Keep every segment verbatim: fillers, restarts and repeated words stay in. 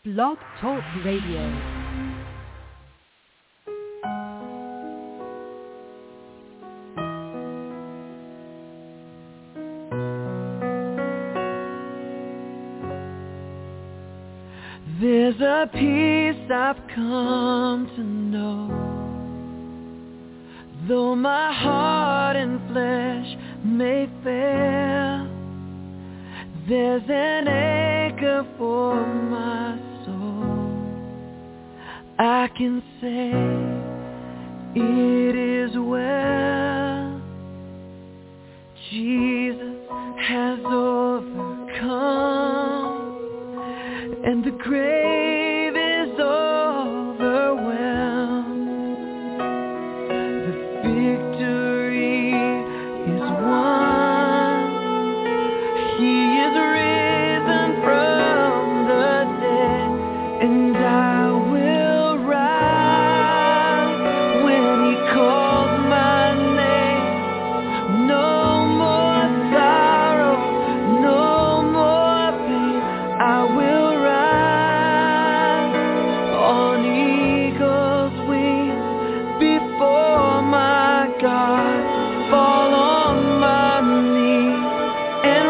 Blog Talk Radio. There's a peace I've come to know, though my heart and flesh may fail. There's an anchor for my soul. I can say it is well. Jesus has overcome, and the grave is overwhelmed. The victory is won. He is risen from the dead, and I will rise when he calls my name. No more sorrow, no more pain. I will on eagle's wings before my God, fall on my knees and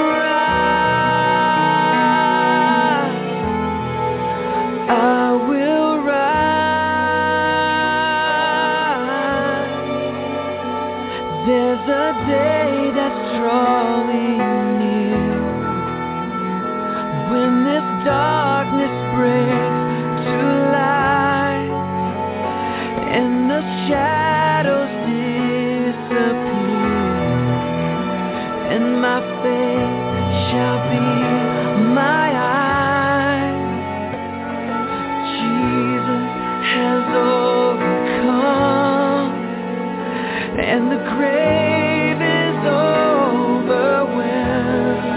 rise. I will rise. There's a day that's drawing near when this darkness breaks to light, and the shadows disappear, and my faith shall be my eyes. Jesus has overcome, and the grave is overwhelmed.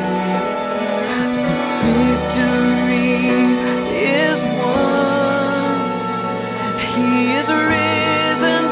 The victory is won. He is risen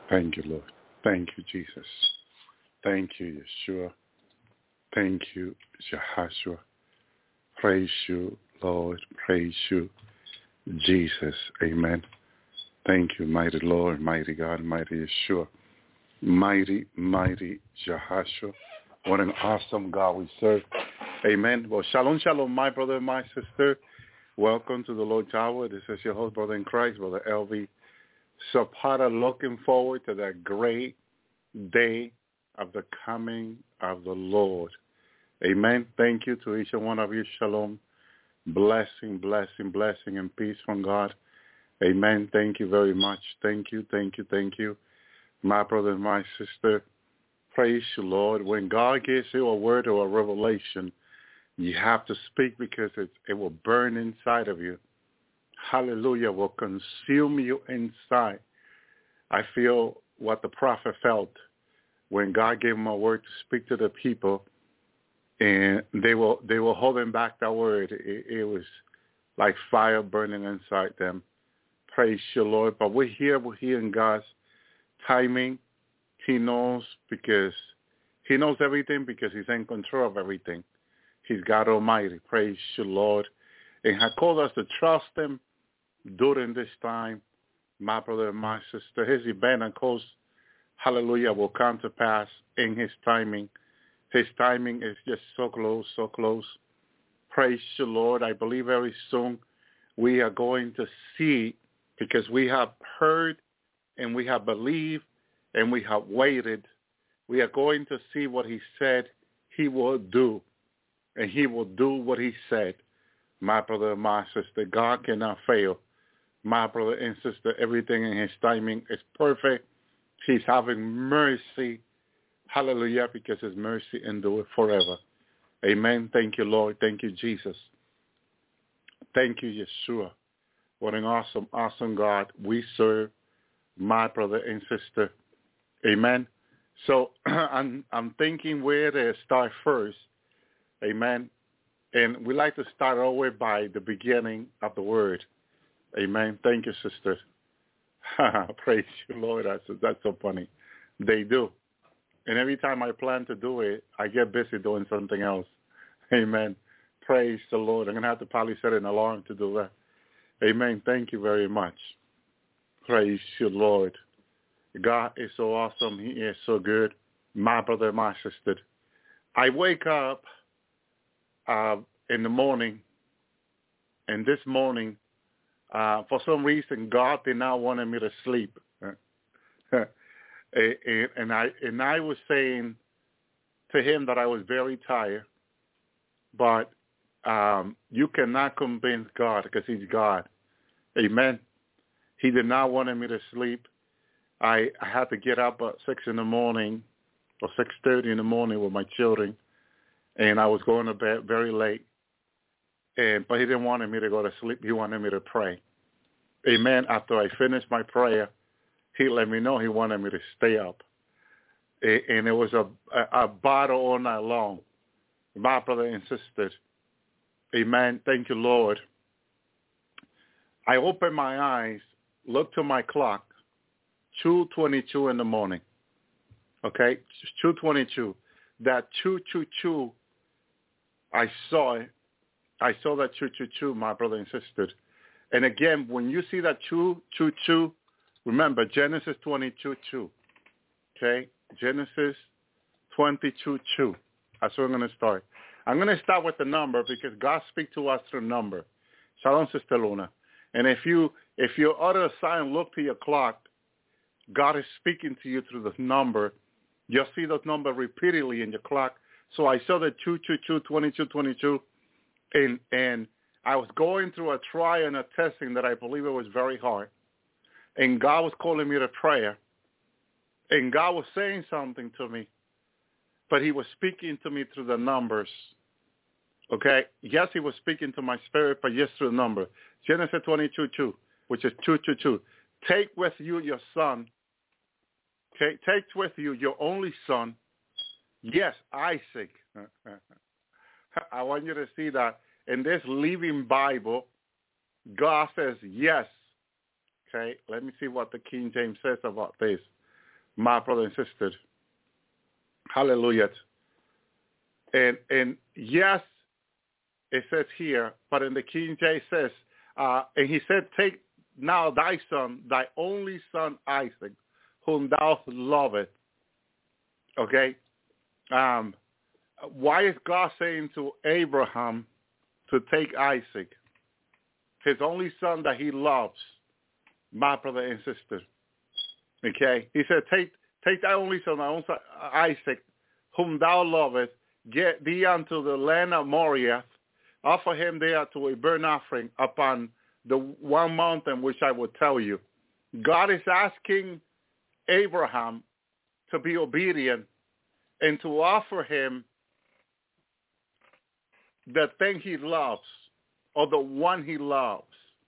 Thank you, Lord. Thank you, Jesus. Thank you, Yeshua. Thank you, Yahashua. Praise you, Lord. Praise you, Jesus. Amen. Thank you, mighty Lord, mighty God, mighty Yeshua. Mighty, mighty Yahashua. What an awesome God we serve. Amen. Well, shalom, shalom, my brother and my sister. Welcome to the Lord's Hour. This is your host, brother in Christ, Brother L V Zapata, looking forward to that great day of the coming of the Lord. Amen. Thank you to each and one of you. Shalom. Blessing, blessing, blessing, and peace from God. Amen. Thank you very much. Thank you, thank you, thank you. My brother and my sister, praise you, Lord. When God gives you a word or a revelation, you have to speak because it, it will burn inside of you. Hallelujah, will consume you inside. I feel what the prophet felt when God gave him a word to speak to the people, and they were they were holding back that word. It, it was like fire burning inside them. Praise you, Lord. But we're here, we're here in God's timing. He knows because he knows everything because he's in control of everything. He's God Almighty. Praise you, Lord. And he called us to trust him during this time, my brother and my sister. His event, of course, hallelujah, will come to pass in his timing. His timing is just so close, so close. Praise you, Lord. I believe very soon we are going to see, because we have heard and we have believed and we have waited, we are going to see what he said he will do. And he will do what he said. My brother and my sister, God cannot fail. My brother and sister, everything in his timing is perfect. He's having mercy. Hallelujah, because his mercy endure forever. Amen. Thank you, Lord. Thank you, Jesus. Thank you, Yeshua. What an awesome, awesome God we serve, my brother and sister. Amen. So I'm, I'm thinking where to start first. Amen. And we like to start always by the beginning of the word. Amen. Thank you, sister. Praise you, Lord. That's, that's so funny. They do. And every time I plan to do it, I get busy doing something else. Amen. Praise the Lord. I'm going to have to probably set an alarm to do that. Amen. Thank you very much. Praise you, Lord. God is so awesome. He is so good. My brother, my sister. I wake up Uh, in the morning, and this morning, uh, for some reason, God did not want me to sleep, and I and I was saying to him that I was very tired, but um, you cannot convince God because he's God. Amen. He did not want me to sleep. I, I had to get up at six in the morning or six thirty in the morning with my children. And I was going to bed very late, and but he didn't want me to go to sleep. He wanted me to pray. Amen. After I finished my prayer, he let me know he wanted me to stay up. And it was a, a, a battle all night long. My brother and sisters. Amen. Thank you, Lord. I opened my eyes, looked to my clock, two twenty-two in the morning. Okay? two twenty-two. That choo, choo, choo, I saw it. I saw that choo, choo, choo, my brother and sister. And again, when you see that choo, choo, choo, remember Genesis twenty-two, two. Okay? Genesis twenty-two, two. That's where I'm going to start. I'm going to start with the number because God speaks to us through number. Shalom, Sister Luna. And if you if you utter a sign, look to your clock, God is speaking to you through the number. You'll see those numbers repeatedly in your clock. So I saw the two, two, two, twenty-two, twenty-two, and and I was going through a trial and a testing that I believe it was very hard. And God was calling me to prayer. And God was saying something to me, but he was speaking to me through the numbers. Okay? Yes, he was speaking to my spirit, but yes, through the number. Genesis twenty-two, two, which is two, two, two. Take with you your son. Okay? Take with you your only son. Yes, Isaac. I want you to see that in this Living Bible, God says yes. Okay, let me see what the King James says about this. my brother and sister. Hallelujah. And and yes, it says here, but in the King James says, uh, and he said, take now thy son, thy only son Isaac, whom thou lovest. Okay? Um, why is God saying to Abraham to take Isaac, his only son that he loves, my brother and sister? Okay? He said, take take thy only son, thy own son, Isaac, whom thou lovest, get thee unto the land of Moriah, offer him there to a burnt offering upon the one mountain which I will tell you. God is asking Abraham to be obedient and to offer him the thing he loves or the one he loves.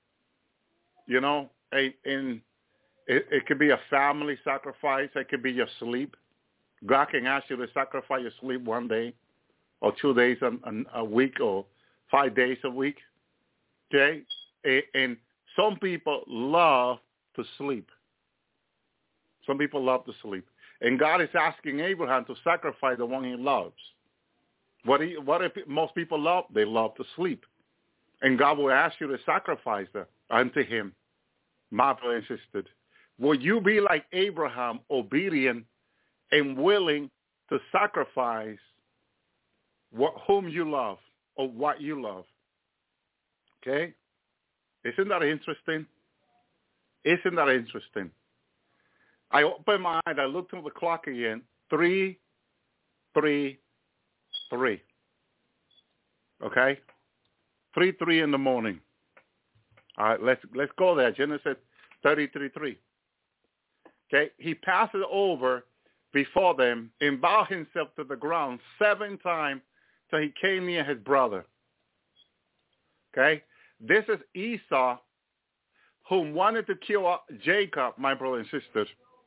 You know, and it, it could be a family sacrifice. It could be your sleep. God can ask you to sacrifice your sleep one day or two days a, a week or five days a week. Okay? And some people love to sleep. Some people love to sleep. And God is asking Abraham to sacrifice the one he loves. What, he, what if most people love? They love to sleep. And God will ask you to sacrifice them unto him, my brother and sister. Will you be like Abraham, obedient and willing to sacrifice what, whom you love or what you love? Okay? Isn't that interesting? Isn't that interesting? I opened my eyes. I looked at the clock again. Three, three, three. Okay? Three, three in the morning. All right, let's let's go there. Genesis thirty-three, three. Okay? He passed it over before them and bowed himself to the ground seven times till he came near his brother. Okay? This is Esau, whom wanted to kill Jacob, my brother and sisters.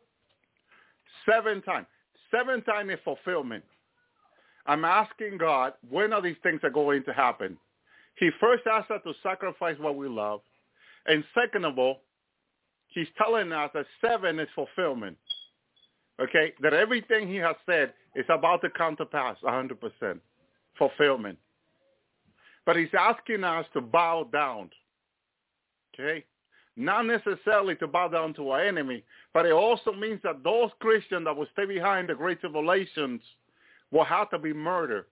Seven times. Seven times in fulfillment. I'm asking God, when are these things are going to happen? He first asked us to sacrifice what we love. And second of all, he's telling us that seven is fulfillment. Okay? That everything he has said is about to come to pass, one hundred percent. Fulfillment. But he's asking us to bow down. Okay? Not necessarily to bow down to our enemy, but it also means that those Christians that will stay behind the great tribulations will have to be murdered.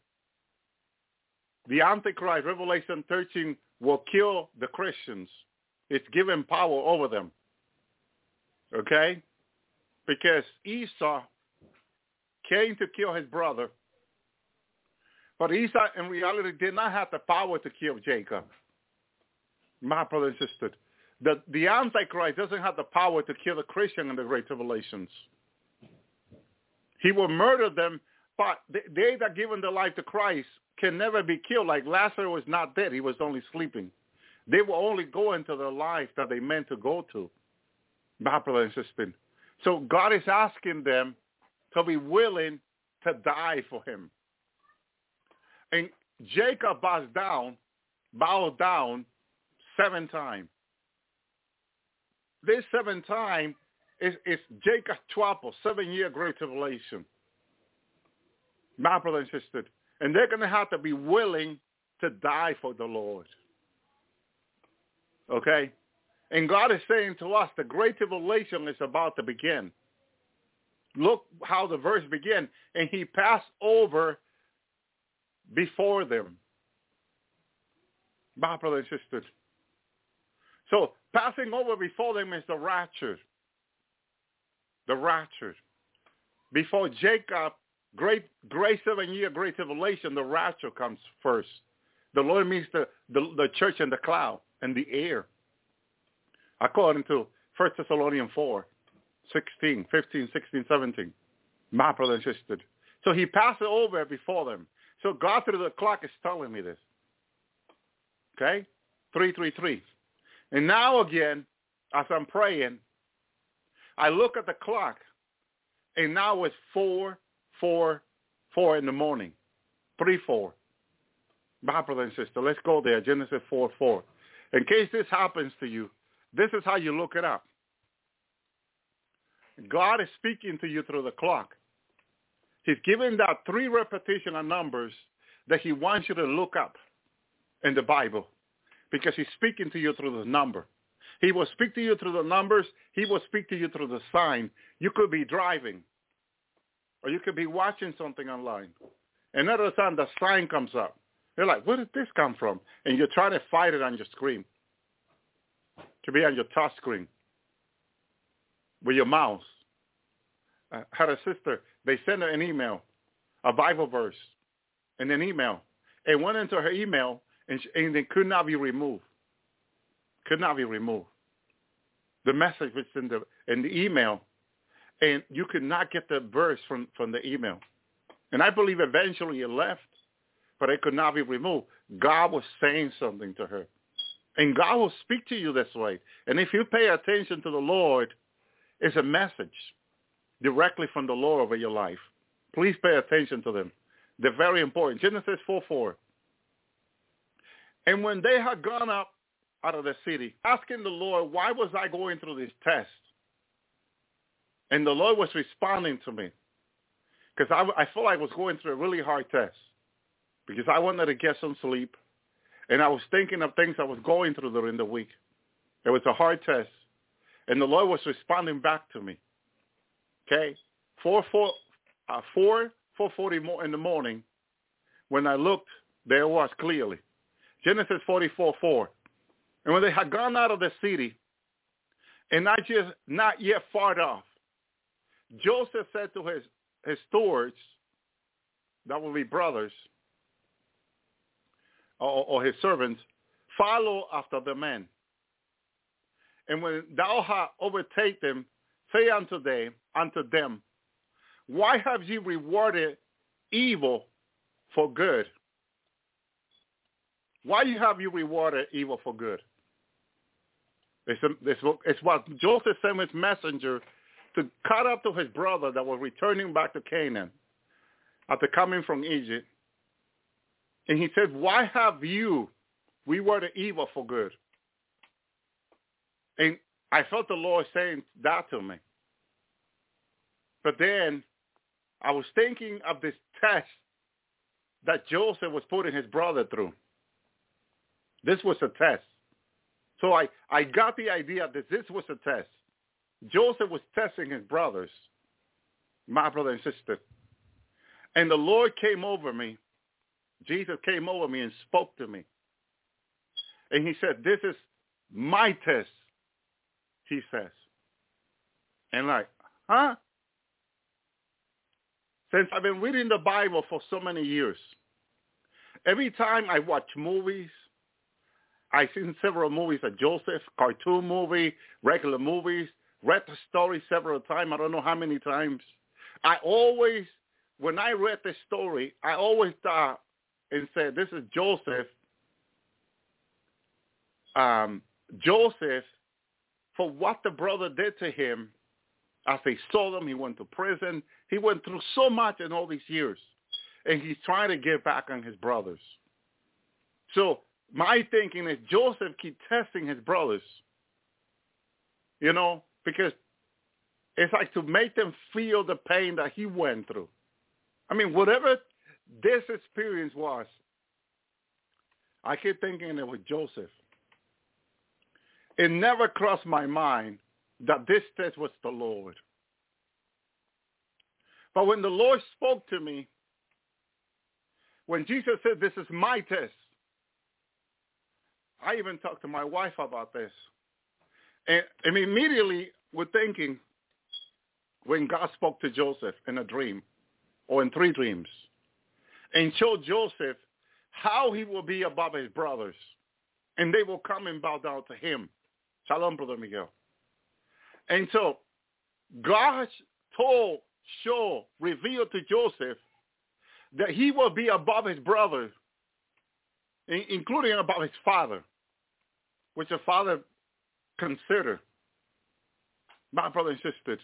The Antichrist, Revelation thirteen, will kill the Christians. It's given power over them. Okay? Because Esau came to kill his brother, but Esau in reality did not have the power to kill Jacob. My brother and sister, the, the Antichrist doesn't have the power to kill the Christian in the great tribulations. He will murder them, but they that given their life to Christ can never be killed. Like Lazarus was not dead. He was only sleeping. They will only go into the life that they meant to go to. My brother and sister. So God is asking them to be willing to die for him. And Jacob bows down, bowed down seven times. This seven times is, is Jacob's trouble, seven-year great tribulation. My brother and sister. And they're going to have to be willing to die for the Lord. Okay? And God is saying to us, the great tribulation is about to begin. Look how the verse begins. And he passed over before them. My brother and sister. So passing over before them is the rapture. The rapture. Before Jacob, great, great seven-year great tribulation, the rapture comes first. The Lord means the, the, the church in the cloud and the air. According to First Thessalonians four, sixteen, fifteen, sixteen, seventeen. My brother and sister. So he passed it over before them. So God through the clock is telling me this. Okay? three three three. And now again, as I'm praying, I look at the clock, and now it's four, four, four in the morning. three, four. My brother and sister, let's go there. Genesis four, four. In case this happens to you, this is how you look it up. God is speaking to you through the clock. He's giving that three repetition of numbers that he wants you to look up in the Bible because he's speaking to you through the number. He will speak to you through the numbers. He will speak to you through the sign. You could be driving or you could be watching something online. And another time the sign comes up. You're like, where did this come from? And you're trying to find it on your screen. It could be on your touch screen with your mouse. I had a sister, they sent her an email, a Bible verse, in an email. It went into her email, and, she, and it could not be removed. Could not be removed. The message was in the in the email, and you could not get the verse from, from the email. And I believe eventually it left, but it could not be removed. God was saying something to her. And God will speak to you this way. And if you pay attention to the Lord, it's a message directly from the Lord over your life. Please pay attention to them. They're very important. Genesis four four. And when they had gone up out of the city, asking the Lord, why was I going through this test? And the Lord was responding to me because I, I felt like I was going through a really hard test because I wanted to get some sleep. And I was thinking of things I was going through during the week. It was a hard test. And the Lord was responding back to me. Okay, four four uh, four four forty in the morning. When I looked, there it was clearly. Genesis forty-four four. And when they had gone out of the city, and not just not yet far off, Joseph said to his his stewards, that will be brothers, or, or his servants, follow after the men. And when thou hast overtaken them, say unto them, unto them, why have ye rewarded evil for good? Why have you rewarded evil for good? It's, a, it's, it's what Joseph sent his messenger to cut up to his brother that was returning back to Canaan after coming from Egypt. And he said, why have you rewarded evil for good? And I felt the Lord saying that to me. But then I was thinking of this test that Joseph was putting his brother through. This was a test. So I, I got the idea that this was a test. Joseph was testing his brothers, my brother and sister. And the Lord came over me. Jesus came over me and spoke to me. And he said, this is my test, he says. And like, huh? Since I've been reading the Bible for so many years, every time I watch movies, I've seen several movies of Joseph, cartoon movie, regular movies, read the story several times. I don't know how many times. I always, when I read this story, I always thought and said, this is Joseph. Um, Joseph, for what the brother did to him, as they sold him, he went to prison. He went through so much in all these years. And he's trying to get back on his brothers. So my thinking is Joseph keep testing his brothers, you know, because it's like to make them feel the pain that he went through. I mean, whatever this experience was, I keep thinking it was Joseph. It never crossed my mind that this test was the Lord. But when the Lord spoke to me, when Jesus said, this is my test, I even talked to my wife about this. And, and immediately we're thinking when God spoke to Joseph in a dream or in three dreams and showed Joseph how he will be above his brothers and they will come and bow down to him. Shalom, Brother Miguel. And so God told, showed, revealed to Joseph that he will be above his brothers, including above his father, which a father considered, my brother and sister.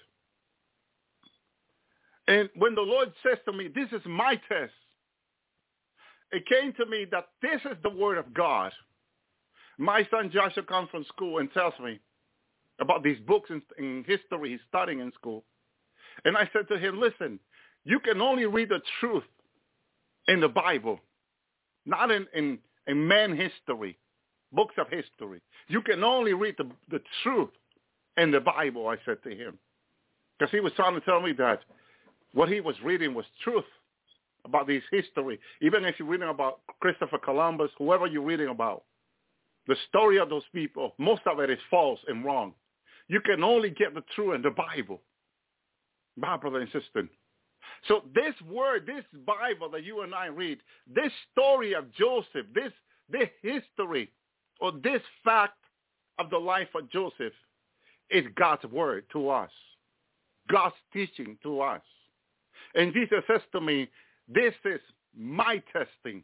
And when the Lord says to me, this is my test, it came to me that this is the word of God. My son Joshua comes from school and tells me, about these books in, in history he's studying in school. And I said to him, listen, you can only read the truth in the Bible, not in, in, in man history, books of history. You can only read the, the truth in the Bible, I said to him. Because he was trying to tell me that what he was reading was truth about this history. Even if you're reading about Christopher Columbus, whoever you're reading about, the story of those people, most of it is false and wrong. You can only get the truth in the Bible, my brother and sister. So this word, this Bible that you and I read, this story of Joseph, this, this history or this fact of the life of Joseph is God's word to us, God's teaching to us. And Jesus says to me, this is my testing.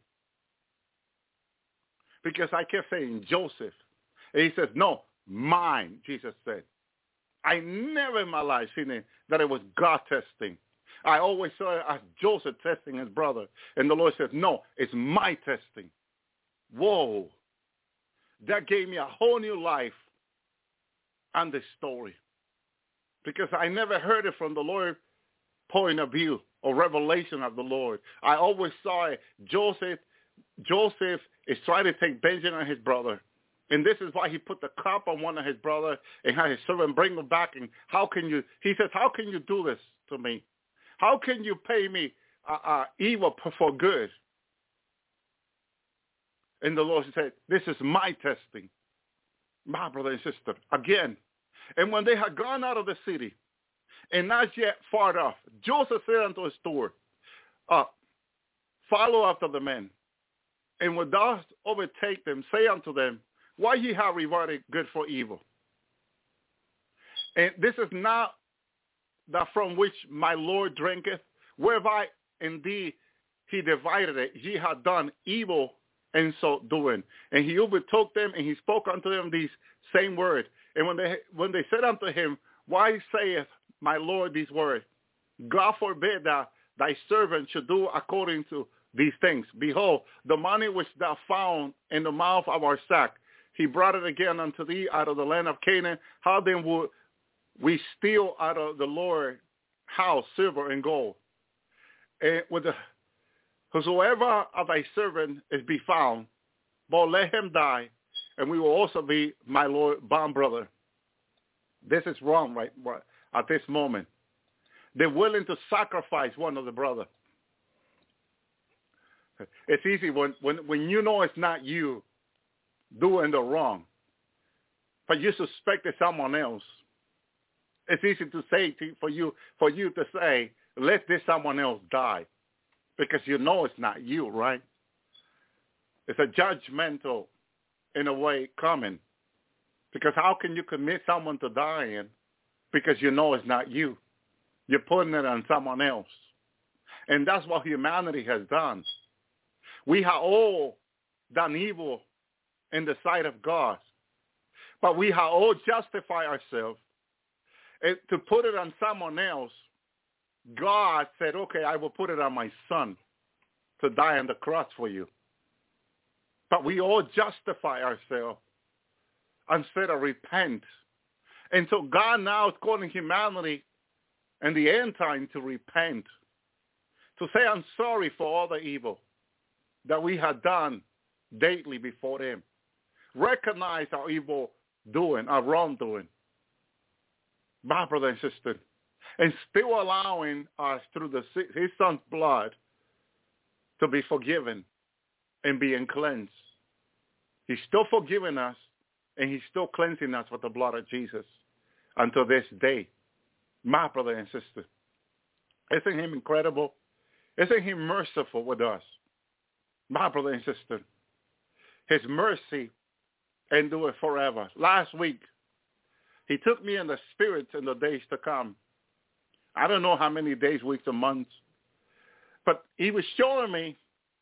Because I kept saying Joseph. And he says, no, mine, Jesus said. I never in my life seen it, that it was God testing. I always saw it as Joseph testing his brother. And the Lord said, no, it's my testing. Whoa. That gave me a whole new life on this story. Because I never heard it from the Lord's point of view or revelation of the Lord. I always saw it. Joseph, Joseph is trying to take Benjamin and his brother. And this is why he put the cup on one of his brother and had his servant bring him back. And how can you, he says, how can you do this to me? How can you pay me uh, uh, evil for good? And the Lord said, this is my testing, my brother and sister, again. And when they had gone out of the city, and not yet far off, Joseph said unto his steward, uh, follow after the men, and when thou overtake them, say unto them, why ye have rewarded good for evil? And this is not that from which my Lord drinketh, whereby indeed he divided it, ye have done evil in so doing. And he overtook them, and he spoke unto them these same words. And when they when they said unto him, why saith my Lord these words? God forbid that thy servant should do according to these things. Behold, the money which thou found in the mouth of our sack, he brought it again unto thee out of the land of Canaan. How then would we steal out of the Lord's house silver and gold? And with the whosoever of thy servant is be found, but let him die, and we will also be my Lord bond brother. This is wrong right, right at this moment. They're willing to sacrifice one of the brother. It's easy when, when, when you know it's not you doing the wrong, but you suspect it's someone else. It's easy to say to, for you for you to say, let this someone else die, because you know it's not you, right? It's a judgmental, in a way, comment. Because how can you commit someone to dying because you know it's not you? You're putting it on someone else. And that's what humanity has done. We have all done evil in the sight of God. But we have all justified ourselves. And to put it on someone else, God said, okay, I will put it on my son to die on the cross for you. But we all justify ourselves instead of repent. And so God now is calling humanity in the end time to repent, to say, I'm sorry for all the evil that we have done daily before him. Recognize our evil doing, our wrongdoing, my brother and sister, and still allowing us through the, his son's blood to be forgiven and being cleansed. He's still forgiving us, and he's still cleansing us with the blood of Jesus until this day, my brother and sister. Isn't him incredible? Isn't he merciful with us, my brother and sister? His mercy endure forever. Last week, he took me in the spirit in the days to come. I don't know how many days, weeks, or months, but he was showing me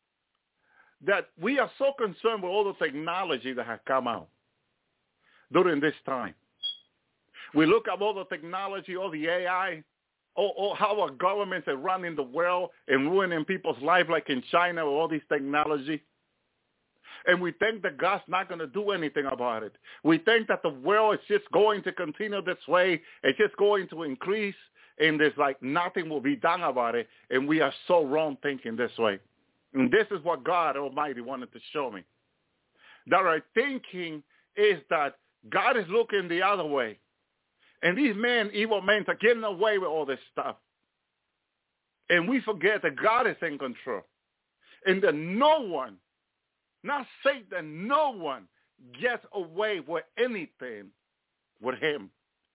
that we are so concerned with all the technology that has come out during this time. We look at all the technology, all the A I, all, all how our governments are running the world and ruining people's life, like in China with all this technology. And we think that God's not going to do anything about it. We think that the world is just going to continue this way. It's just going to increase, and there's like nothing will be done about it. And we are so wrong thinking this way. And this is what God Almighty wanted to show me. That our thinking is that God is looking the other way. And these men, evil men, are getting away with all this stuff. And we forget that God is in control. And that no one, not Satan, no one gets away with anything with him.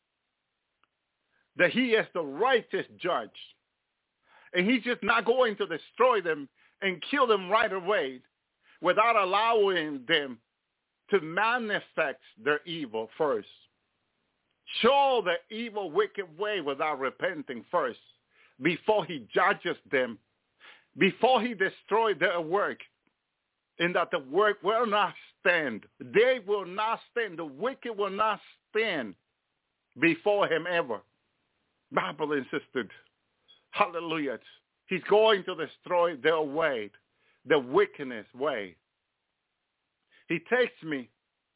That he is the righteous judge. And he's just not going to destroy them and kill them right away without allowing them to manifest their evil first. Show the evil, wicked way without repenting first before he judges them, before he destroys their work, and that the work will not stand. They will not stand. The wicked will not stand before him ever. Bible insisted. Hallelujah. He's going to destroy their way, the wickedness way. He takes me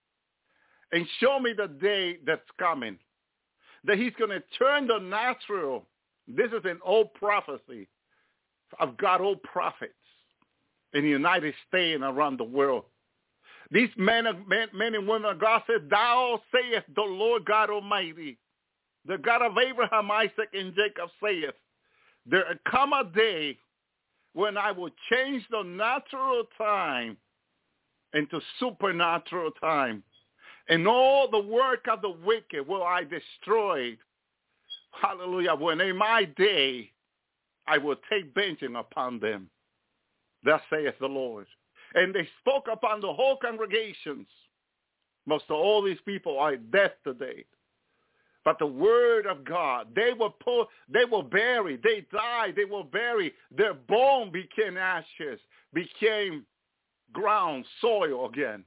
and show me the day that's coming, that he's going to turn the natural. This is an old prophecy of God, old prophets in the United States and around the world. These men, men, men and women of God said, thou sayest the Lord God Almighty, the God of Abraham, Isaac, and Jacob saith, there come a day when I will change the natural time into supernatural time. And all the work of the wicked will I destroy. Hallelujah. When in my day I will take vengeance upon them. Thus saith the Lord. And they spoke upon the whole congregations. Most of all these people are dead today. But the word of God, they were pulled, they were buried, they died, they were buried. Their bone became ashes, became ground, soil again.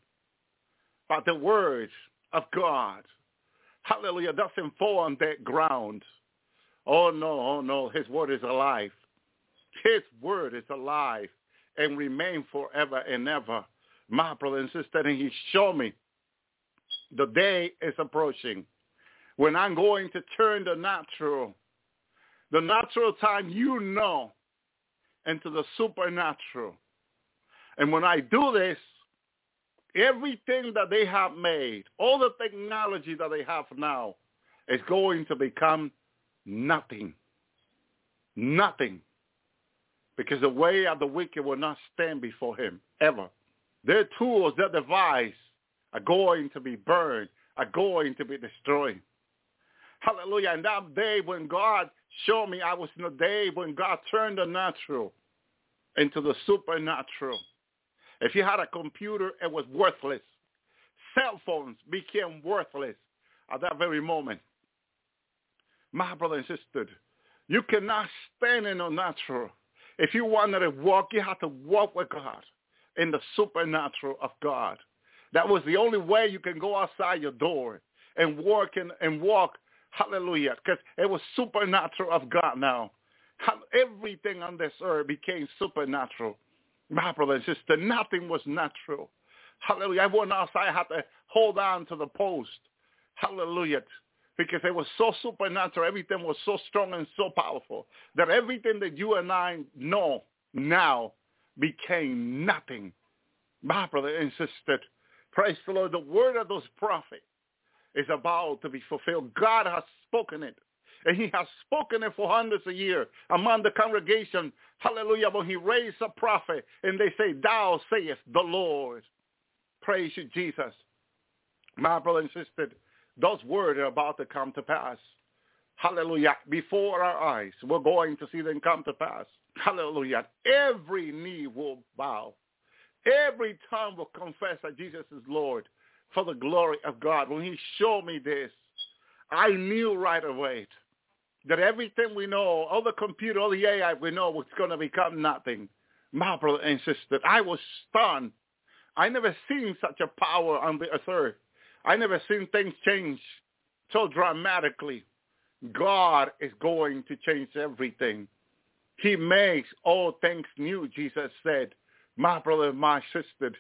But the word of God, hallelujah, doesn't fall on that ground. Oh, no, oh, no, his word is alive. His word is alive and remain forever and ever. My brother and sister, and he showed me the day is approaching when I'm going to turn the natural, the natural time you know, into the supernatural. And when I do this, everything that they have made, all the technology that they have now, is going to become nothing. Nothing. Because the way of the wicked will not stand before him, ever. Their tools, their device, are going to be burned, are going to be destroyed. Hallelujah. And that day when God showed me, I was in the day when God turned the natural into the supernatural. If you had a computer, it was worthless. Cell phones became worthless at that very moment. My brother and sister, you cannot stand in the natural. If you wanted to walk, you have to walk with God in the supernatural of God. That was the only way you can go outside your door and walk and, and walk. Hallelujah. Because it was supernatural of God now. Everything on this earth became supernatural. My brother and sister, nothing was natural. Hallelujah. I went outside, I had to hold on to the post. Hallelujah. Because it was so supernatural. Everything was so strong and so powerful that everything that you and I know now became nothing. My brother and sister, praise the Lord. The word of those prophets is about to be fulfilled. God has spoken it. And he has spoken it for hundreds of years among the congregation. Hallelujah. When he raised a prophet and they say, thou sayest the Lord. Praise you, Jesus. My brother and sister, those words are about to come to pass. Hallelujah. Before our eyes, we're going to see them come to pass. Hallelujah. Every knee will bow. Every tongue will confess that Jesus is Lord for the glory of God. When he showed me this, I knew right away that everything we know, all the computer, all the A I we know was going to become nothing. My brother and sister, I was stunned. I never seen such a power on the earth. I never seen things change so dramatically. God is going to change everything. He makes all things new, Jesus said. My brother, my sister,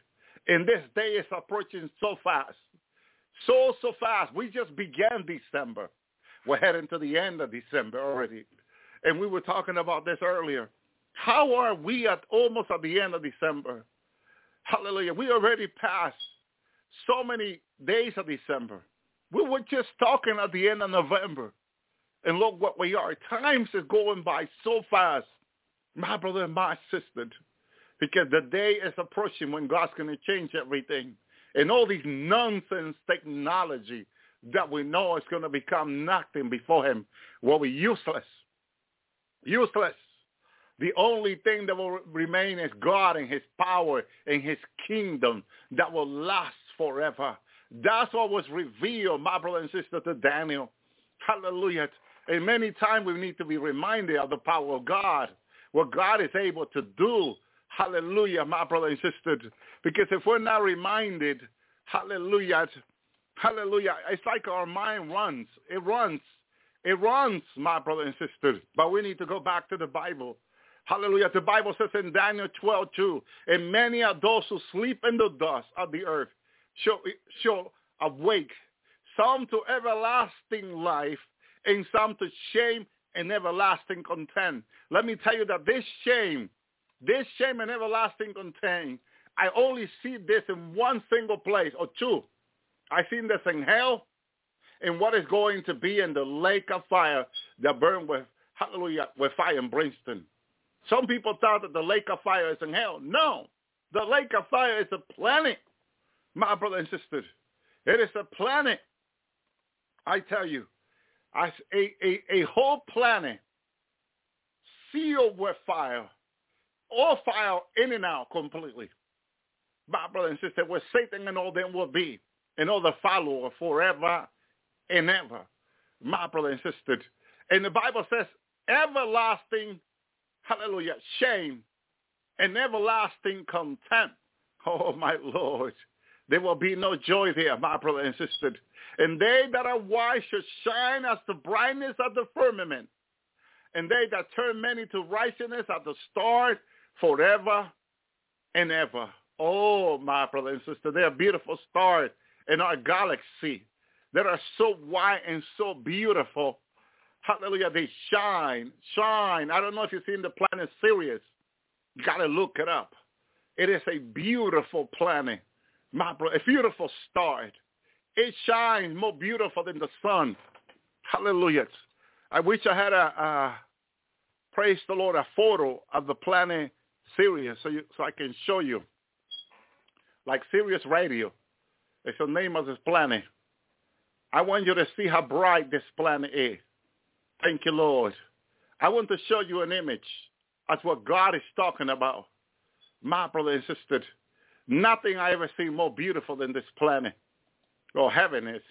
And this day is approaching so fast. So, so fast. We just began December. We're heading to the end of December already. And we were talking about this earlier. How are we at almost at the end of December? Hallelujah. We already passed so many days of December. We were just talking at the end of November. And look what we are. Times is going by so fast, my brother and my sister, because the day is approaching when God's going to change everything. And all these nonsense technology that we know is going to become nothing before him will be useless. Useless. The only thing that will remain is God and his power and his kingdom that will last forever. That's what was revealed, my brother and sister, to Daniel. Hallelujah. And many times we need to be reminded of the power of God, what God is able to do. Hallelujah, my brother and sister. Because if we're not reminded, hallelujah, hallelujah, it's like our mind runs. It runs. It runs, my brother and sister. But we need to go back to the Bible. Hallelujah. The Bible says in Daniel twelve two, and many are those who sleep in the dust of the earth shall, shall awake, some to everlasting life, and some to shame and everlasting content. Let me tell you that this shame, this shame and everlasting content, I only see this in one single place, or two. I've seen this in hell, and what is going to be in the lake of fire that burn with, hallelujah, with fire and brimstone. Some people thought that the lake of fire is in hell. No, the lake of fire is a planet, my brother and sister. It is a planet. I tell you, a, a, a whole planet sealed with fire, all fire in and out completely. My brother and sister, where Satan and all them will be, and all the follower forever and ever, my brother and sister. And the Bible says everlasting, hallelujah, shame and everlasting contempt. Oh, my Lord. There will be no joy there, my brother and sister. And they that are wise should shine as the brightness of the firmament. And they that turn many to righteousness are the stars forever and ever. Oh, my brother and sister, they are beautiful stars in our galaxy that are so white and so beautiful. Hallelujah, they shine, shine. I don't know if you've seen the planet Sirius. You got to look it up. It is a beautiful planet, my brother, a beautiful star. It shines more beautiful than the sun. Hallelujah. I wish I had a, uh, praise the Lord, a photo of the planet Sirius so, you, so I can show you. Like Sirius Radio. It's the name of this planet. I want you to see how bright this planet is. Thank you, Lord. I want to show you an image. That's what God is talking about. My brother and sister, nothing I ever seen more beautiful than this planet. Oh, heaven is.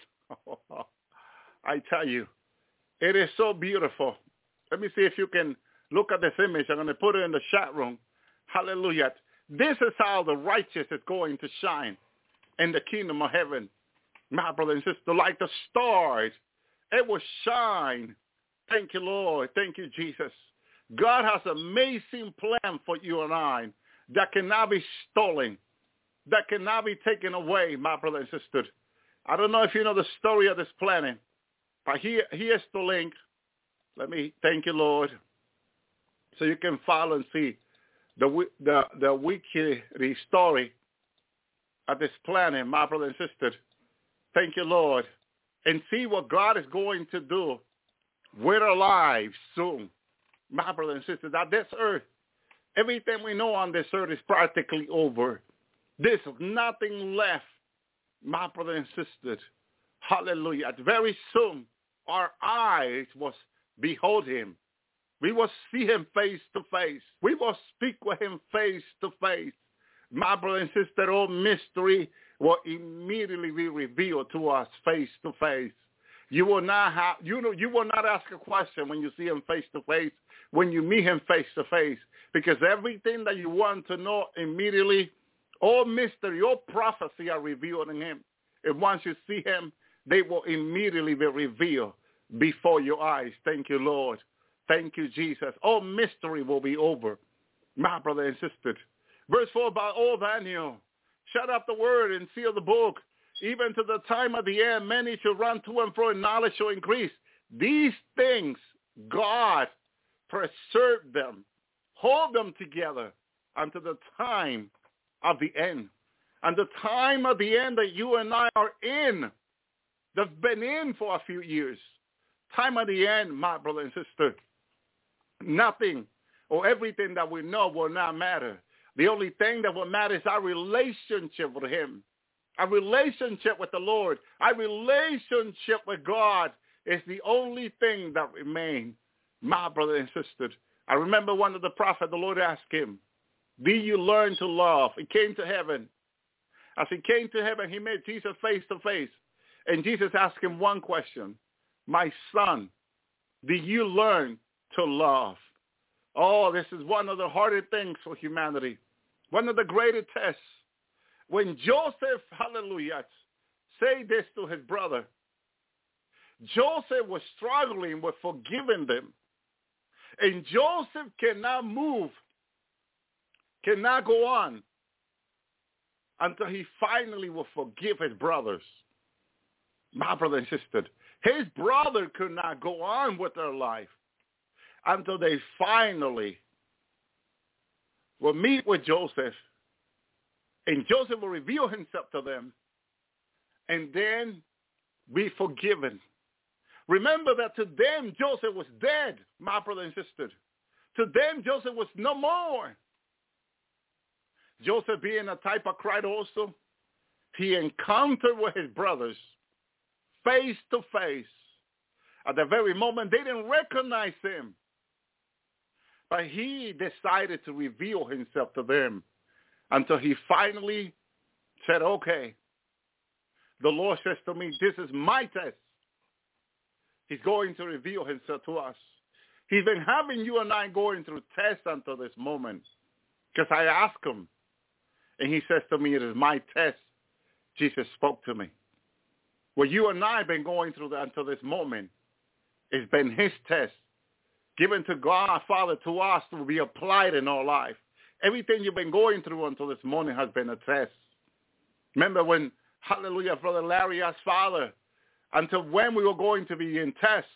I tell you, it is so beautiful. Let me see if you can look at this image. I'm going to put it in the chat room. Hallelujah. This is how the righteous is going to shine in the kingdom of heaven. My brother and sister, like the stars, it will shine. Thank you, Lord. Thank you, Jesus. God has an amazing plan for you and I that cannot be stolen, that cannot be taken away, my brother and sister. I don't know if you know the story of this planet, but here, here's the link. Let me thank you, Lord, so you can follow and see the the the wiki the story of this planet, my brother and sister. Thank you, Lord, and see what God is going to do with our lives soon, my brother and sister. That this earth, everything we know on this earth is practically over. There's nothing left, my brother and sister. Hallelujah. Very soon, our eyes will behold him. We will see him face to face. We will speak with him face to face. My brother and sister, all mystery will immediately be revealed to us face to face. You will not have, you know, you will not ask a question when you see him face to face, when you meet him face to face, because everything that you want to know immediately, all mystery, all prophecy are revealed in him. And once you see him, they will immediately be revealed before your eyes. Thank you, Lord. Thank you, Jesus. All mystery will be over, my brother and sister. Verse four, by all Daniel shut up the word and seal the book. Even to the time of the end, many shall run to and fro, and knowledge shall increase. These things, God preserve them, hold them together unto the time of the end. And the time of the end that you and I are in, that's been in for a few years. Time of the end, my brother and sister. Nothing or everything that we know will not matter. The only thing that will matter is our relationship with him. Our relationship with the Lord. Our relationship with God is the only thing that remains, my brother and sister. I remember one of the prophets, the Lord asked him, do you learn to love? He came to heaven. As he came to heaven, he met Jesus face to face. And Jesus asked him one question. My son, do you learn to love? Oh, this is one of the hardest things for humanity. One of the greatest tests. When Joseph, hallelujah, said this to his brother, Joseph was struggling with forgiving them. And Joseph cannot move, cannot go on until he finally will forgive his brothers. My brother and sister, his brother could not go on with their life until they finally will meet with Joseph, and Joseph will reveal himself to them and then be forgiven. Remember that to them, Joseph was dead, my brother and sister. To them, Joseph was no more. Joseph being a type of Christ also, he encountered with his brothers face to face. At the very moment, they didn't recognize him. But he decided to reveal himself to them until he finally said, okay, the Lord says to me, this is my test. He's going to reveal himself to us. He's been having you and I going through tests until this moment because I asked him. And he says to me, it is my test. Jesus spoke to me. What you and I have been going through until this moment, it's been his test, given to God, our Father, to us to be applied in our life. Everything you've been going through until this morning has been a test. Remember when, hallelujah, Brother Larry asked Father, until when we were going to be in test.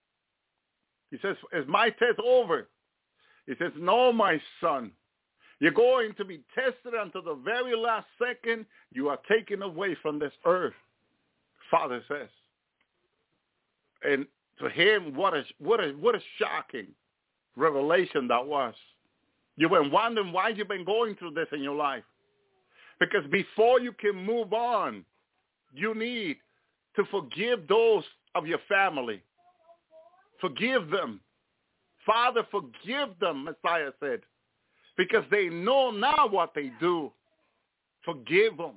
He says, is my test over? He says, no, my son. You're going to be tested until the very last second you are taken away from this earth, Father says. And to him, what a, what a, what a shocking revelation that was. You've been wondering why you've been going through this in your life. Because before you can move on, you need to forgive those of your family. Forgive them. Father, forgive them, Messiah said, because they know now what they do. Forgive them.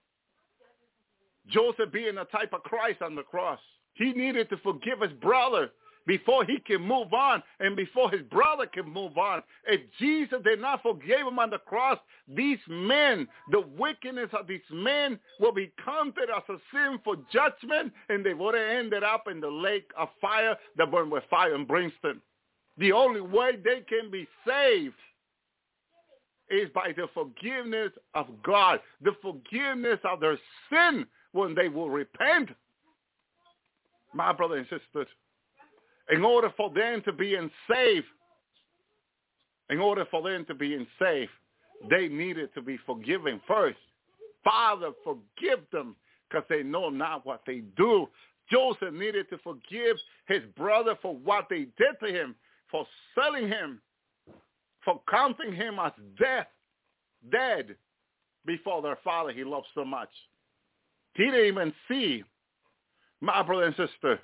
Joseph being a type of Christ on the cross, he needed to forgive his brother before he can move on and before his brother can move on. If Jesus did not forgive him on the cross, these men, the wickedness of these men will be counted as a sin for judgment, and they would have ended up in the lake of fire that burned with fire and brimstone. The only way they can be saved is by the forgiveness of God, the forgiveness of their sin when they will repent. My brother and sister, in order for them to be in safe, in order for them to be in safe, they needed to be forgiven first. Father, forgive them because they know not what they do. Joseph needed to forgive his brother for what they did to him, for selling him, for counting him as death, dead before their father he loved so much. He didn't even see, my brother and sister,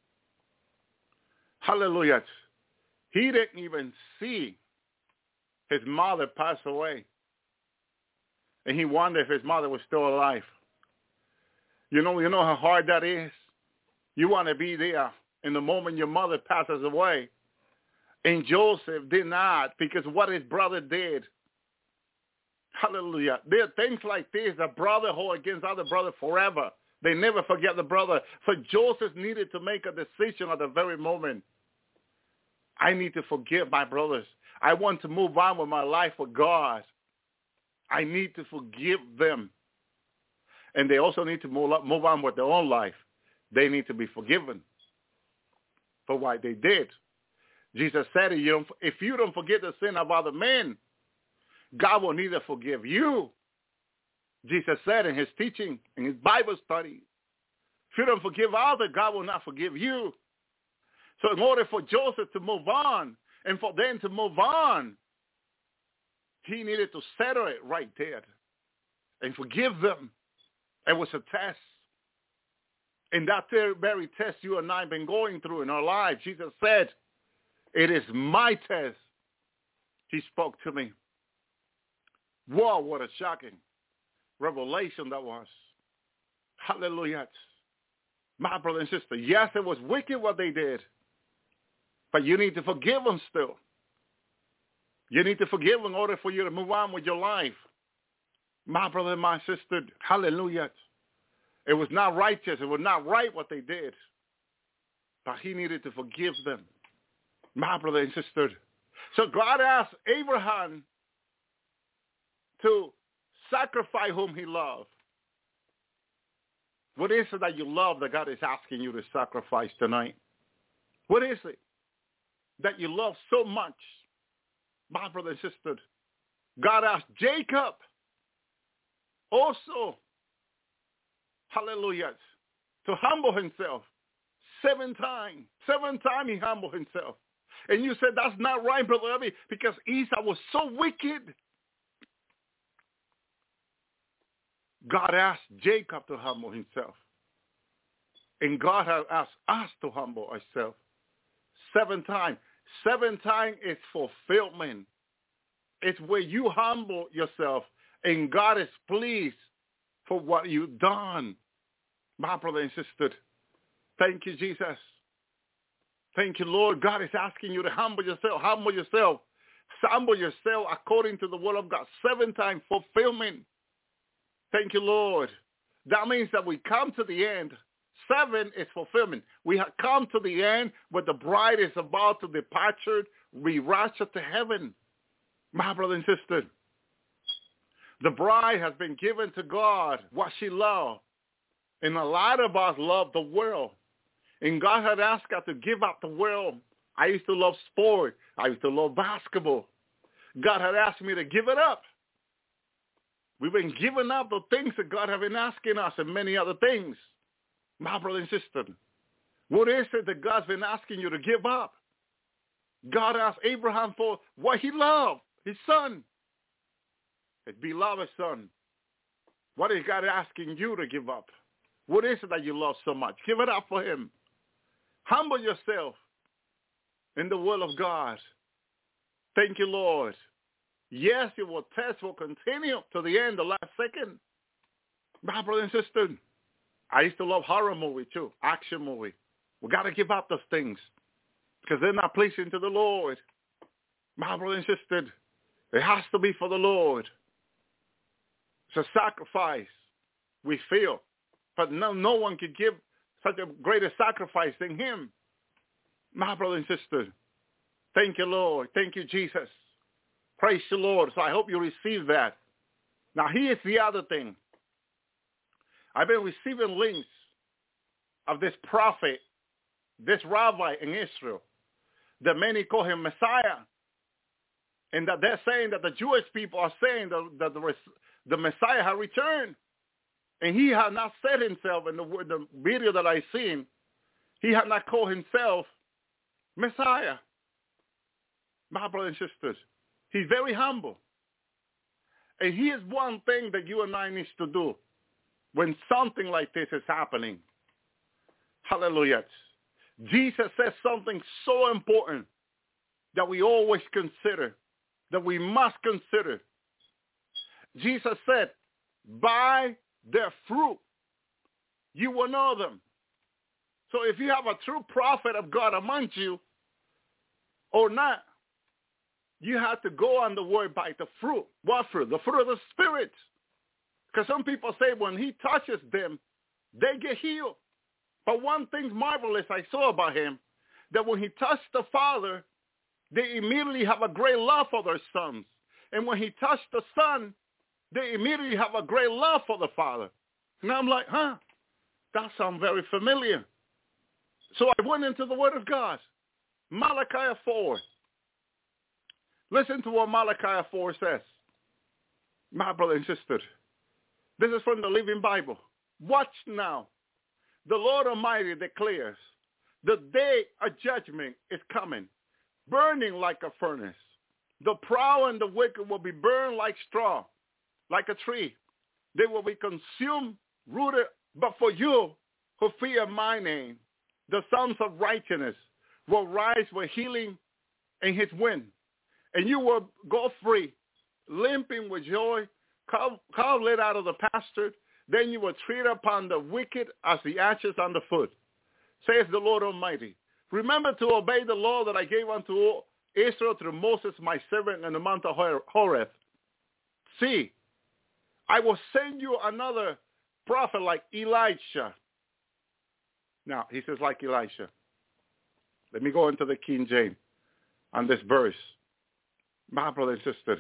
hallelujah, he didn't even see his mother pass away. And he wondered if his mother was still alive. You know, you know how hard that is? You want to be there in the moment your mother passes away. And Joseph did not, because what his brother did. Hallelujah. There are things like this, a brother hold against other brother forever. They never forget the brother. For Joseph needed to make a decision at the very moment. I need to forgive my brothers. I want to move on with my life with God. I need to forgive them And they also need to move on with their own life. They need to be forgiven for what they did. Jesus said, if you don't forgive the sin of other men, God will neither forgive you. Jesus said in his teaching, in his Bible study, if you don't forgive others, God will not forgive you. So in order for Joseph to move on and for them to move on, he needed to settle it right there and forgive them. It was a test. And that very test you and I have been going through in our lives, Jesus said, it is my test. He spoke to me. Whoa, what a shocking revelation that was. Hallelujah. My brother and sister, yes, it was wicked what they did, but you need to forgive them still. You need to forgive them in order for you to move on with your life. My brother and my sister, hallelujah. It was not righteous. It was not right what they did, but he needed to forgive them. My brother and sister. So God asked Abraham to sacrifice whom he loved. What is it that you love that God is asking you to sacrifice tonight? What is it that you love so much? My brother and sister, God asked Jacob also, hallelujah, to humble himself seven times. Seven times he humbled himself. And you said, that's not right, Brother Abby, because Esau was so wicked. God asked Jacob to humble himself. And God has asked us to humble ourselves seven times. Seven times is fulfillment. It's where you humble yourself and God is pleased for what you've done. My brother and sister, thank you, Jesus. Thank you, Lord. God is asking you to humble yourself. Humble yourself. Humble yourself according to the word of God. Seven times fulfillment. Thank you, Lord. That means that we come to the end. Seven is fulfillment. We have come to the end where the bride is about to depart, be raptured to heaven. My brother and sister, the bride has been given to God what she loved. And a lot of us love the world. And God had asked us to give up the world. I used to love sport. I used to love basketball. God had asked me to give it up. We've been giving up the things that God has been asking us and many other things. My brother and sister, what is it that God's been asking you to give up? God asked Abraham for what he loved, his son, his beloved son. What is God asking you to give up? What is it that you love so much? Give it up for him. Humble yourself in the will of God. Thank you, Lord. Yes, your test will continue to the end, the last second. My brother and sister, I used to love horror movie too, action movie. We got to give up those things because they're not pleasing to the Lord. My brother and sister, it has to be for the Lord. It's a sacrifice, we feel. But no, no one could give such a greater sacrifice than him. My brother and sister, thank you, Lord. Thank you, Jesus. Praise the Lord. So I hope you receive that. Now, here's the other thing. I've been receiving links of this prophet, this rabbi in Israel, that many call him Messiah, and that they're saying that the Jewish people are saying that, that the, the Messiah has returned. And he had not said himself in the, the video that I've seen, he had not called himself Messiah. My brothers and sisters, he's very humble. And here's one thing that you and I need to do when something like this is happening. Hallelujah. Jesus says something so important that we always consider, that we must consider. Jesus said, by their fruit, you will know them. So if you have a true prophet of God among you or not, you have to go on the word by the fruit. What fruit? The fruit of the Spirit. Because some people say when he touches them, they get healed. But one thing marvelous I saw about him, that when he touched the Father, they immediately have a great love for their sons. And when he touched the Son, they immediately have a great love for the Father. And I'm like, huh, that sounds very familiar. So I went into the Word of God. Malachi four. Listen to what Malachi four says. My brother and sister, this is from the Living Bible. Watch now. The Lord Almighty declares, the day of judgment is coming, burning like a furnace. The proud and the wicked will be burned like straw, like a tree. They will be consumed, rooted. But for you who fear my name, the sons of righteousness will rise with healing in his wind. And you will go free, limping with joy, called led out of the pasture. Then you will tread upon the wicked as the ashes on the foot, says the Lord Almighty. Remember to obey the law that I gave unto Israel through Moses, my servant, in the mount of Horeb. See, I will send you another prophet like Elisha. Now, he says like Elisha. Let me go into the King James on this verse. My brother and sister.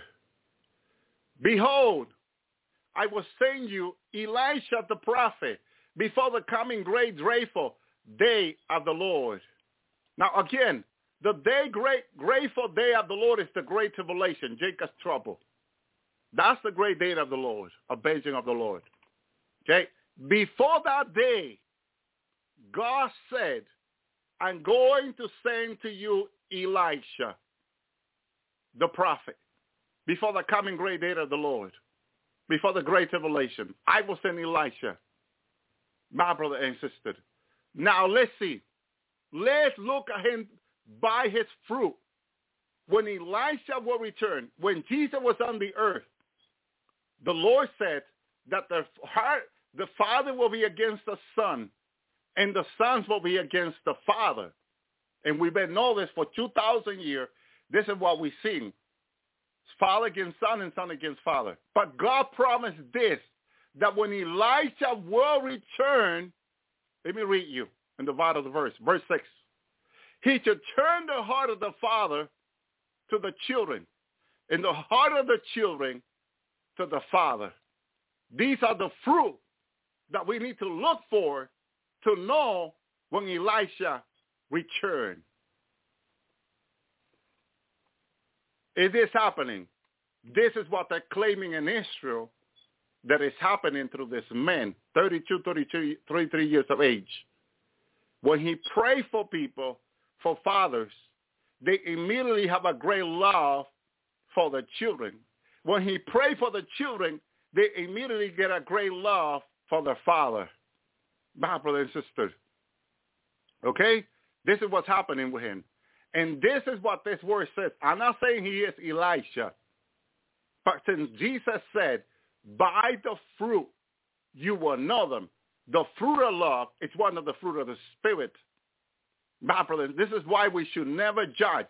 Behold, I will send you Elisha the prophet before the coming great dreadful day of the Lord. Now again, the day great grateful day of the Lord is the great tribulation, Jacob's trouble. That's the great day of the Lord, avenging of the Lord. Okay? Before that day, God said, I'm going to send to you Elisha, the prophet, before the coming great day of the Lord, before the great tribulation. I will send Elisha, my brother and sister. Now let's see. Let's look at him by his fruit. When Elisha will return, when Jesus was on the earth, the Lord said that the heart, the Father will be against the Son, and the sons will be against the Father. And we've been know this for two thousand years. This is what we've seen. Father against son and son against father. But God promised this, that when Elijah will return, let me read you in the bottom of the verse, verse six. He should turn the heart of the father to the children, and the heart of the children to the father. These are the fruit that we need to look for to know when Elisha returns. It is happening. This is what they're claiming in Israel, that is happening through this man, thirty-two, thirty-two, thirty-three years of age. When he prays for people, for fathers, they immediately have a great love for the children. When he prays for the children, they immediately get a great love for their father. My brother and sister. Okay? This is what's happening with him. And this is what this word says. I'm not saying he is Elisha. But since Jesus said, by the fruit you will know them. The fruit of love is one of the fruit of the Spirit. My brother, this is why we should never judge.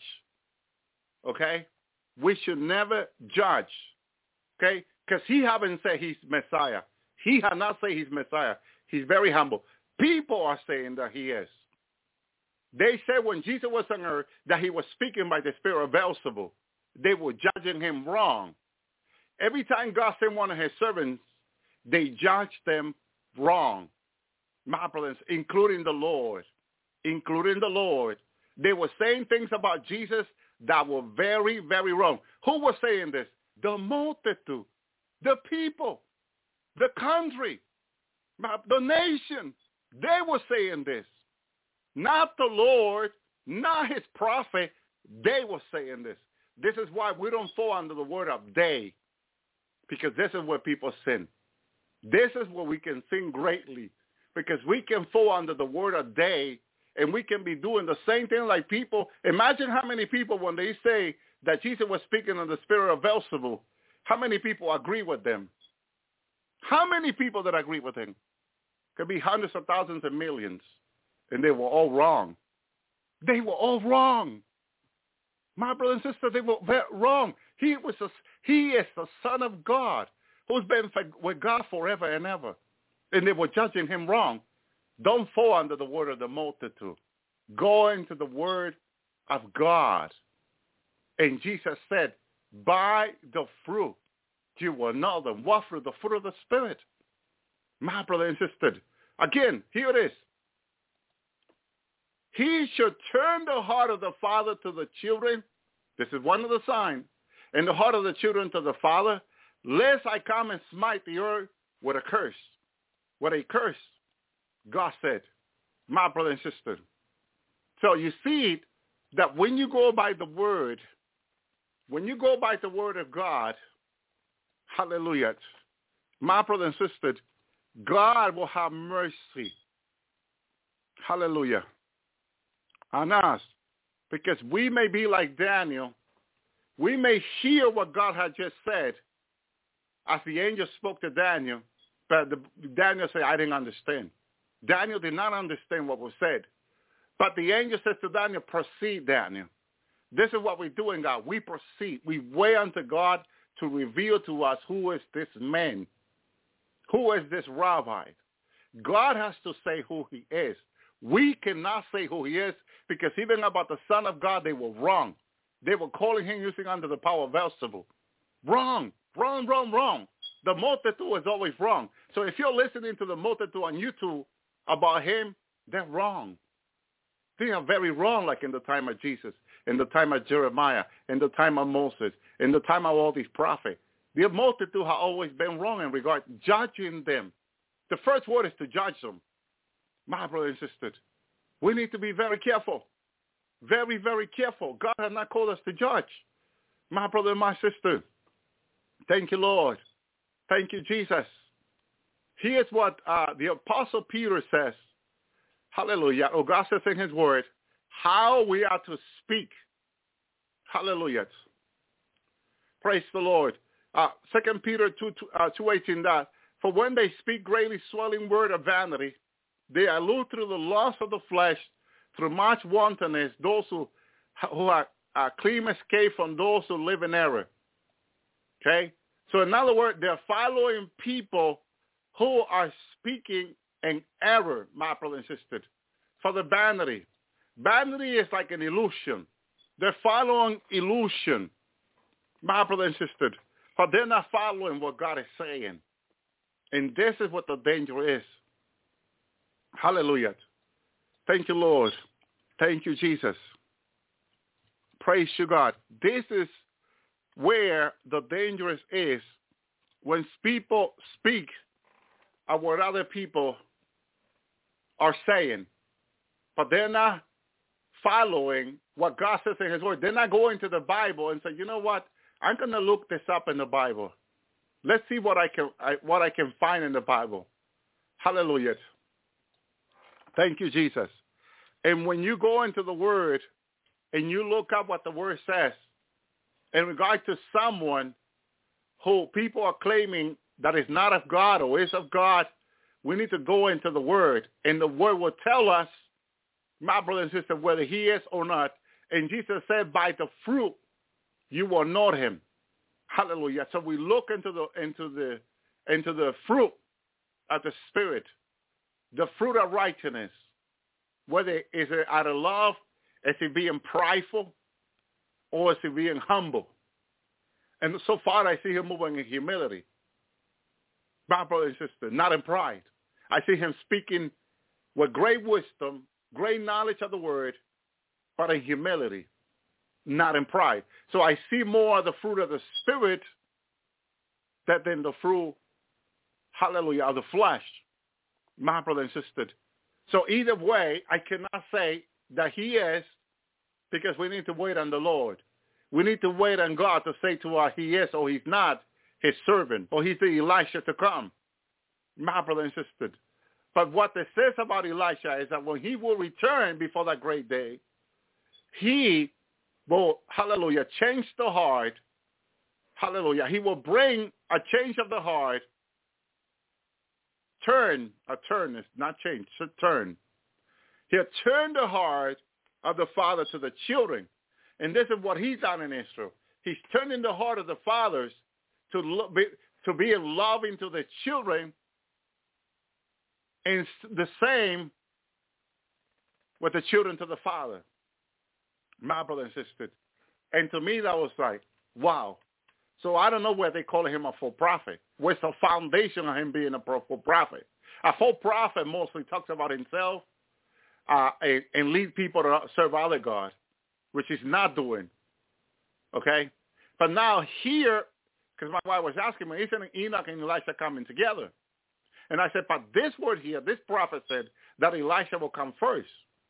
Okay? We should never judge. Okay? Because he haven't said he's Messiah. He has not said he's Messiah. He's very humble. People are saying that he is. They said when Jesus was on earth that he was speaking by the spirit of Beelzebub. They were judging him wrong. Every time God sent one of his servants, they judged them wrong. My brothers, including the Lord. Including the Lord. They were saying things about Jesus that were very, very wrong. Who was saying this? The multitude. The people. The country. The nation. They were saying this. Not the Lord, not his prophet. They were saying this. This is why we don't fall under the word of they, because this is where people sin. This is where we can sin greatly, because we can fall under the word of they, and we can be doing the same thing like people. Imagine how many people, when they say that Jesus was speaking in the spirit of Beelzebub, how many people agree with them? How many people that agree with him? Could be hundreds of thousands and millions. And they were all wrong. They were all wrong. My brother and sister, they were wrong. He was a, he is the Son of God who's been with God forever and ever. And they were judging him wrong. Don't fall under the word of the multitude. Go into the word of God. And Jesus said, by the fruit you will know them. What fruit? The fruit of the Spirit. My brother and sister, again, here it is. He should turn the heart of the father to the children. This is one of the signs. And the heart of the children to the father, lest I come and smite the earth with a curse. With a curse, God said, my brother and sister. So you see that when you go by the word, when you go by the word of God, hallelujah, my brother and sister, God will have mercy. Hallelujah. On us. Because we may be like Daniel. We may hear what God had just said as the angel spoke to Daniel. But the, Daniel said, I didn't understand. Daniel did not understand what was said. But the angel says to Daniel, proceed, Daniel. This is what we do in God. We proceed. We wait unto God to reveal to us who is this man. Who is this rabbi? God has to say who he is. We cannot say who he is because even about the Son of God, they were wrong. They were calling him using under the power of Beelzebub. Wrong, wrong, wrong, wrong. The multitude is always wrong. So if you're listening to the multitude on YouTube about him, they're wrong. They are very wrong, like in the time of Jesus, in the time of Jeremiah, in the time of Moses, in the time of all these prophets. The multitude have always been wrong in regard to judging them. The first word is to judge them. My brother and sister, we need to be very careful. Very, very careful. God has not called us to judge. My brother and my sister, thank you, Lord. Thank you, Jesus. Here's what uh, the Apostle Peter says. Hallelujah. Oh, God says in his word, how we are to speak. Hallelujah. Praise the Lord. Uh, Second Peter two eighteen, that for when they speak greatly swelling word of vanity, they allude through the lust of the flesh, through much wantonness, those who, who are, are clean escape from those who live in error. Okay? So in other words, they're following people who are speaking in error, my brother and sister, for the vanity. Vanity is like an illusion. They're following illusion, my brother and sister, but they're not following what God is saying. And this is what the danger is. Hallelujah. Thank you, Lord. Thank you, Jesus. Praise you, God. This is where the danger is when people speak of what other people are saying, but they're not following what God says in his word. They're not going to the Bible and say, you know what? I'm going to look this up in the Bible. Let's see what I can I, what I can find in the Bible. Hallelujah. Thank you, Jesus. And when you go into the word and you look up what the word says in regard to someone who people are claiming that is not of God or is of God, we need to go into the word. And the word will tell us, my brother and sister, whether he is or not. And Jesus said, by the fruit you will know him. Hallelujah. So we look into the into the into the fruit of the Spirit, the fruit of righteousness. Whether is it out of love, is it being prideful, or is it being humble? And so far I see him moving in humility. My brother and sister, not in pride. I see him speaking with great wisdom, great knowledge of the word, but in humility, not in pride. So I see more of the fruit of the Spirit than the fruit, hallelujah, of the flesh, my brother and sister. So either way, I cannot say that he is, because we need to wait on the Lord. We need to wait on God to say to us he is or he's not his servant, or he's the Elisha to come, my brother and sister. But what it says about Elisha is that when he will return before that great day, he will, hallelujah, change the heart. Hallelujah. He will bring a change of the heart. Turn, a turn is not change, a turn. He'll turn the heart of the father to the children. And this is what he's done in Israel. He's turning the heart of the fathers to lo- be, to be loving to the children, and the same with the children to the father, my brother and sister. And to me, that was like, wow. So I don't know where they call him a full prophet. Where's the foundation of him being a full prophet? A false prophet mostly talks about himself uh, and, and lead people to serve other gods, which he's not doing. Okay? But now here, because my wife was asking me, isn't Enoch and Elisha coming together? And I said, but this word here, this prophet said that Elisha will come first.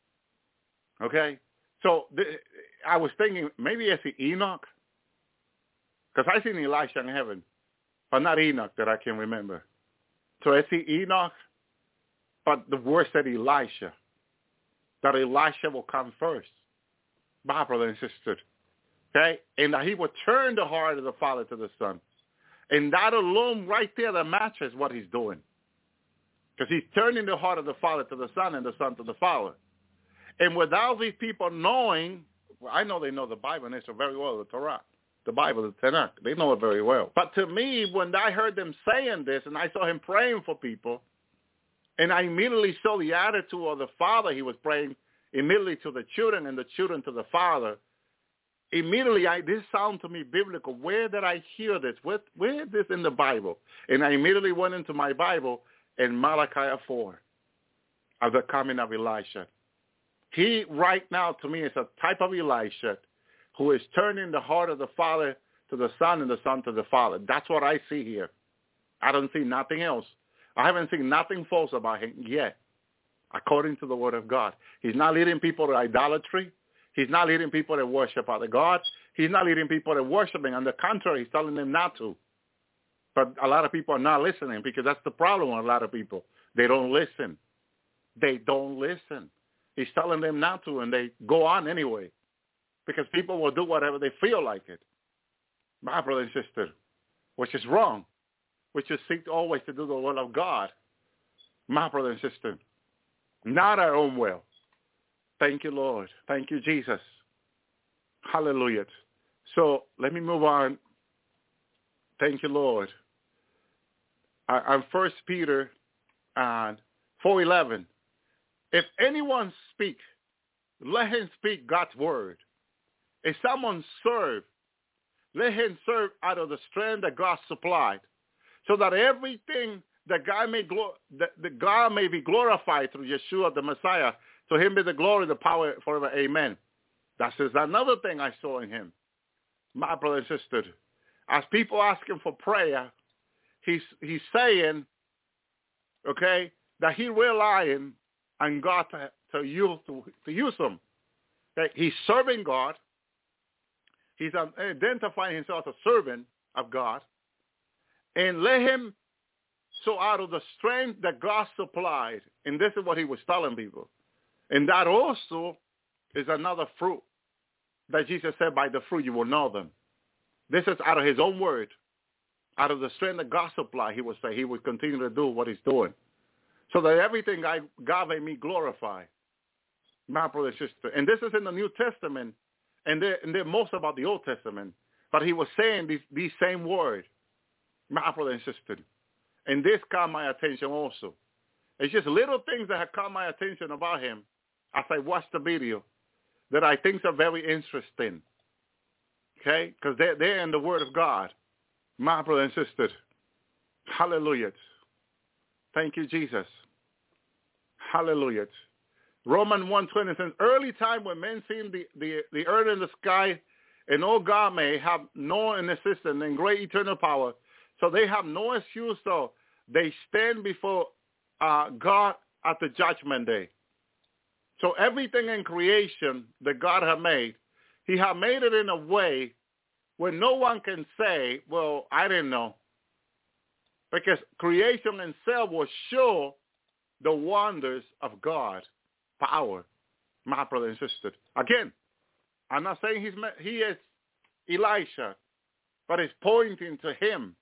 Okay? So th- I was thinking, maybe it's Enoch. Because I seen Elisha in heaven, but not Enoch that I can remember. So I see Enoch, but the word said Elisha, that Elisha will come first. My brother and sister. Okay? And that he will turn the heart of the Father to the Son. And that alone right there, that matches what he's doing. Because he's turning the heart of the Father to the Son and the Son to the Father. And without these people knowing, well, I know they know the Bible and Israel very well, the Torah. The Bible, the Tanakh, they know it very well. But to me, when I heard them saying this and I saw him praying for people, and I immediately saw the attitude of the father, he was praying immediately to the children and the children to the father, immediately I, this sounded to me biblical. Where did I hear this? Where, where is this in the Bible? And I immediately went into my Bible in Malachi four of the coming of Elisha. He right now to me is a type of Elisha who is turning the heart of the Father to the Son and the Son to the Father. That's what I see here. I don't see nothing else. I haven't seen nothing false about him yet, according to the Word of God. He's not leading people to idolatry. He's not leading people to worship other gods. He's not leading people to worshiping. On the contrary, he's telling them not to. But a lot of people are not listening because that's the problem with a lot of people. They don't listen. They don't listen. He's telling them not to, and they go on anyway. Because people will do whatever they feel like it. My brother and sister, which is wrong. We should seek always to do the will of God. My brother and sister, not our own will. Thank you, Lord. Thank you, Jesus. Hallelujah. So let me move on. Thank you, Lord. I'm First Peter uh, four eleven. If anyone speak, let him speak God's word. If someone serve, let him serve out of the strength that God supplied, so that everything that God may glor- that, that God may be glorified through Yeshua the Messiah. To him be the glory, the power forever. Amen. That's just another thing I saw in him. My brother and sister, as people ask him for prayer, he's he's saying, okay, that he relying on God to, to use to, to use him. Okay? He's serving God. He's identifying himself as a servant of God. And let him, so out of the strength that God supplied, and this is what he was telling people, and that also is another fruit that Jesus said, by the fruit you will know them. This is out of his own word. Out of the strength that God supplied, he would say he would continue to do what he's doing. So that everything I, God may me glorify. My brother and sister. And this is in the New Testament. And they're, and they're most about the Old Testament. But he was saying these, these same words. My brother and sister. And this caught my attention also. It's just little things that have caught my attention about him as I watched the video that I think are very interesting. Okay? Because they're, they're in the Word of God. My brother and sister. Hallelujah. Thank you, Jesus. Hallelujah. Romans one twenty says, early time when men seen the, the, the earth and the sky, and all God may have no an assistant and great eternal power. So they have no excuse, so they stand before uh, God at the judgment day. So everything in creation that God had made, he had made it in a way where no one can say, well, I didn't know. Because creation itself will show the wonders of God. Power, my brother and sister. Again, I'm not saying he's he is Elisha, but it's pointing to him.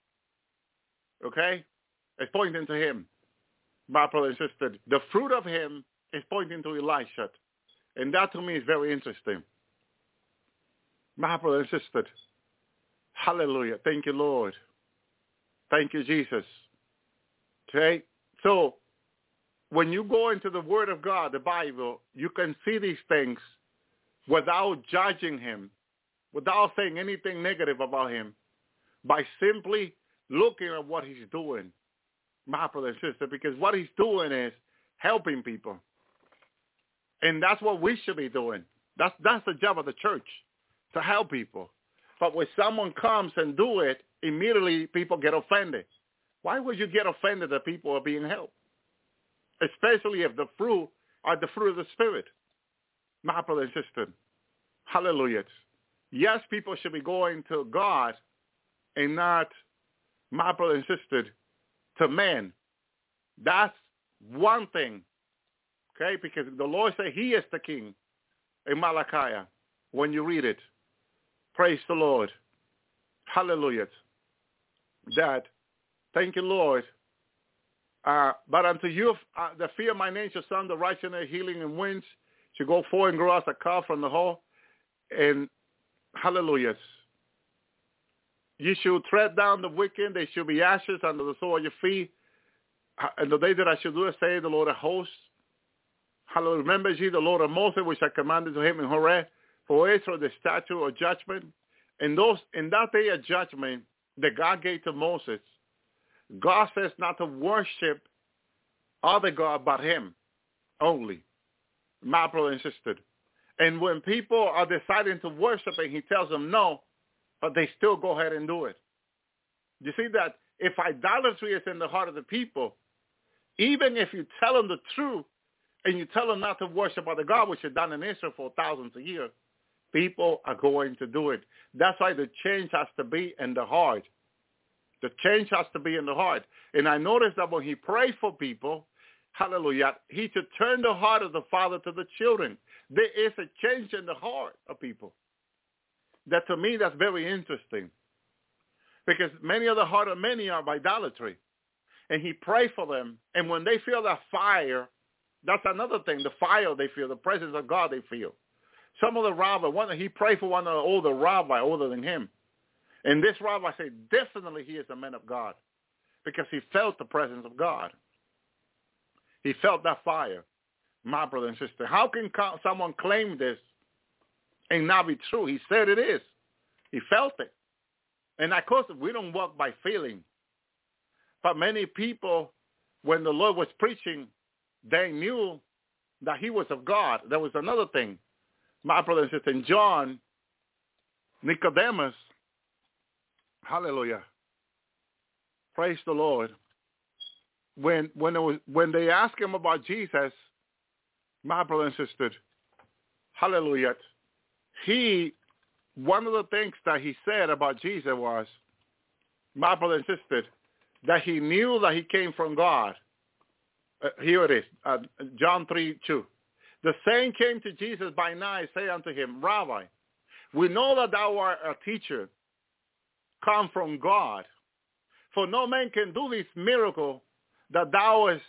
Okay? It's pointing to him, my brother and sister. The fruit of him is pointing to Elisha. And that to me is very interesting. My brother and sister. Hallelujah. Thank you, Lord. Thank you, Jesus. Okay? So, when you go into the Word of God, the Bible, you can see these things without judging him, without saying anything negative about him, by simply looking at what he's doing. my brother and sister, because what he's doing is helping people. And that's what we should be doing. That's that's the job of the church, to help people. But when someone comes and do it, immediately people get offended. Why would you get offended that people are being helped? Especially if the fruit are the fruit of the Spirit. My brother and sister, hallelujah. Yes, people should be going to God and not, my brother and sister, to man. That's one thing, okay? Because the Lord said he is the king in Malachi when you read it. Praise the Lord. Hallelujah. That, thank you, Lord. Uh, but unto you, uh, the fear of my name shall sound the righteousness, healing, and winds shall go forth and grow as a calf from the hole. And hallelujah. You shall tread down the wicked. They shall be ashes under the sole of your feet. And the day that I shall do it, say the Lord of hosts. Hallelujah. Remember ye the Lord of Moses, which I commanded to him in Horeb, for Israel the statute of judgment. And those in that day of judgment that God gave to Moses, God says not to worship other God but him only. My brother and sister. And when people are deciding to worship him, he tells them no, but they still go ahead and do it. You see that if idolatry is in the heart of the people, even if you tell them the truth and you tell them not to worship other God, which is done in Israel for thousands of years, people are going to do it. That's why the change has to be in the heart. The change has to be in the heart. And I noticed that when he prayed for people, hallelujah, he should turn the heart of the father to the children. There is a change in the heart of people. That to me, that's very interesting. Because many of the heart of many are by idolatry. And he prayed for them. And when they feel that fire, that's another thing, the fire they feel, the presence of God they feel. Some of the rabbi, one, he prayed for one of the older rabbi, older than him. And this rabbi said, definitely he is a man of God. Because he felt the presence of God. He felt that fire. My brother and sister, how can someone claim this and not be true? He said it is. He felt it. And of course, we don't walk by feeling. But many people, when the Lord was preaching, they knew that he was of God. There was another thing. My brother and sister, in John, Nicodemus, hallelujah, praise the Lord. When when it was when they asked him about Jesus, my brother and sister, hallelujah, he, one of the things that he said about Jesus was, my brother and sister, that he knew that he came from God. Uh, here it is, uh, John three two. The same came to Jesus by night, say unto him, Rabbi, we know that thou art a teacher, come from God. For no man can do this miracle that thou is,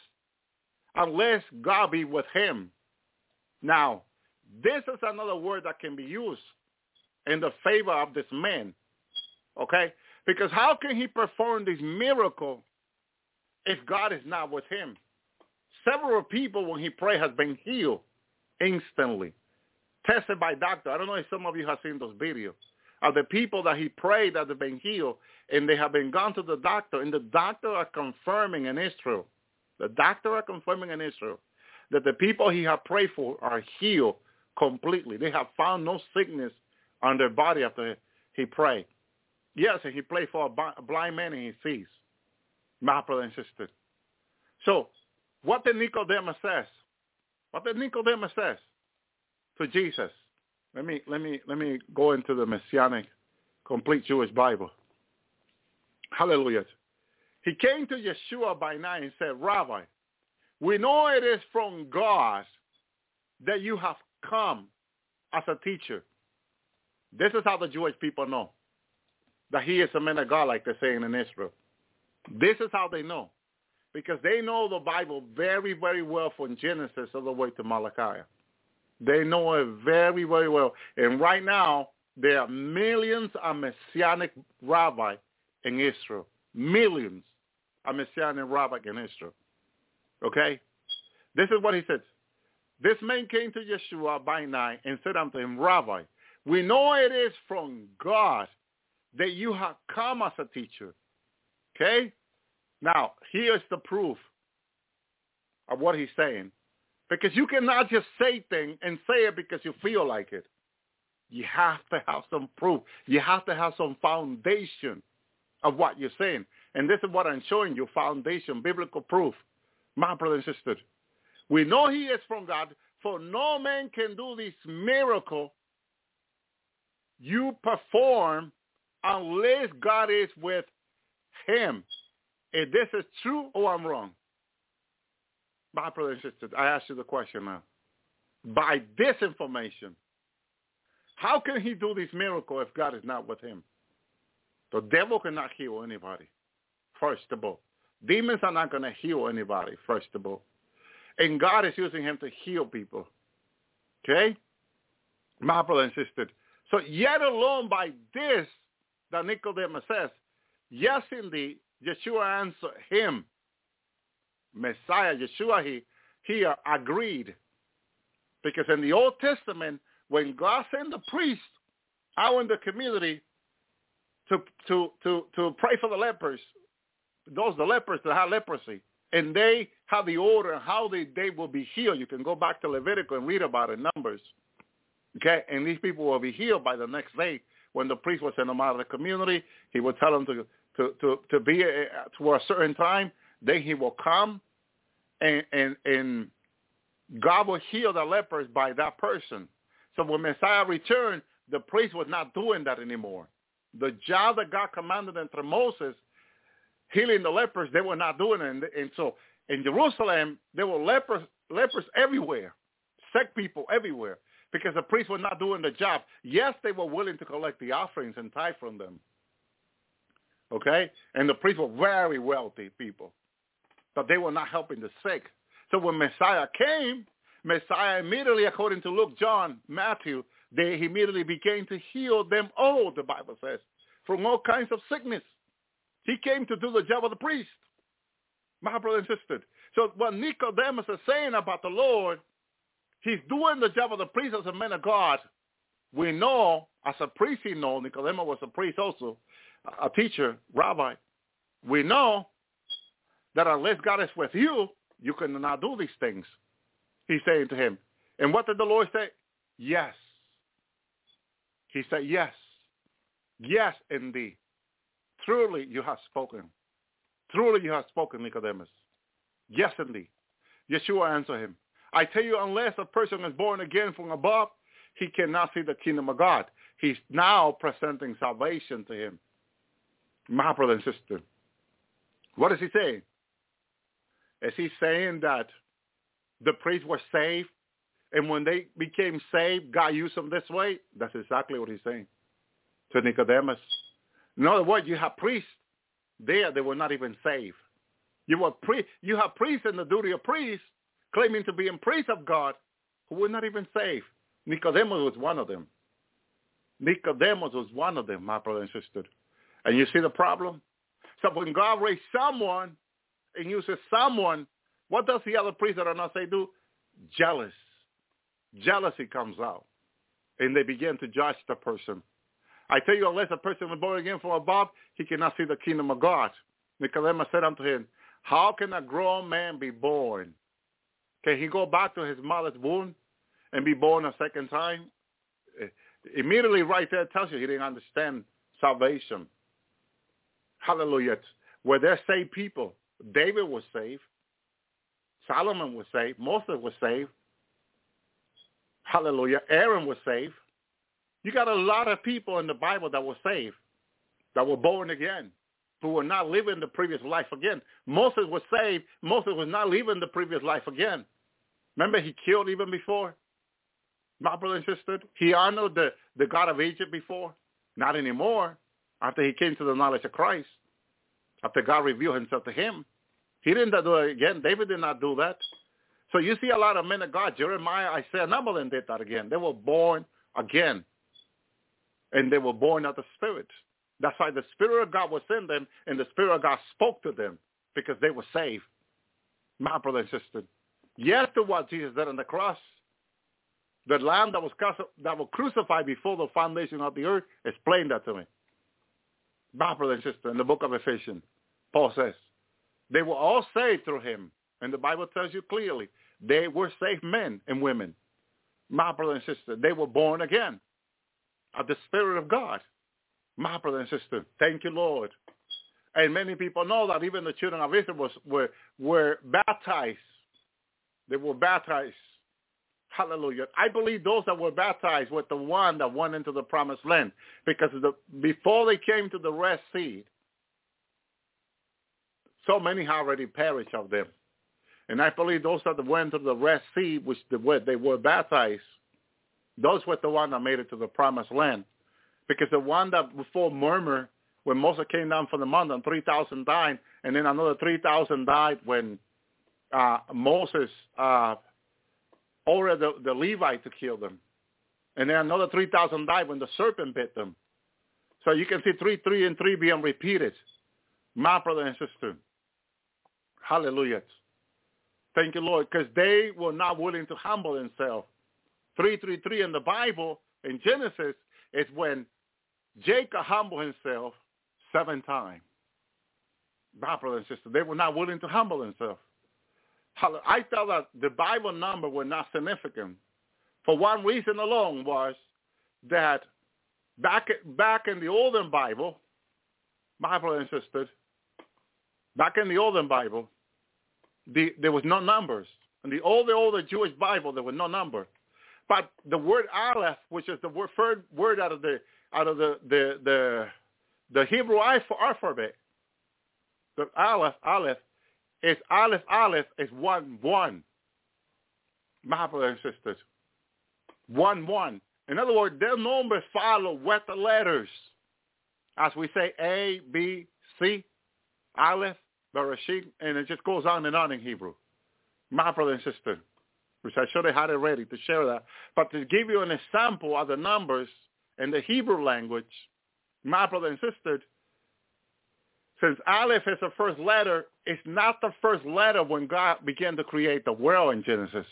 unless God be with him. Now, this is another word that can be used in the favor of this man, okay? Because how can he perform this miracle if God is not with him? Several people, when he prayed, has been healed instantly, tested by doctor. I don't know if some of you have seen those videos of the people that he prayed that have been healed, and they have been gone to the doctor, and the doctor are confirming in Israel, the doctor are confirming in Israel that the people he had prayed for are healed completely. They have found no sickness on their body after he prayed. Yes, and he prayed for a blind man and he sees. My brother and sister. So, what did Nicodemus says? What did Nicodemus says to Jesus? Let me let me let me go into the Messianic, complete Jewish Bible. Hallelujah. He came to Yeshua by night and said, Rabbi, we know it is from God that you have come as a teacher. This is how the Jewish people know that he is a man of God, like they're saying in Israel. This is how they know. Because they know the Bible very, very well from Genesis all the way to Malachi. They know it very, very well. And right now, there are millions of Messianic rabbis in Israel. Millions of Messianic rabbis in Israel. Okay? This is what he says. This man came to Yeshua by night and said unto him, Rabbi, we know it is from God that you have come as a teacher. Okay? Now, here's the proof of what he's saying. Because you cannot just say things and say it because you feel like it. You have to have some proof. You have to have some foundation of what you're saying. And this is what I'm showing you, foundation, biblical proof. My brothers and sisters, we know he is from God, for no man can do this miracle you perform unless God is with him. If this is true or I'm wrong. My brothers and sisters, I ask you the question now. By this information, how can he do this miracle if God is not with him? The devil cannot heal anybody, first of all. Demons are not going to heal anybody, first of all. And God is using him to heal people. Okay? My brother and sister. So yet alone by this, that Nicodemus says, yes, indeed, Yeshua answered him. Messiah, Yeshua, he, he uh, agreed. Because in the Old Testament, when God sent the priest out in the community to, to, to, to pray for the lepers, those the lepers that had leprosy, and they had the order and how they, they will be healed. You can go back to Leviticus and read about it, Numbers. Okay, and these people will be healed by the next day. When the priest would send them out of the community, he would tell them to to to, to be a, to a certain time. Then he will come, and and and God will heal the lepers by that person. So when Messiah returned, the priest was not doing that anymore. The job that God commanded them through Moses, healing the lepers, they were not doing it. And, and so in Jerusalem, there were lepers lepers everywhere, sick people everywhere. Because the priests were not doing the job. Yes, they were willing to collect the offerings and tithe from them. Okay? And the priests were very wealthy people. But they were not helping the sick. So when Messiah came, Messiah immediately, according to Luke, John, Matthew, they immediately began to heal them all, the Bible says, from all kinds of sickness. He came to do the job of the priest. My brother and sister. So what Nicodemus is saying about the Lord, he's doing the job of the priest as a man of God. We know, as a priest he knows, Nicodemus was a priest also, a teacher, rabbi. We know that unless God is with you, you cannot do these things. He's saying to him. And what did the Lord say? Yes. He said, yes. Yes, indeed. Truly you have spoken. Truly you have spoken, Nicodemus. Yes, indeed. Yeshua answered him. I tell you, unless a person is born again from above, he cannot see the kingdom of God. He's now presenting salvation to him. My brother and sister. What is he saying? Is he saying that the priests were saved, and when they became saved, God used them this way? That's exactly what he's saying to Nicodemus. In other words, you have priests there, they were not even saved. You, were pre- you have priests in the duty of priests, claiming to be in praise of God, who were not even saved. Nicodemus was one of them. Nicodemus was one of them, my brother and sister. And you see the problem? So when God raised someone and uses someone, what does the other priests that are not saved do? Jealous. Jealousy comes out. And they begin to judge the person. I tell you, unless a person is born again from above, he cannot see the kingdom of God. Nicodemus said unto him, how can a grown man be born? Can he go back to his mother's womb and be born a second time? Immediately right there tells you he didn't understand salvation. Hallelujah. Were there saved people? David was saved. Solomon was saved. Moses was saved. Hallelujah. Aaron was saved. You got a lot of people in the Bible that were saved, that were born again, who were not living the previous life again. Moses was saved. Moses was not living the previous life again. Remember, he killed even before? My brother and sister, he honored the, the God of Egypt before. Not anymore. After he came to the knowledge of Christ. After God revealed himself to him. He didn't do it again. David did not do that. So you see a lot of men of God. Jeremiah, Isaiah, none of them did that again. They were born again. And they were born of the Spirit. That's why the Spirit of God was in them, and the Spirit of God spoke to them, because they were saved. My brother and sister. Yes, to what Jesus did on the cross. The Lamb that was, that was crucified before the foundation of the earth, explained that to me. My brother and sister, in the book of Ephesians, Paul says, They were all saved through him. And the Bible tells you clearly, they were saved men and women. My brother and sister, they were born again of the Spirit of God. My brother and sister, thank you, Lord. And many people know that even the children of Israel was, were, were baptized. They were baptized. Hallelujah. I believe those that were baptized were the one that went into the promised land, because the, before they came to the Red Sea, so many had already perished of them. And I believe those that went to the Red Sea, which they were, they were baptized, those were the one that made it to the promised land. Because the one that before murmured, when Moses came down from the mountain, three thousand died, and then another three thousand died when uh, Moses uh, ordered the, the Levite to kill them. And then another three thousand died when the serpent bit them. So you can see three, three, and three being repeated. My brother and sister. Hallelujah. Thank you, Lord, because they were not willing to humble themselves. three three three in the Bible, in Genesis, is when Jacob humbled himself seven times. My brother and sister, they were not willing to humble themselves. I thought that the Bible number were not significant. For one reason alone was that back, back in the olden Bible, my brother and sister, back in the olden Bible, the, there was no numbers. In the older, older Jewish Bible, there was no number. But the word Aleph, which is the word, third word out of the out of the the the, the Hebrew alphabet, the Aleph, Aleph, is Aleph, Aleph is one, one. My brothers and sisters, one, one. In other words, their numbers follow with the letters. As we say, A, B, C, Aleph, Bereshit, and it just goes on and on in Hebrew. My brother and sister, which I should have had it ready to share that. But to give you an example of the numbers in the Hebrew language, my brother and sister, since Aleph is the first letter, it's not the first letter when God began to create the world in Genesis.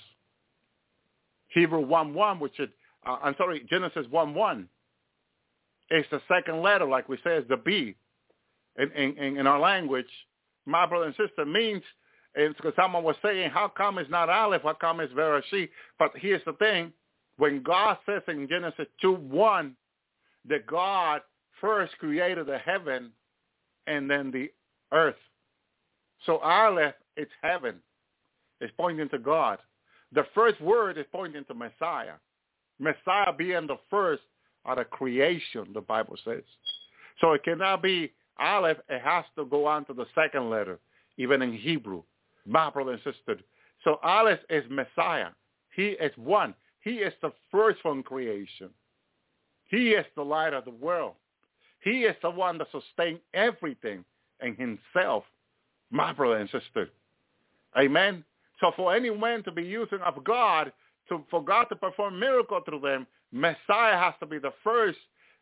Hebrew one one, which is, uh, I'm sorry, Genesis one one. It's the second letter, like we say, is the B in, in, in our language. My brother and sister means, it's because someone was saying, how come it's not Aleph, how come it's Bereshit? But here's the thing. When God says in Genesis two one that God first created the heaven and then the earth. So Aleph, it's heaven. It's pointing to God. The first word is pointing to Messiah. Messiah being the first of the creation, the Bible says. So it cannot be Aleph. It has to go on to the second letter, even in Hebrew. My brother and sister. So Aleph is Messiah. He is one. He is the first from creation. He is the light of the world. He is the one that sustains everything in himself. My brother and sister. Amen. So for anyone to be using of God, to, for God to perform miracles through them, Messiah has to be the first.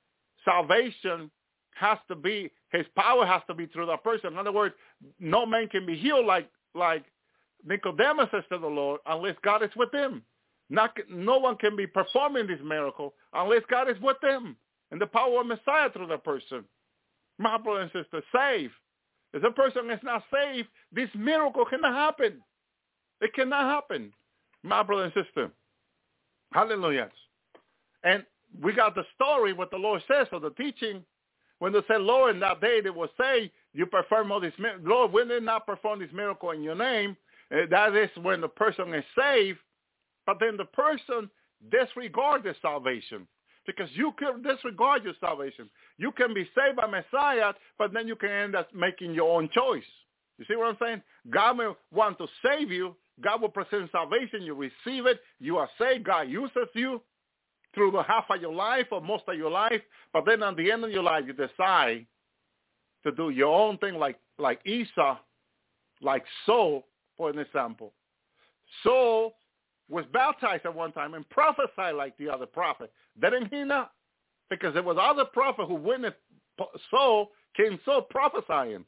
Salvation has to be, his power has to be through that person. In other words, no man can be healed like like Nicodemus says to the Lord unless God is with him. Not, no one can be performing this miracle unless God is with them. And the power of Messiah through the person. My brother and sister, save. If the person is not saved, this miracle cannot happen. It cannot happen. My brother and sister. Hallelujah. And we got the story, what the Lord says, of the teaching. When they said, Lord, in that day they will say, you perform all this miracle. Lord, when they not perform this miracle in your name, uh, that is when the person is saved. But then the person disregards their salvation. Because you can disregard your salvation. You can be saved by Messiah, but then you can end up making your own choice. You see what I'm saying? God will want to save you. God will present salvation. You receive it. You are saved. God uses you through the half of your life or most of your life. But then at the end of your life, you decide to do your own thing like, like Esau, like Saul, for an example. Saul was baptized at one time and prophesied like the other prophet. Didn't he not? Because there was other prophet who witnessed Saul, King Saul prophesying.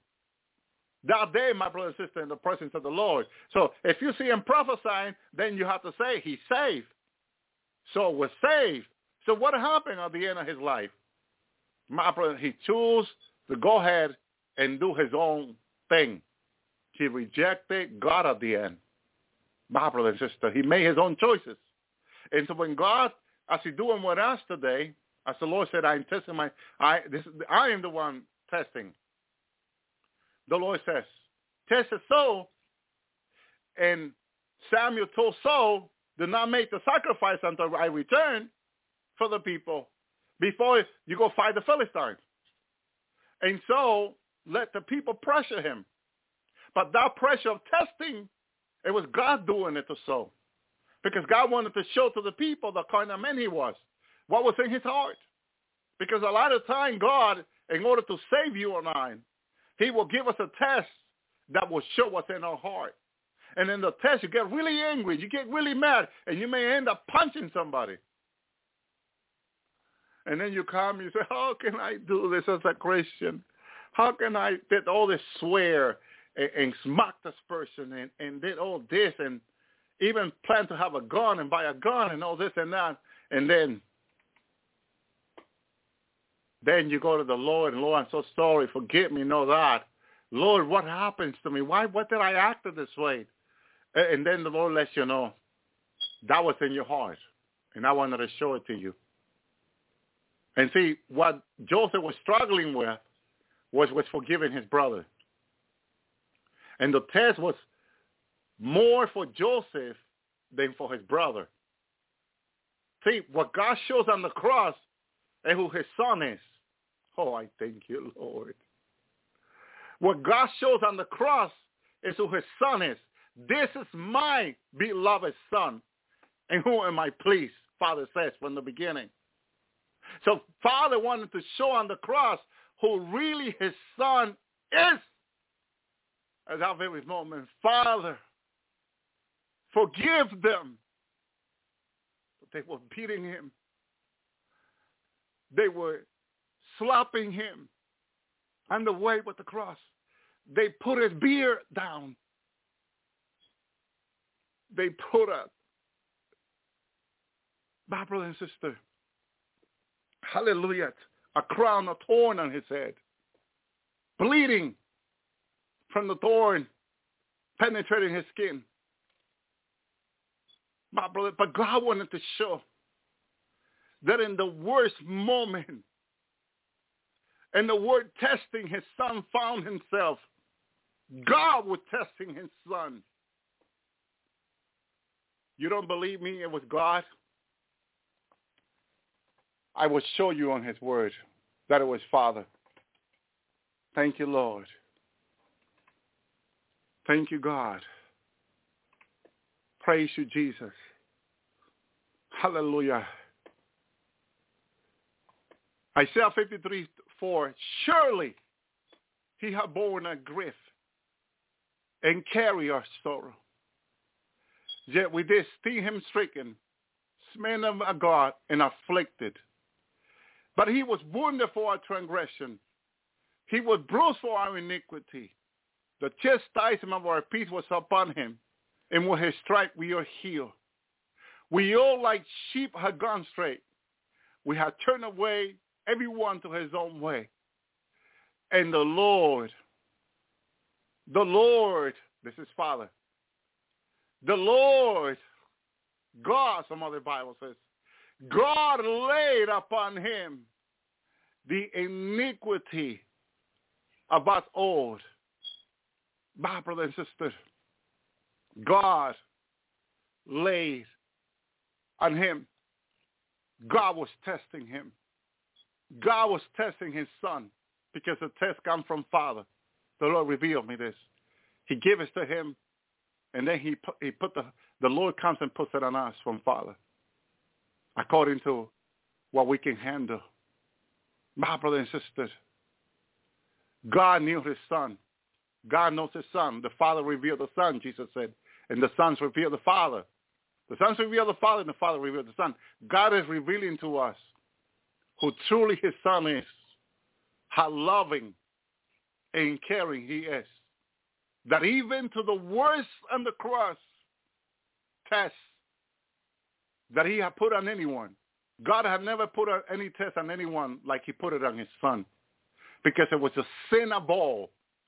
That day, my brother and sister, in the presence of the Lord. So if you see him prophesying, then you have to say he's saved. Saul was saved. So what happened at the end of his life? My brother, he chose to go ahead and do his own thing. He rejected God at the end. My brother and sister, he made his own choices. And so when God, as he's doing with us today, as the Lord said, I am testing my, I, this, I am the one testing. The Lord says, test the soul. And Samuel told Saul, do not make the sacrifice until I return for the people before you go fight the Philistines. And so let the people pressure him. But that pressure of testing, it was God doing it to Saul. Because God wanted to show to the people the kind of man he was, what was in his heart. Because a lot of time God, in order to save you and I, he will give us a test that will show what's in our heart. And in the test, you get really angry, you get really mad, and you may end up punching somebody. And then you come and you say, how can I do this as a Christian? How can I did all this swear and, and smack this person and, and did all this and even plan to have a gun and buy a gun and all this and that. And then, then you go to the Lord and Lord, I'm so sorry, forgive me, know that. Lord, what happens to me? Why, what did I act this way? And then the Lord lets you know that was in your heart. And I wanted to show it to you. And see, what Joseph was struggling with was, was forgiving his brother. And the test was more for Joseph than for his brother. See, what God shows on the cross and who his son is. Oh, I thank you, Lord. What God shows on the cross is who his son is. This is my beloved son, in whom am I pleased, Father says from the beginning. So Father wanted to show on the cross who really his son is. At that very moment, Father, forgive them. But they were beating him. They were slapping him on the way with the cross. They put his beard down. They put a, my brother and sister, hallelujah, a crown of thorn on his head, bleeding from the thorn penetrating his skin. My brother, but God wanted to show that in the worst moment, in the word testing, his son found himself. God was testing his son. You don't believe me? It was God. I will show you on his word that it was Father. Thank you, Lord. Thank you, God. Praise you, Jesus. Hallelujah. Isaiah fifty-three four, surely he hath borne our grief and carry our sorrow. Yet we did see him stricken, smitten of God, and afflicted. But he was wounded for our transgression. He was bruised for our iniquity. The chastisement of our peace was upon him, and with his stripe we are healed. We all like sheep had gone straight. We had turned away everyone to his own way. And the Lord, the Lord, this is Father, the Lord, God, some other Bible says, God laid upon him the iniquity of us all. My brother and sister, God laid on him. God was testing him. God was testing his son because the test comes from Father. The Lord revealed me this. He gave it to him, and then he put, he put the, the Lord comes and puts it on us from Father, according to what we can handle. My brother and sister, God knew his son. God knows his son. The Father revealed the Son, Jesus said, and the Son's revealed the Father. The Son's revealed the Father, and the Father revealed the Son. God is revealing to us who truly his son is, how loving and caring he is. That even to the worst on the cross test that he had put on anyone, God had never put any test on anyone like he put it on his son. Because it was a sin of all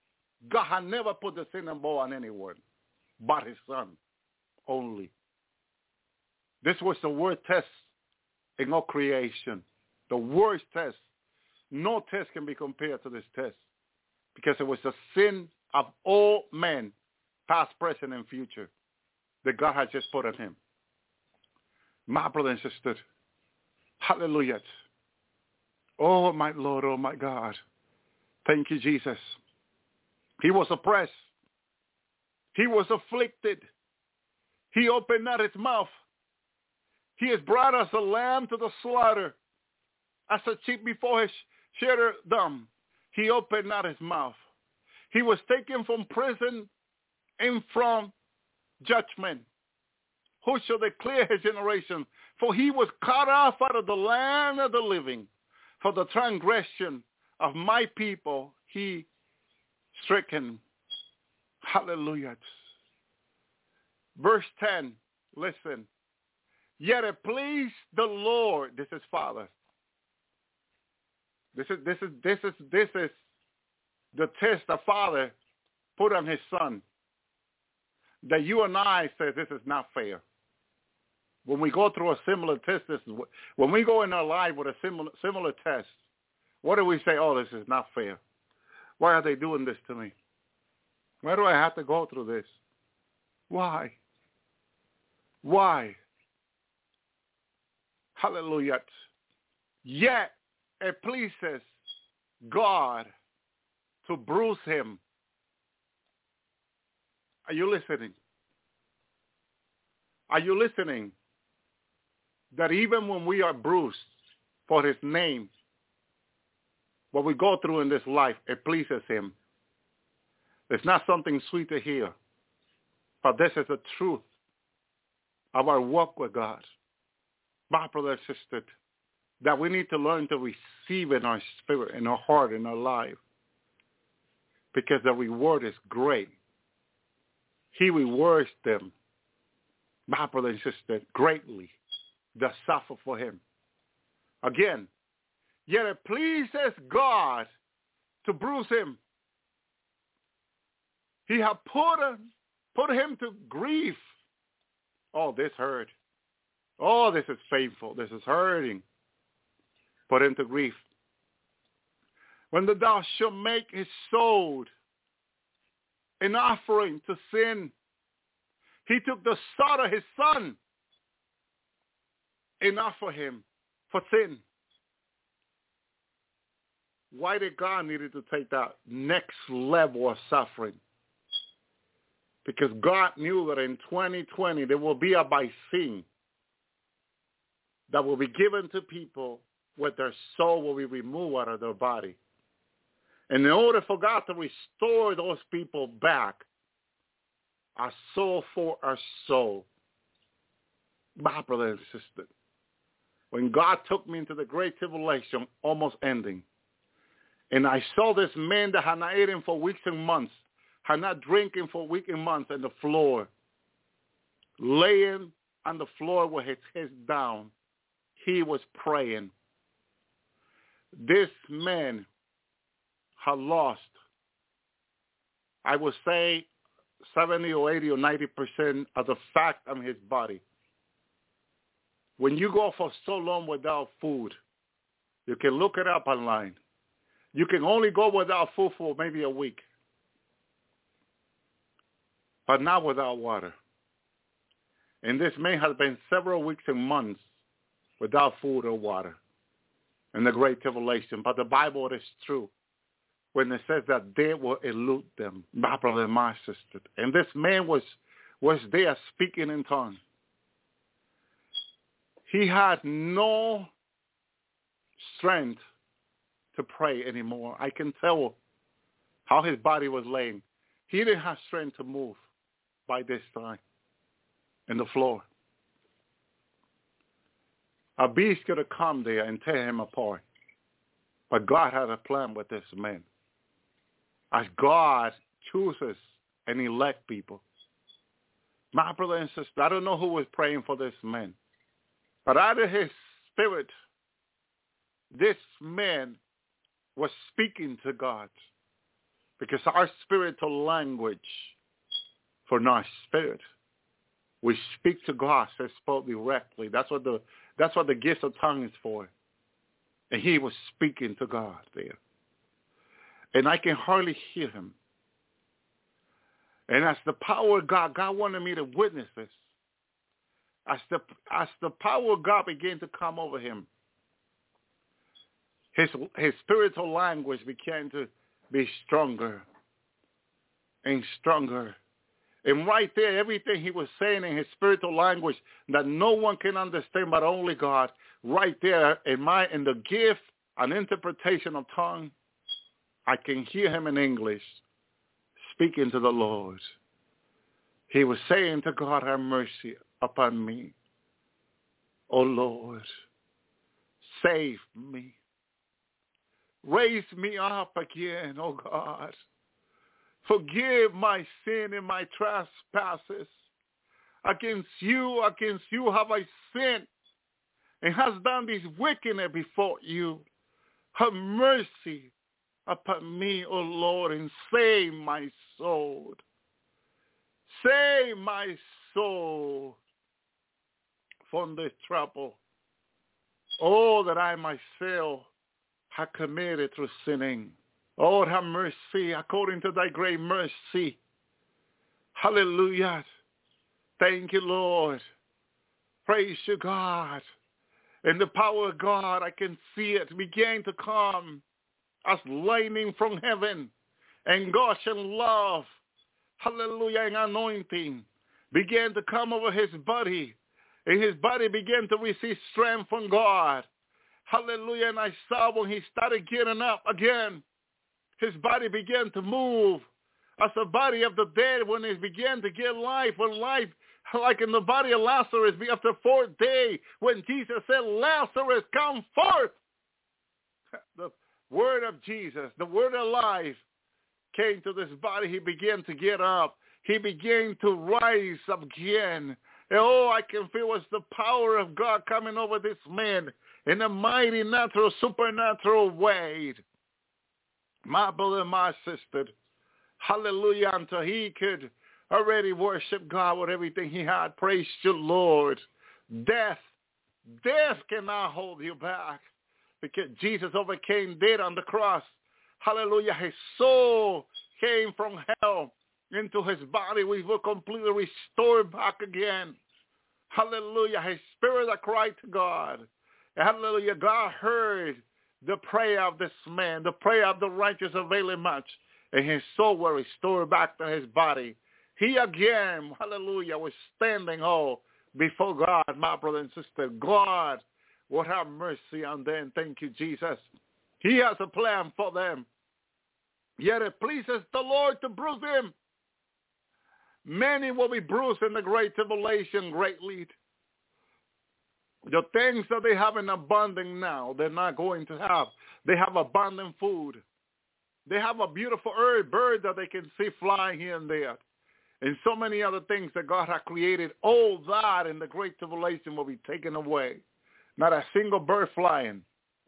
God had never put the sin and bow on anyone but his son only. This was the worst test in all creation. The worst test. No test can be compared to this test because it was the sin of all men, past, present, and future, that God had just put on him. My brother and sister, hallelujah. Oh, my Lord, oh, my God. Thank you, Jesus. He was oppressed. He was afflicted. He opened not his mouth. He has brought us a lamb to the slaughter, as a sheep before his shearer dumb. He opened not his mouth. He was taken from prison and from judgment. Who shall declare his generation? For he was cut off out of the land of the living. For the transgression of my people he stricken. Hallelujah. Verse ten, listen. Yet it pleased the Lord. This is Father. This is this is this is this is the test the Father put on his Son. That you and I say this is not fair. When we go through a similar test, this is what, when we go in our life with a similar similar test, what do we say? Oh, this is not fair. Why are they doing this to me? Why do I have to go through this? Why? Why? Hallelujah. Yet it pleases God to bruise him. Are you listening? Are you listening? That even when we are bruised for his name, what we go through in this life, it pleases him. It's not something sweet to hear, but this is the truth of our walk with God. My brother and sister, that we need to learn to receive in our spirit, in our heart, in our life, because the reward is great. He rewards them, my brother and sister, greatly that suffer for him. Again, yet it pleases God to bruise him. He had put, a, put him to grief. Oh, this hurt. Oh, this is painful. This is hurting. Put him to grief. When the thou shalt make his soul an offering to sin, he took the sword of his Son and offered him for sin. Why did God needed to take that next level of suffering? Because God knew that in twenty twenty there will be a vaccine that will be given to people where their soul will be removed out of their body. And in order for God to restore those people back, a soul for a soul, my brother and sister, when God took me into the great tribulation, almost ending, and I saw this man that had not eaten for weeks and months, had not drinking for weeks and months on the floor, laying on the floor with his head down, he was praying. This man had lost, I would say, seventy or eighty or ninety percent of the fat on his body. When you go for so long without food, you can look it up online. You can only go without food for maybe a week, but not without water. And this man has been several weeks and months without food or water in the great tribulation. But the Bible is true when it says that they will elude them, my brother and my sister. And this man was, was there speaking in tongues. He had no strength to pray anymore. I can tell how his body was laying. He didn't have strength to move by this time in the floor. A beast could have come there and tear him apart. But God had a plan with this man. As God chooses and elect people. My brother and sister, I don't know who was praying for this man. But out of his spirit, this man was speaking to God. Because our spiritual language for our spirit, we speak to God, says spoke directly. That's what the that's what the gift of tongue is for. And he was speaking to God there. And I can hardly hear him. And as the power of God, God wanted me to witness this. As the as the power of God began to come over him, his his spiritual language began to be stronger and stronger. And right there, everything he was saying in his spiritual language that no one can understand but only God, right there in my in the gift, an interpretation of tongue, I can hear him in English speaking to the Lord. He was saying to God, have mercy upon me. Oh Lord, save me. Raise me up again, oh God. Forgive my sin and my trespasses. Against you, against you have I sinned and has done this wickedness before you. Have mercy upon me, O Lord, and save my soul. Save my soul from this trouble. Oh, that I myself have committed through sinning. Oh, have mercy according to thy great mercy. Hallelujah. Thank you, Lord. Praise you, God. In the power of God, I can see it begin to come as lightning from heaven. And God shall love, hallelujah, and anointing began to come over his body. And his body began to receive strength from God. Hallelujah. And I saw when he started getting up again, his body began to move as the body of the dead when it began to get life. When life, like in the body of Lazarus, after fourth day, when Jesus said, Lazarus, come forth. The word of Jesus, the word of life came to this body. He began to get up. He began to rise again. And oh, I can feel it's the power of God coming over this man in a mighty, natural, supernatural way. My brother and my sister, hallelujah, until he could already worship God with everything he had. Praise you, Lord. Death, death cannot hold you back because Jesus overcame death on the cross. Hallelujah. His soul came from hell into his body. We were completely restored back again. Hallelujah. His spirit that cried to God. Hallelujah. God heard the prayer of this man, the prayer of the righteous availeth much, and his soul was restored back to his body. He again, hallelujah, was standing all before God, my brother and sister. God will have mercy on them. Thank you, Jesus. He has a plan for them. Yet it pleases the Lord to bruise him. Many will be bruised in the great tribulation greatly. The things that they have in abundance now, they're not going to have. They have abundant food. They have a beautiful earth, bird that they can see flying here and there. And so many other things that God has created. All that in the great tribulation will be taken away. Not a single bird flying.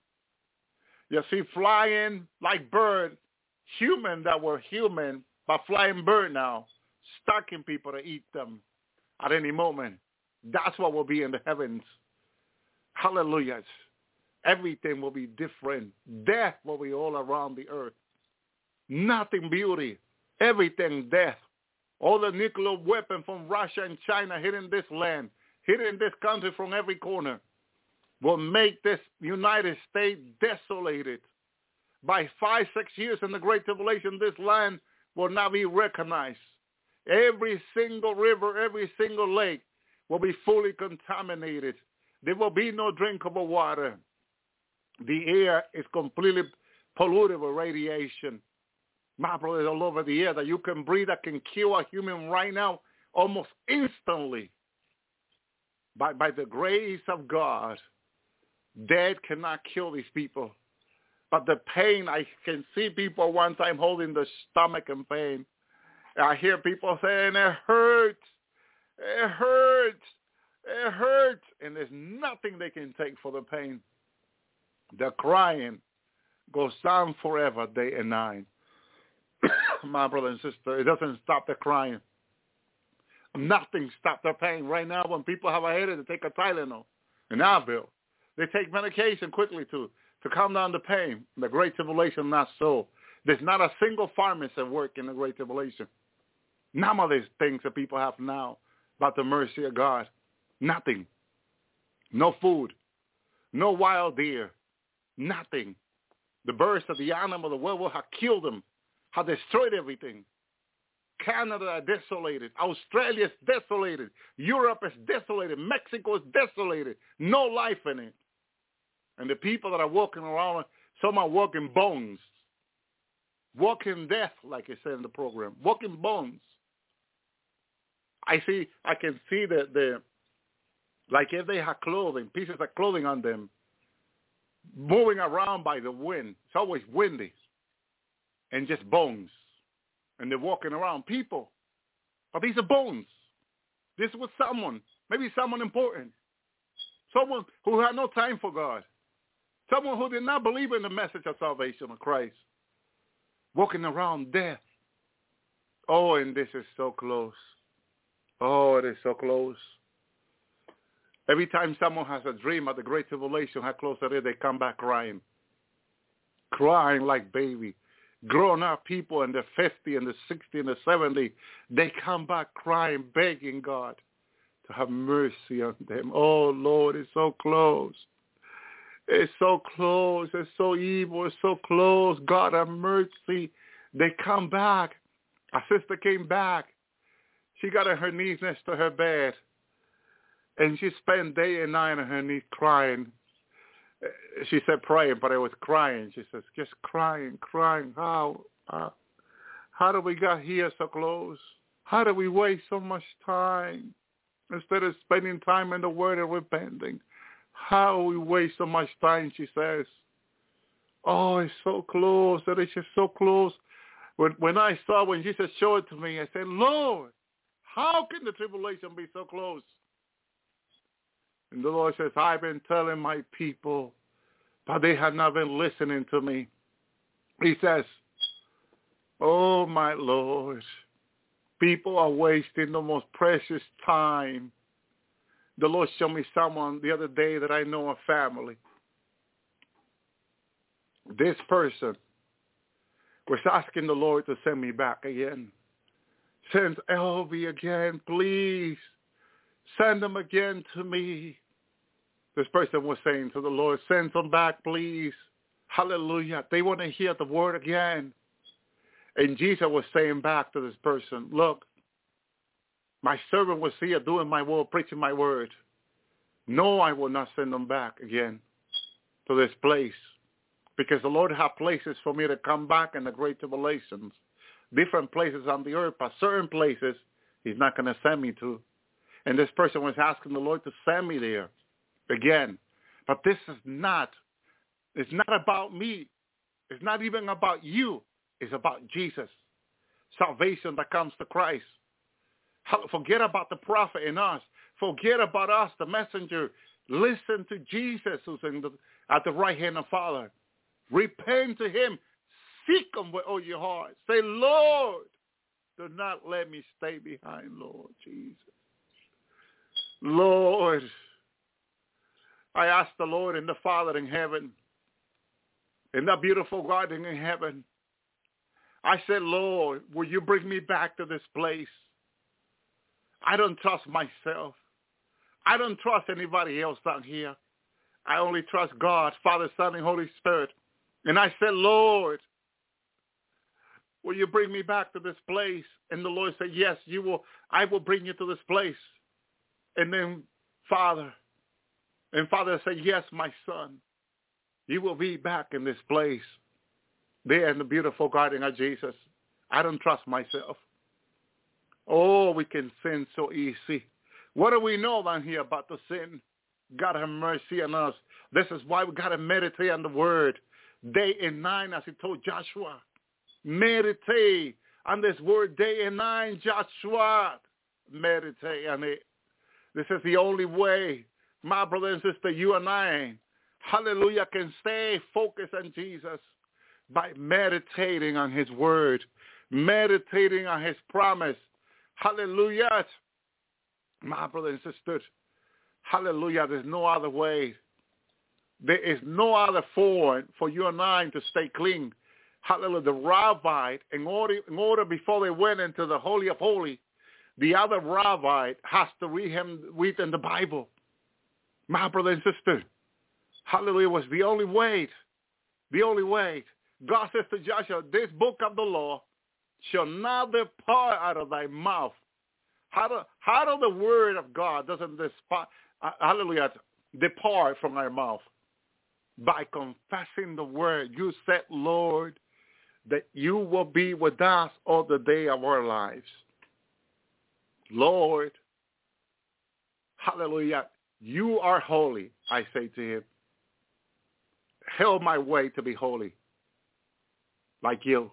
You see, flying like bird, human that were human, but flying bird now, stalking people to eat them at any moment. That's what will be in the heavens. Hallelujah. Everything will be different. Death will be all around the earth. Nothing beauty. Everything death. All the nuclear weapons from Russia and China hitting this land, hitting this country from every corner, will make this United States desolated. By five, six years in the Great Tribulation, this land will not be recognized. Every single river, every single lake will be fully contaminated. There will be no drinkable water. The air is completely polluted with radiation. My brothers, all over the air that you can breathe that can kill a human right now almost instantly. By, by the grace of God, death cannot kill these people. But the pain, I can see people one time holding the stomach in pain. I hear people saying, it hurts, it hurts. It hurts, and there's nothing they can take for the pain. The crying goes on forever, day and night. My brother and sister, it doesn't stop their crying. Nothing stops their pain. Right now, when people have a headache, they take a Tylenol, an Advil. They take medication quickly to, to calm down the pain. The Great Tribulation, not so. There's not a single pharmacist at work in the Great Tribulation. None of these things that people have now about the mercy of God. Nothing. No food. No wild deer. Nothing. The birds of the animal, the werewolf have killed them, have destroyed everything. Canada is desolated. Australia is desolated. Europe is desolated. Mexico is desolated. No life in it. And the people that are walking around, some are walking bones. Walking death, like it said in the program. Walking bones. I see, I can see the, the like if they have clothing, pieces of clothing on them, moving around by the wind. It's always windy. And just bones. And they're walking around. People. But these are bones. This was someone. Maybe someone important. Someone who had no time for God. Someone who did not believe in the message of salvation of Christ. Walking around death. Oh, and this is so close. Oh, it is so close. Every time someone has a dream of the Great Tribulation, how close it is, they come back crying. Crying like baby. Grown-up people in the fifty and the sixty and the seventy, they come back crying, begging God to have mercy on them. Oh, Lord, it's so close. It's so close. It's so evil. It's so close. God, have mercy. They come back. A sister came back. She got on her knees next to her bed, and she spent day and night on her knees crying. She said praying, but I was crying. She says, just crying, crying. How, uh, how do we got here so close? How do we waste so much time instead of spending time in the Word and repenting? How we waste so much time, she says. Oh, it's so close. That is just so close. When, when I saw, when Jesus showed it to me, I said, Lord, how can the tribulation be so close? And the Lord says, I've been telling my people, but they have not been listening to me. He says, oh, my Lord, people are wasting the most precious time. The Lord showed me someone the other day that I know, a family. This person was asking the Lord to send me back again. Send Elvie again, please. Send them again to me. This person was saying to the Lord, send them back, please. Hallelujah. They want to hear the word again. And Jesus was saying back to this person, look, my servant was here doing my will, preaching my word. No, I will not send them back again to this place, because the Lord has places for me to come back in the Great Tribulations, different places on the earth, but certain places he's not going to send me to. And this person was asking the Lord to send me there again. But this is not, it's not about me. It's not even about you. It's about Jesus. Salvation that comes to Christ. Forget about the prophet in us. Forget about us, the messenger. Listen to Jesus who's in the, at the right hand of Father. Repent to him. Seek him with all your heart. Say, Lord, do not let me stay behind, Lord Jesus. Lord, I ask the Lord and the Father in heaven, in that beautiful garden in heaven, I said, Lord, will you bring me back to this place? I don't trust myself. I don't trust anybody else down here. I only trust God, Father, Son, and Holy Spirit. And I said, Lord, will you bring me back to this place? And the Lord said, yes, you will. I will bring you to this place. And then, Father, and Father said, yes, my son, you will be back in this place, there in the beautiful garden of Jesus. I don't trust myself. Oh, we can sin so easy. What do we know down here about the sin? God have mercy on us. This is why we got to meditate on the word day and night, as he told Joshua. Meditate on this word day and night, Joshua. Meditate on it. This is the only way, my brother and sister, you and I, hallelujah, can stay focused on Jesus by meditating on his word, meditating on his promise. Hallelujah. My brother and sister, hallelujah, there's no other way. There is no other form for you and I to stay clean. Hallelujah. The rabbi, in order, in order before they went into the Holy of Holies, the other rabbi has to read him read in the Bible. My brother and sister, hallelujah, was the only way. The only way. God says to Joshua, this book of the law shall not depart out of thy mouth. How do, how do the word of God doesn't despart, hallelujah, depart from our mouth? By confessing the word. You said, Lord, that you will be with us all the day of our lives. Lord, hallelujah, you are holy, I say to him. Help my way to be holy, like you.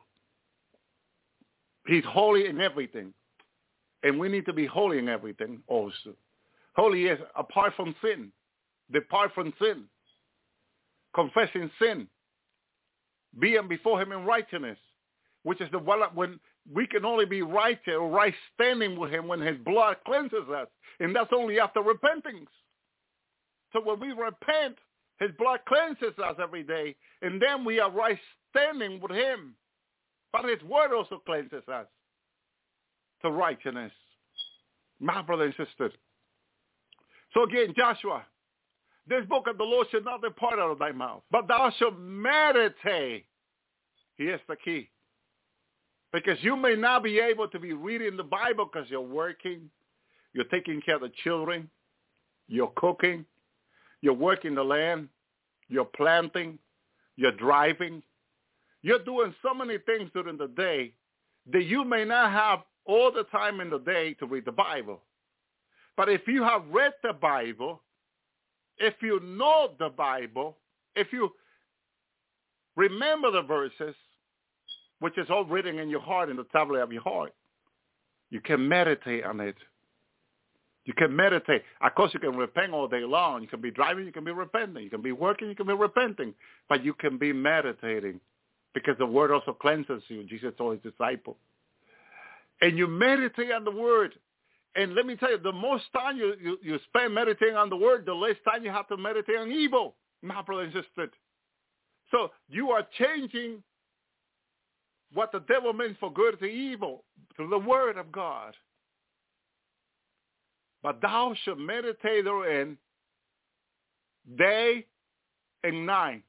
He's holy in everything, and we need to be holy in everything also. Holy is apart from sin, depart from sin, confessing sin, being before him in righteousness, which is the one when we can only be righteous or right standing with him when his blood cleanses us, and that's only after repentance. So when we repent, his blood cleanses us every day, and then we are right standing with him. But his word also cleanses us to righteousness. My brother and sister. So again, Joshua, this book of the law shall not depart out of thy mouth, but thou shalt meditate. Here's the key. Because you may not be able to be reading the Bible because you're working, you're taking care of the children, you're cooking, you're working the land, you're planting, you're driving. You're doing so many things during the day that you may not have all the time in the day to read the Bible. But if you have read the Bible, if you know the Bible, if you remember the verses, which is all written in your heart, in the tablet of your heart, you can meditate on it. You can meditate. Of course, you can repent all day long. You can be driving, you can be repenting. You can be working, you can be repenting. But you can be meditating because the word also cleanses you. Jesus told his disciples. And you meditate on the word. And let me tell you, the most time you, you, you spend meditating on the word, the less time you have to meditate on evil, my brother and sister. So you are changing what the devil means for good to evil through the word of God. But thou shalt meditate therein day and night.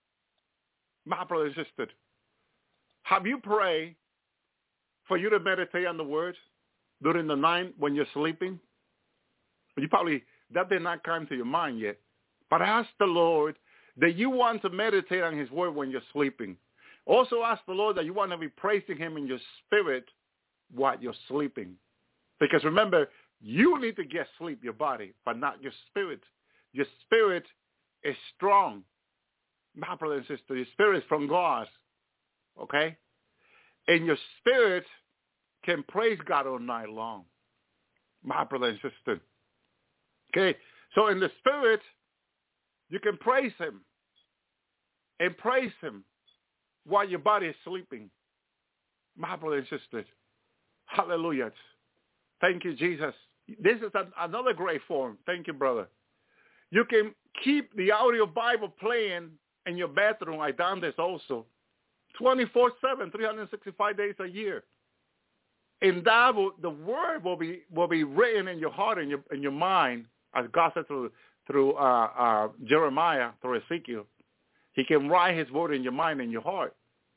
My brother and sister, have you prayed for you to meditate on the word during the night when you're sleeping? You probably, that did not come to your mind yet. But ask the Lord that you want to meditate on his word when you're sleeping. Also ask the Lord that you want to be praising him in your spirit while you're sleeping. Because remember, you need to get sleep, your body, but not your spirit. Your spirit is strong. My brother and sister, your spirit is from God. Okay? And your spirit can praise God all night long. My brother and sister. Okay? So in the spirit, you can praise him. And praise him while your body is sleeping. My brother and sister. Hallelujah. Thank you, Jesus. This is an, another great form. Thank you, brother. You can keep the audio Bible playing in your bedroom. I've done this also. twenty-four seven, three hundred sixty-five days a year. And that will, the word will be will be written in your heart and your in your mind, as God said through through uh, uh, Jeremiah, through Ezekiel. He can write his word in your mind and your heart.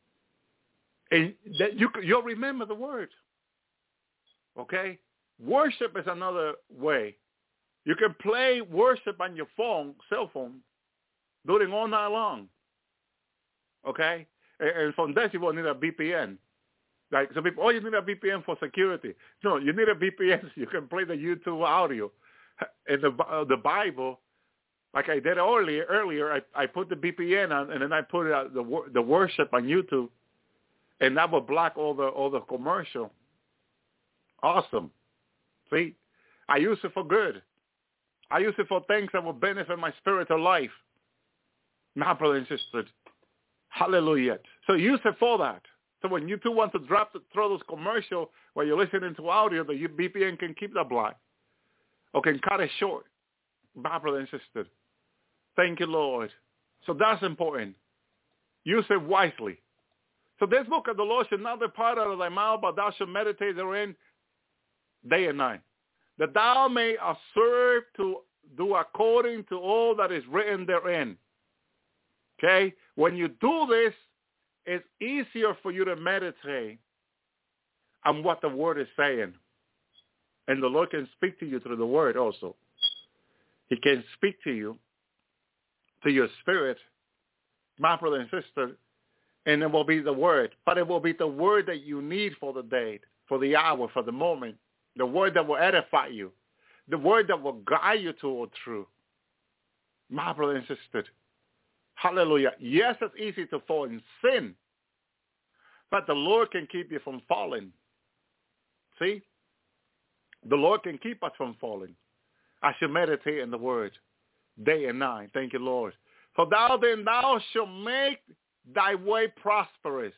And that you you'll remember the word. Okay? Worship is another way. You can play worship on your phone, cell phone, during all night long. Okay? And, and from that you will need a V P N. Like some people, oh, you need a V P N for security. No, you need a V P N so you can play the YouTube audio. In the uh, the Bible, like I did earlier, earlier I, I put the V P N on, and then I put uh, the the worship on YouTube, and that will block all the all the commercial. Awesome. See, I use it for good. I use it for things that will benefit my spiritual life. My brother and sister, hallelujah. So use it for that. So when you two want to drop the, throw those commercials while you're listening to audio, the V P N can keep that block or can cut it short. My brother and sister, thank you, Lord. So that's important. Use it wisely. So this book of the Lord shall not depart out of thy mouth, but thou shalt meditate therein day and night, that thou may observe to do according to all that is written therein. Okay? When you do this, it's easier for you to meditate on what the word is saying. And the Lord can speak to you through the word also. He can speak to you, to your spirit, my brother and sister, and it will be the word. But it will be the word that you need for the day, for the hour, for the moment. The word that will edify you. The word that will guide you toward truth. My brother and sister, hallelujah. Yes, it's easy to fall in sin, but the Lord can keep you from falling. See? The Lord can keep us from falling. I shall meditate in the word day and night. Thank you, Lord. For thou then thou shalt make thy way prosperous.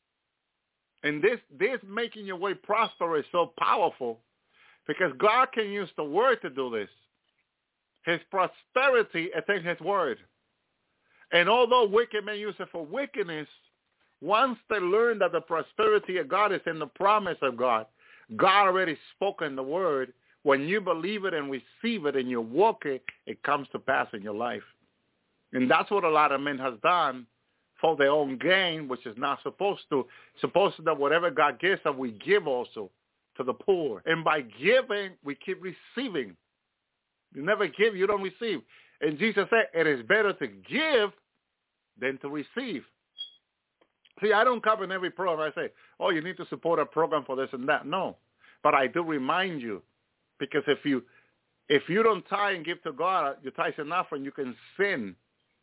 And this, this making your way prosperous is so powerful because God can use the word to do this. His prosperity is in his word. And although wicked men use it for wickedness, once they learn that the prosperity of God is in the promise of God, God already spoken the word. When you believe it and receive it and you walk it, it comes to pass in your life. And that's what a lot of men has done for their own gain, which is not supposed to. Supposed to that whatever God gives us, we give also to the poor. And by giving, we keep receiving. You never give, you don't receive. And Jesus said, it is better to give than to receive. See, I don't come in every program. I say, oh, you need to support a program for this and that. No. But I do remind you, because if you if you don't tithe and give to God, your tithe is enough and you can sin.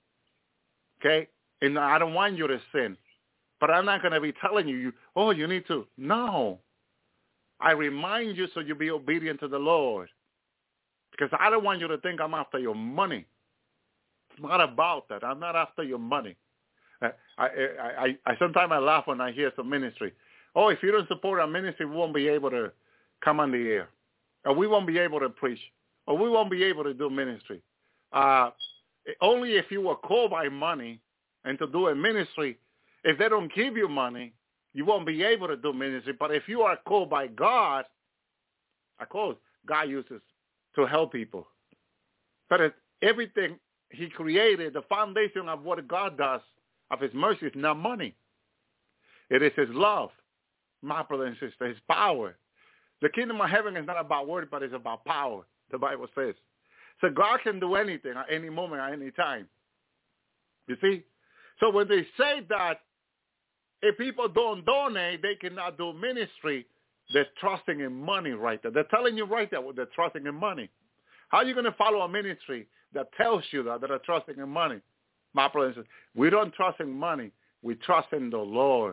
Okay? And I don't want you to sin. But I'm not going to be telling you, you, oh, you need to. No. I remind you so you be obedient to the Lord. Because I don't want you to think I'm after your money. It's not about that. I'm not after your money. I, I, I, I sometimes I laugh when I hear some ministry. Oh, if you don't support our ministry, we won't be able to come on the air. Or we won't be able to preach. Or we won't be able to do ministry. Uh, only if you were called by money and to do a ministry, if they don't give you money, you won't be able to do ministry. But if you are called by God, of course, God uses to help people. But it's everything he created, the foundation of what God does, of his mercy, is not money. It is his love, my brother and sister, his power. The kingdom of heaven is not about word, but it's about power, the Bible says. So God can do anything at any moment, at any time. You see? So when they say that if people don't donate, they cannot do ministry, they're trusting in money right there. They're telling you right there they're trusting in money. How are you going to follow a ministry that tells you that they're trusting in money? My brother and sister, we don't trust in money. We trust in the Lord.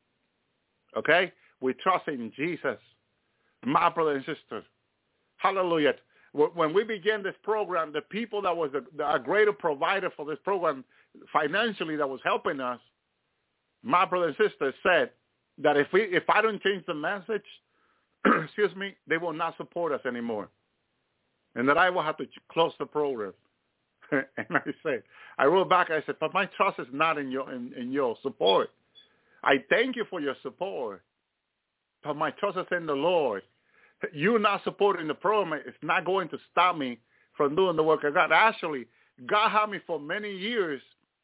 Okay? We trust in Jesus. My brother and sister. Hallelujah. When we began this program, the people that was the, the, a greater provider for this program financially that was helping us, my brother and sister said that if we if I don't change the message, excuse me, they will not support us anymore. And that I will have to close the program. And I said, I wrote back, I said, but my trust is not in your in, in your support. I thank you for your support, but my trust is in the Lord. You not supporting the program is not going to stop me from doing the work of God. Actually, God had me for many years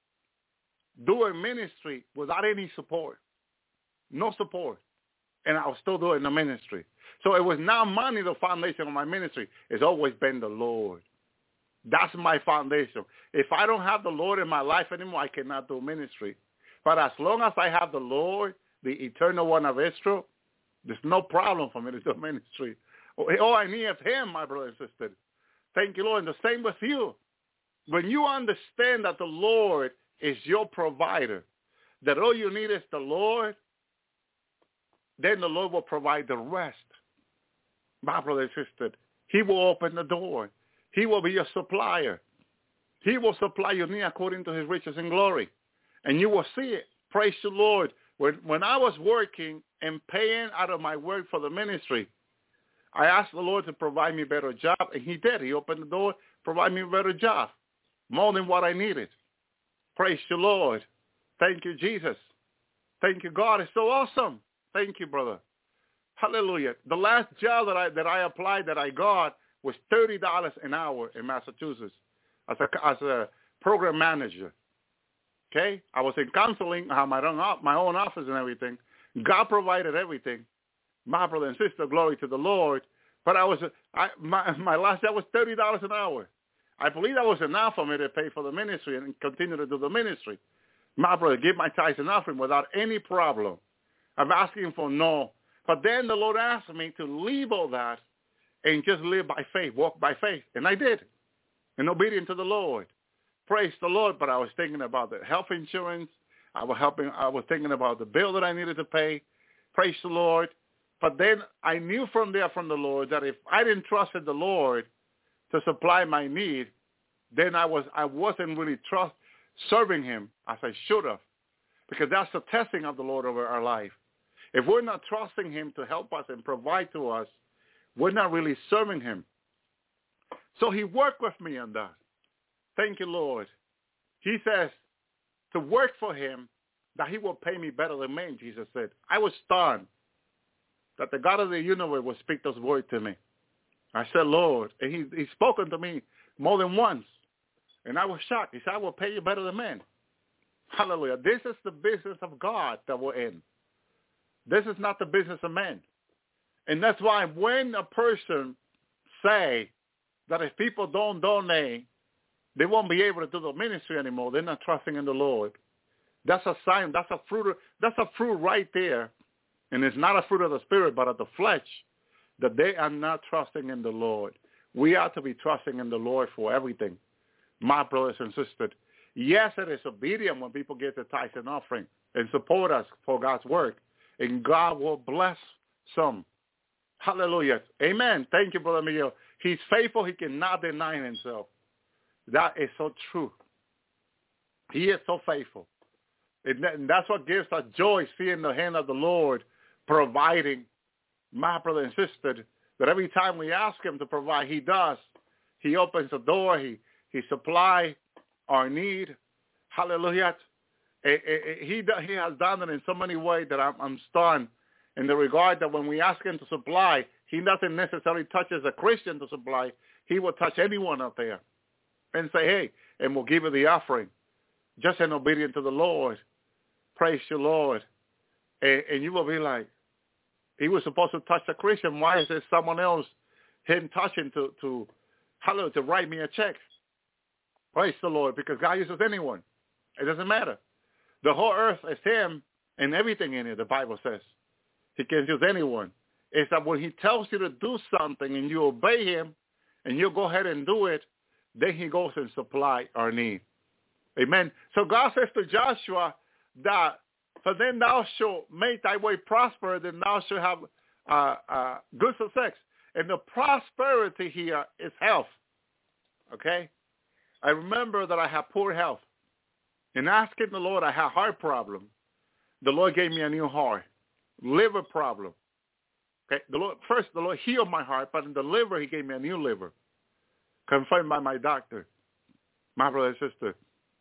doing ministry without any support. No support. And I was still doing the ministry. So it was not money, the foundation of my ministry. It's always been the Lord. That's my foundation. If I don't have the Lord in my life anymore, I cannot do ministry. But as long as I have the Lord, the eternal one of Israel, there's no problem for me to do ministry. All I need is him, my brother and sister. Thank you, Lord. And the same with you. When you understand that the Lord is your provider, that all you need is the Lord, then the Lord will provide the rest. My brother and sister, he will open the door. He will be your supplier. He will supply your need according to his riches and glory. And you will see it. Praise the Lord. When when I was working and paying out of my work for the ministry, I asked the Lord to provide me a better job, and he did. He opened the door, provided me a better job, more than what I needed. Praise the Lord. Thank you, Jesus. Thank you, God. It's so awesome. Thank you, brother. Hallelujah. The last job that I that I applied that I got was thirty dollars an hour in Massachusetts as a, as a program manager. Okay? I was in counseling, I had my own, my own office and everything. God provided everything. My brother and sister, glory to the Lord. But I was, I, my, my last job was thirty dollars an hour. I believe that was enough for me to pay for the ministry and continue to do the ministry. My brother, give my tithes and offering without any problem. I'm asking for no. But then the Lord asked me to leave all that and just live by faith, walk by faith. And I did, in obedience to the Lord. Praise the Lord. But I was thinking about the health insurance. I was helping. I was thinking about the bill that I needed to pay. Praise the Lord. But then I knew from there from the Lord that if I didn't trust in the Lord to supply my need, then I was I wasn't really trust serving him as I should have, because that's the testing of the Lord over our life. If we're not trusting him to help us and provide to us, we're not really serving him. So he worked with me on that. Thank you, Lord. He says to work for him, that he will pay me better than men, Jesus said. I was stunned that the God of the universe would speak those words to me. I said, Lord, and he, he's spoken to me more than once. And I was shocked. He said, I will pay you better than men. Hallelujah. This is the business of God that we're in. This is not the business of men. And that's why when a person say that if people don't donate, they won't be able to do the ministry anymore, they're not trusting in the Lord. That's a sign. That's a fruit. That's a fruit right there. And it's not a fruit of the Spirit, but of the flesh, that they are not trusting in the Lord. We are to be trusting in the Lord for everything. My brothers and sisters, yes, it is obedient when people get the tithes and offering and support us for God's work, and God will bless some. Hallelujah. Amen. Thank you, Brother Miguel. He's faithful. He cannot deny himself. That is so true. He is so faithful. And that's what gives us joy, seeing the hand of the Lord providing, my brother and sister, that every time we ask him to provide, he does. He opens the door. He he supplies our need. Hallelujah. He, he has done it in so many ways that I'm, I'm stunned in the regard that when we ask him to supply, he doesn't necessarily touch as a Christian to supply. He will touch anyone out there and say, hey, and we'll give you the offering, just in obedience to the Lord. Praise the Lord. And, and you will be like, he was supposed to touch the Christian. Why is there someone else him touching to, to, hallelujah, to write me a check? Praise the Lord, because God uses anyone. It doesn't matter. The whole earth is him and everything in it, the Bible says. He can use anyone. It's that when he tells you to do something and you obey him and you go ahead and do it, then he goes and supply our need. Amen. So God says to Joshua that, for then thou shalt make thy way prosper, then thou shalt have uh, uh, good success. And the prosperity here is health. Okay? I remember that I had poor health. In asking the Lord, I had heart problem. The Lord gave me a new heart. Liver problem. Okay? The Lord, first, the Lord healed my heart, but in the liver, he gave me a new liver, confirmed by my doctor, my brother and sister.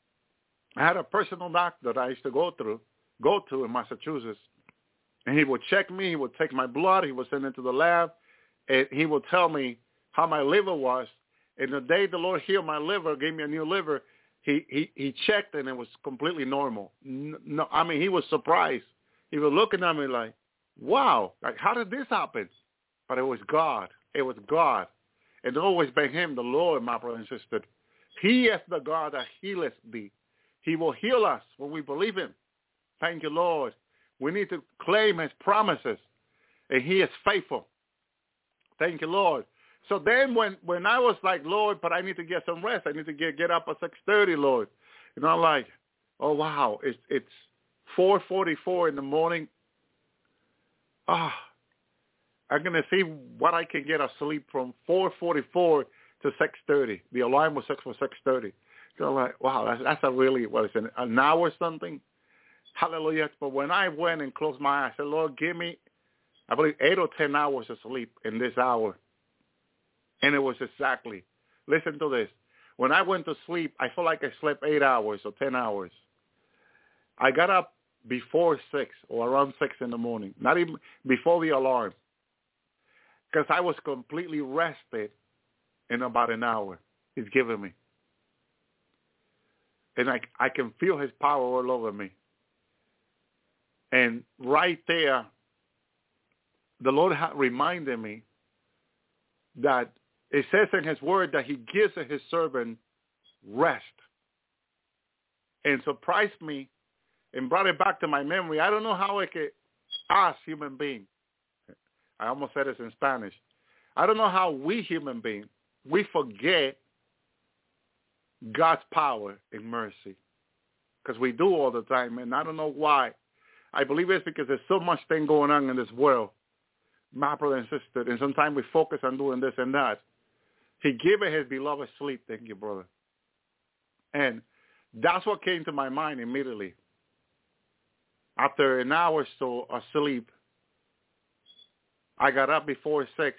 I had a personal doctor that I used to go through, go to in Massachusetts, and he would check me. He would take my blood. He would send it to the lab, and he would tell me how my liver was. And the day the Lord healed my liver, gave me a new liver, he he, he checked, and it was completely normal. No, I mean, he was surprised. He was looking at me like, wow, like, how did this happen? But it was God. It was God. It's always been him, the Lord, my brother and sister. He is the God that healeth thee. He will heal us when we believe him. Thank you, Lord. We need to claim his promises, and he is faithful. Thank you, Lord. So then when, when I was like, Lord, but I need to get some rest. I need to get, get up at six thirty, Lord. And I'm like, oh, wow, it's, it's four forty-four in the morning. Ah, oh, I'm going to see what I can get of sleep from four forty-four to six thirty. The alarm was set for six thirty. So I'm like, wow, that's, that's a really, what is it, an hour or something? Hallelujah. But when I went and closed my eyes, I said, Lord, give me, I believe, eight or ten hours of sleep in this hour. And it was exactly, listen to this. When I went to sleep, I felt like I slept eight hours or ten hours. I got up before six or around six in the morning, not even before the alarm, because I was completely rested in about an hour he's given me. And I, I can feel his power all over me. And right there, the Lord had reminded me that it says in his word that he gives his servant rest. And surprised me and brought it back to my memory. I don't know how I could ask human beings. I almost said this in Spanish. I don't know how we human beings, we forget God's power and mercy. Because we do all the time, and I don't know why. I believe it's because there's so much thing going on in this world, my brother and sister, and sometimes we focus on doing this and that. He gave his beloved sleep. Thank you, brother. And that's what came to my mind immediately. After an hour or so of sleep, I got up before six.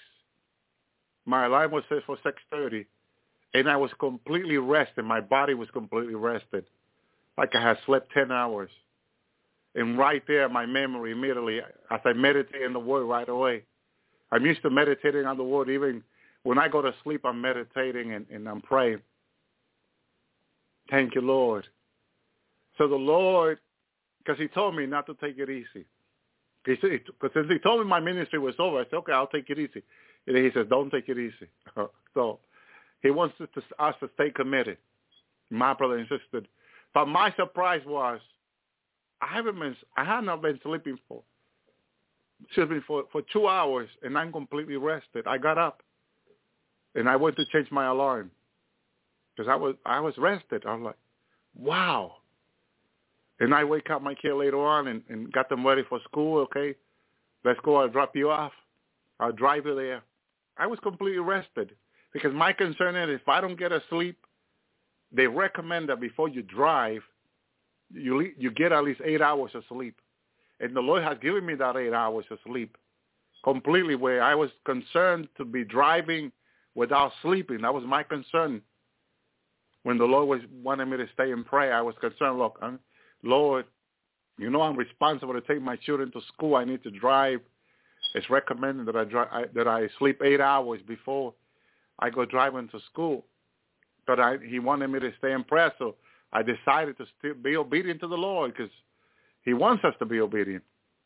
My alarm was set for six thirty, and I was completely rested. My body was completely rested, like I had slept ten hours. And right there, my memory immediately, as I meditate in the Word right away. I'm used to meditating on the Word. Even when I go to sleep, I'm meditating and, and I'm praying. Thank you, Lord. So the Lord, because he told me not to take it easy. Because since he told me my ministry was over, I said, okay, I'll take it easy. And he says, don't take it easy. So he wants us to, us to stay committed, my brother and sister. But my surprise was, I haven't been, I have not been sleeping for, excuse me, for, for two hours, and I'm completely rested. I got up, and I went to change my alarm because I was I was rested. I was like, wow. And I wake up my kid later on and, and got them ready for school. Okay, let's go. I'll drop you off. I'll drive you there. I was completely rested because my concern is if I don't get a sleep, they recommend that before you drive, you you get at least eight hours of sleep. And the Lord has given me that eight hours of sleep completely, where I was concerned to be driving without sleeping. That was my concern. When the Lord was wanted me to stay and pray, I was concerned, look, I'm, Lord, you know I'm responsible to take my children to school. I need to drive. It's recommended that I, drive, I that I sleep eight hours before I go driving to school. But I, he wanted me to stay in prayer, so I decided to still be obedient to the Lord because he wants us to be obedient.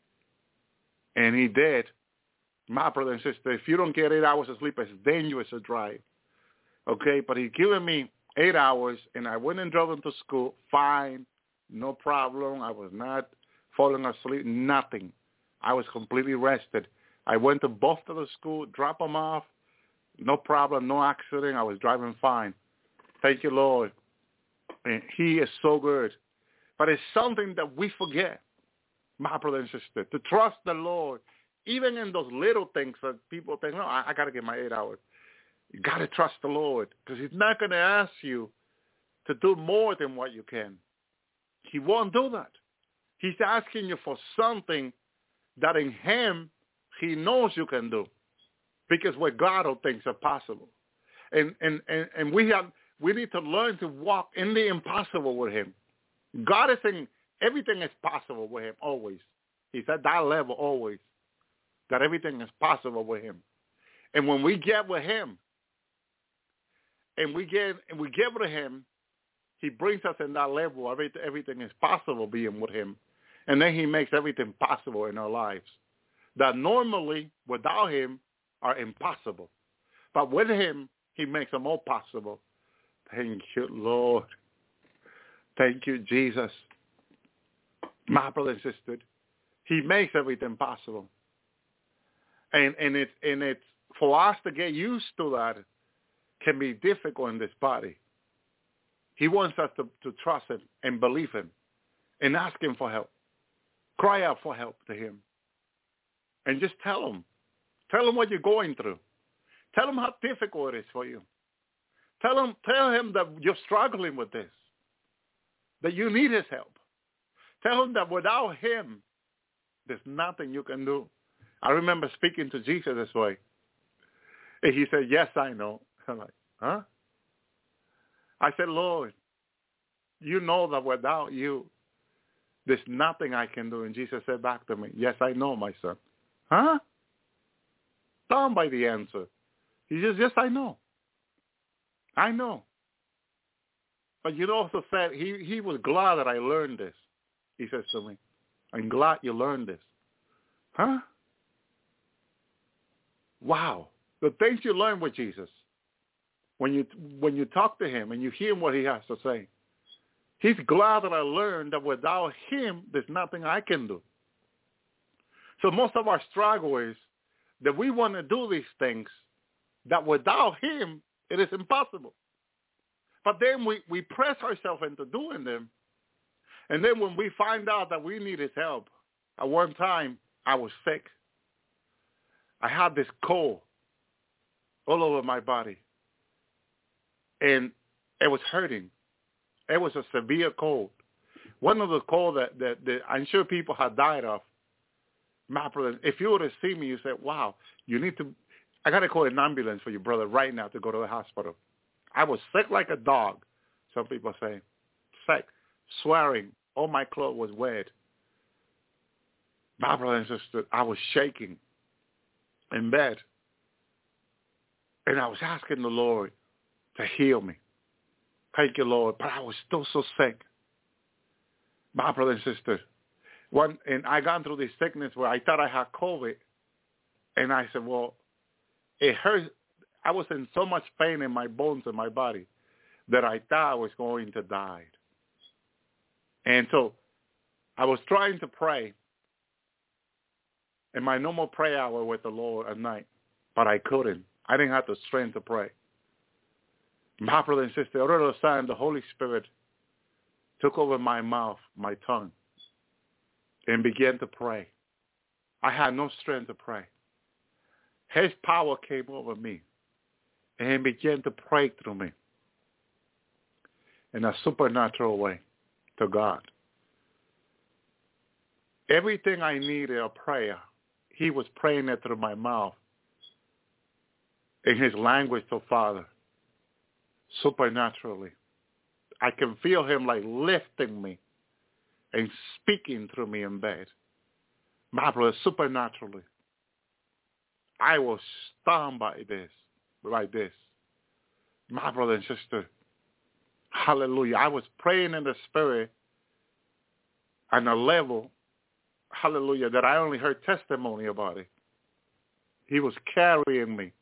And he did. My brother and sister, if you don't get eight hours of sleep, it's dangerous to drive. Okay, but he given me eight hours, and I went and drove them to school. Fine, no problem. I was not falling asleep, nothing. I was completely rested. I went to both of the school, drop them off, no problem, no accident. I was driving fine. Thank you, Lord. And he is so good. But it's something that we forget, my brother and sister, to trust the Lord, even in those little things that people think, no, I, I got to get my eight hours. You got to trust the Lord because he's not going to ask you to do more than what you can. He won't do that. He's asking you for something that in him he knows you can do because with God all things are possible. And, and, and, and we have we need to learn to walk in the impossible with him. God is saying everything is possible with him always. He's at that level always, that everything is possible with him. And when we get with him, and we get and we give to him, he brings us in that level. Everything, everything is possible being with him. And then he makes everything possible in our lives that normally without him are impossible. But with him, he makes them all possible. Thank you, Lord. Thank you, Jesus. My brother and sister, he makes everything possible. And and it's and it's for us to get used to that can be difficult in this body. He wants us to, to trust him and believe him and ask him for help. Cry out for help to him. And just tell him. Tell him what you're going through. Tell him how difficult it is for you. Tell him, tell him that you're struggling with this, that you need his help. Tell him that without him, there's nothing you can do. I remember speaking to Jesus this way. And he said, yes, I know. I'm like, huh? I said, Lord, you know that without you, there's nothing I can do. And Jesus said back to me, yes, I know, my son. Huh? Down by the answer. He says, yes, I know. I know. But you also said he, he was glad that I learned this. He says to me, I'm glad you learned this. Huh? Wow. The things you learn with Jesus, when you when you talk to him and you hear what he has to say, he's glad that I learned that without him, there's nothing I can do. So most of our struggle is that we want to do these things that without him, it is impossible. But then we, we press ourselves into doing them. And then when we find out that we need his help, at one time I was sick. I had this cold all over my body. And it was hurting. It was a severe cold. One of the cold that, that, that I'm sure people had died of. My brother, if you were to see me, you say, wow, you need to, I got to call an ambulance for your brother right now to go to the hospital. I was sick like a dog, some people say. Sick, swearing. All my clothes was wet. My brother and sister, I was shaking in bed. And I was asking the Lord to heal me. Thank you, Lord. But I was still so sick. My brother and sister, one, and I got through this sickness where I thought I had COVID. And I said, well, it hurt. I was in so much pain in my bones and my body that I thought I was going to die. And so I was trying to pray in my normal prayer hour with the Lord at night, but I couldn't. I didn't have the strength to pray. My brother and sister, all of a sudden, the Holy Spirit took over my mouth, my tongue, and began to pray. I had no strength to pray. His power came over me, and he began to pray through me in a supernatural way to God. Everything I needed a prayer, he was praying it through my mouth in his language to Father, supernaturally. I can feel him like lifting me and speaking through me in bed. My brother, supernaturally. I was stunned by this, like this. My brother and sister, hallelujah. I was praying in the Spirit on a level, hallelujah, that I only heard testimony about it. He was carrying me,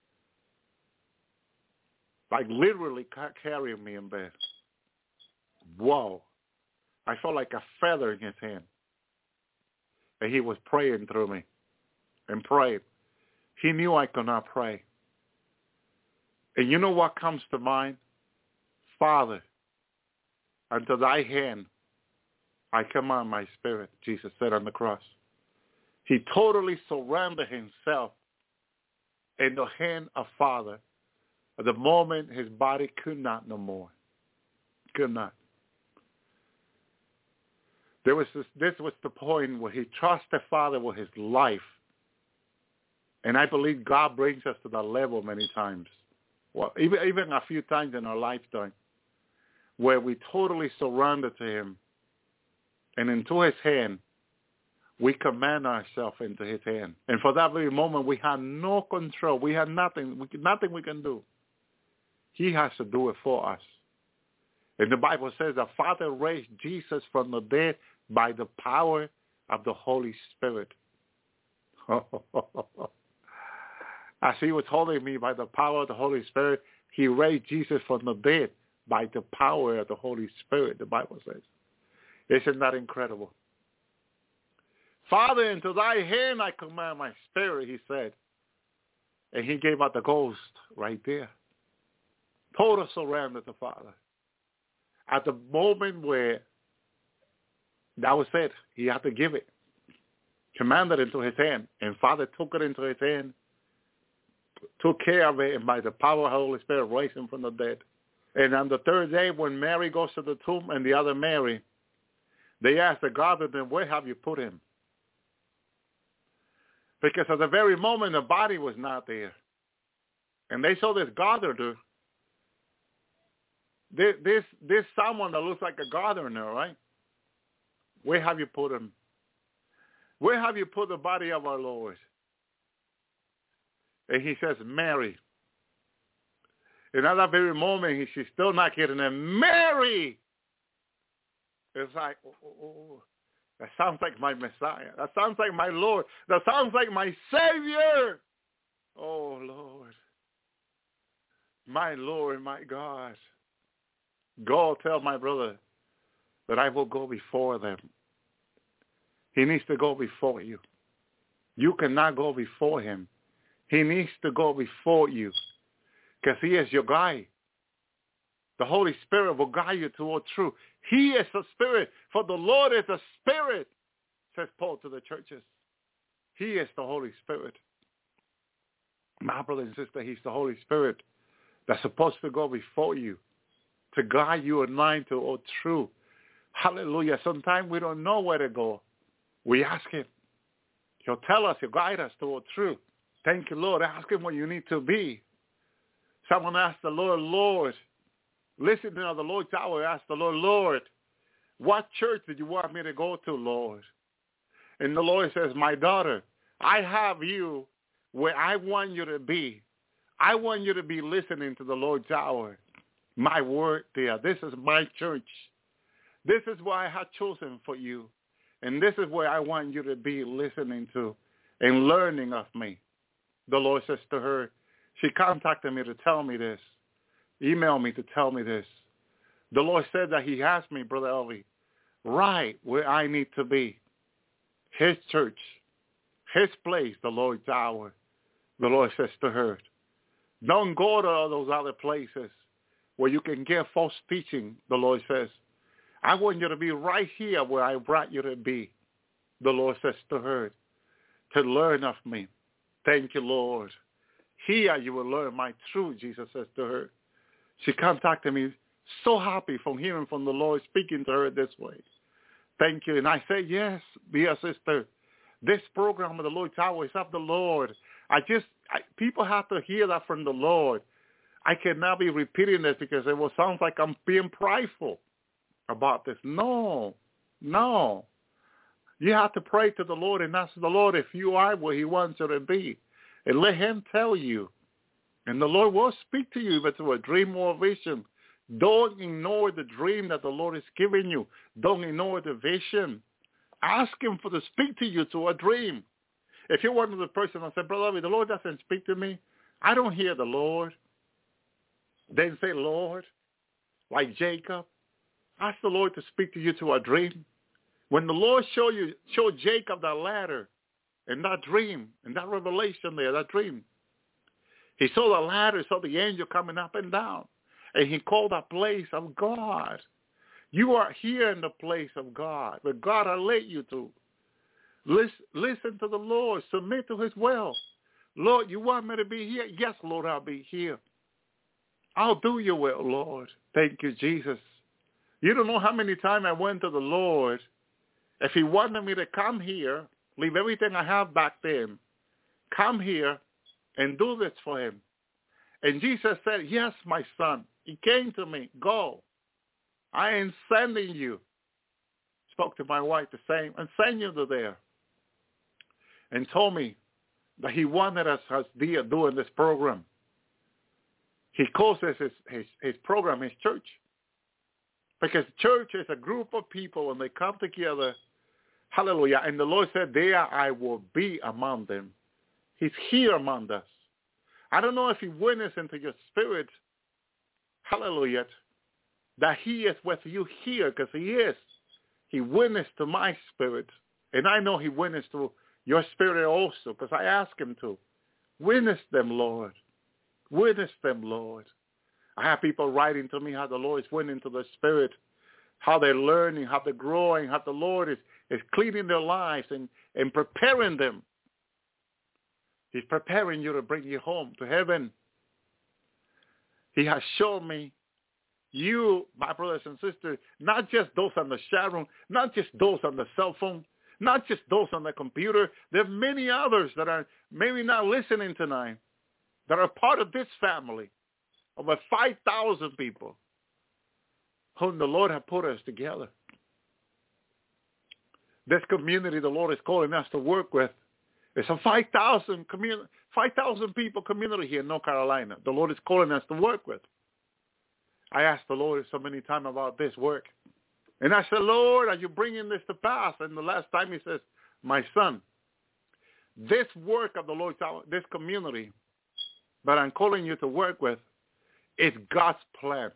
like literally carrying me in bed. Whoa. I felt like a feather in his hand. And he was praying through me and praying. He knew I could not pray. And you know what comes to mind? Father, unto thy hand I command my spirit, Jesus said on the cross. He totally surrendered himself in the hand of Father at the moment his body could not no more. Could not. There was this, this was the point where he trusted Father with his life. And I believe God brings us to that level many times. Well, even, even a few times in our lifetime, where we totally surrender to him. And into his hand, we command ourselves into his hand. And for that very moment, we have no control. We have nothing, we, nothing we can do. He has to do it for us. And the Bible says the Father raised Jesus from the dead by the power of the Holy Spirit. As he was holding me by the power of the Holy Spirit, he raised Jesus from the dead by the power of the Holy Spirit, the Bible says. Isn't that incredible? Father, into thy hand I command my spirit, he said. And he gave out the ghost right there. Total surrender to Father. At the moment where that was it, he had to give it. Commanded it into his hand. And Father took it into his hand, took care of it, and by the power of the Holy Spirit raised him from the dead. And on the third day, when Mary goes to the tomb and the other Mary, They asked the gardener, where have you put him? Because at the very moment, the body was not there. And they saw this gardener. This, this, this someone that looks like a gardener, right? Where have you put him? Where have you put the body of our Lord? And he says, Mary. And at that very moment, he, she's still not getting it. Mary! It's like, oh, oh, oh, that sounds like my Messiah. That sounds like my Lord. That sounds like my Savior. Oh, Lord. My Lord, my God. Go tell my brother that I will go before them. He needs to go before you. You cannot go before him. He needs to go before you because he is your guide. The Holy Spirit will guide you toward truth. He is a spirit, for the Lord is a spirit, says Paul to the churches. He is the Holy Spirit. My brother and sister, he's the Holy Spirit that's supposed to go before you to guide you in line toward truth. Hallelujah. Sometimes we don't know where to go. We ask him. He'll tell us, he'll guide us toward truth. Thank you, Lord. Ask him where you need to be. Someone asked the Lord, Lord, listen to the Lord's hour. Asked the Lord, Lord, what church did you want me to go to, Lord? And the Lord says, my daughter, I have you where I want you to be. I want you to be listening to the Lord's hour. My word there. This is my church. This is what I have chosen for you. And this is where I want you to be listening to and learning of me. The Lord says to her, she contacted me to tell me this. Email me to tell me this. The Lord said that he has me, Brother Elvi, right where I need to be. His church, his place, the Lord's hour. The Lord says to her, don't go to all those other places where you can get false teaching, the Lord says. I want you to be right here where I brought you to be, the Lord says to her, to learn of me. Thank you, Lord. Here you will learn my truth, Jesus says to her. She contacted me so happy from hearing from the Lord speaking to her this way. Thank you. And I said, yes, dear sister, this program of the Lord's hour is of the Lord. I just, I, people have to hear that from the Lord. I cannot be repeating this because it will sound like I'm being prideful about this. No, no. You have to pray to the Lord and ask the Lord if you are where he wants you to be. And let him tell you. And the Lord will speak to you if it's a dream or a vision. Don't ignore the dream that the Lord is giving you. Don't ignore the vision. Ask him for to speak to you to a dream. If you're one of the person that said, Brother, the Lord doesn't speak to me, I don't hear the Lord. Then say, Lord, like Jacob, ask the Lord to speak to you to a dream. When the Lord showed you, showed Jacob that ladder and that dream and that revelation there, that dream, he saw the ladder, saw the angel coming up and down, and he called that place of God. You are here in the place of God, where God has led you to. Listen, listen to the Lord. Submit to his will. Lord, you want me to be here? Yes, Lord, I'll be here. I'll do your will, Lord. Thank you, Jesus. You don't know how many times I went to the Lord. If he wanted me to come here, leave everything I have back then, come here and do this for him. And Jesus said, yes, my son. He came to me. Go. I am sending you. Spoke to my wife the same. I'm sending you to there. And told me that he wanted us as dear doing this program. He calls this his, his, his program, his church. Because church is a group of people when they come together. Hallelujah. And the Lord said, there I will be among them. He's here among us. I don't know if he witnessed into your spirit, hallelujah, that he is with you here, because he is. He witnessed to my spirit. And I know he witnessed to your spirit also, because I asked him to. Witness them, Lord. Witness them, Lord. I have people writing to me how the Lord is winning to the spirit, how they're learning, how they're growing, how the Lord is, is cleaning their lives and, and preparing them. He's preparing you to bring you home to heaven. He has shown me you, my brothers and sisters, not just those on the chat room, not just those on the cell phone, not just those on the computer. There are many others that are maybe not listening tonight that are part of this family, over five thousand people whom the Lord has put us together. This community the Lord is calling us to work with. It's a five thousand community, five thousand people community here in North Carolina. The Lord is calling us to work with. I asked the Lord so many times about this work. And I said, Lord, are you bringing this to pass? And the last time he says, my son, this work of the Lord, this community that I'm calling you to work with, is God's plan.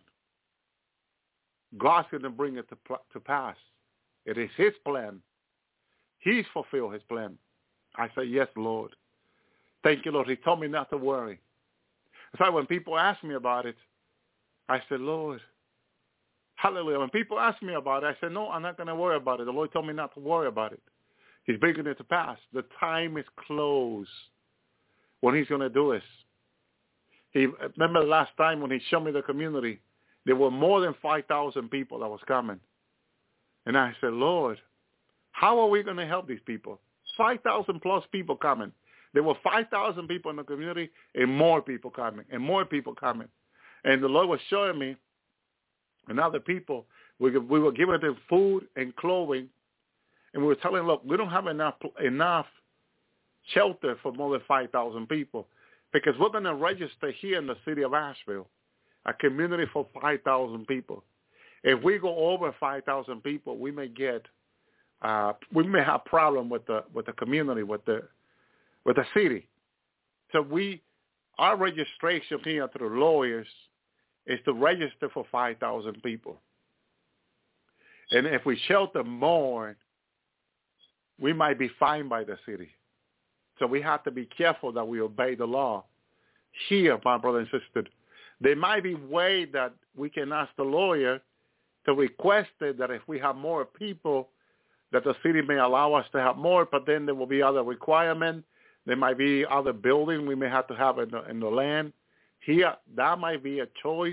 God's going to bring it to, to pass. It is his plan. He's fulfilled his plan. I say, yes, Lord. Thank you, Lord. He told me not to worry. So when people ask me about it, I said, Lord, hallelujah. When people ask me about it, I said, no, I'm not going to worry about it. The Lord told me not to worry about it. He's bringing it to pass. The time is close when he's going to do this. He, remember the last time when he showed me the community, there were more than five thousand people that was coming. And I said, Lord, how are we going to help these people? five thousand plus people coming. There were five thousand people in the community and more people coming and more people coming. And the Lord was showing me and other people, we, we were giving them food and clothing. And we were telling them, look, we don't have enough enough shelter for more than five thousand people because we're going to register here in the city of Asheville, a community for five thousand people. If we go over five thousand people, we may get, uh, we may have problem with the with the community, with the with the city. So we, our registration here through lawyers is to register for five thousand people. And if we shelter more, we might be fined by the city. So we have to be careful that we obey the law. Here, my brother and sister, there might be way that we can ask the lawyer to request it that if we have more people, that the city may allow us to have more, but then there will be other requirements. There might be other buildings we may have to have in the, in the land. Here, that might be a choice.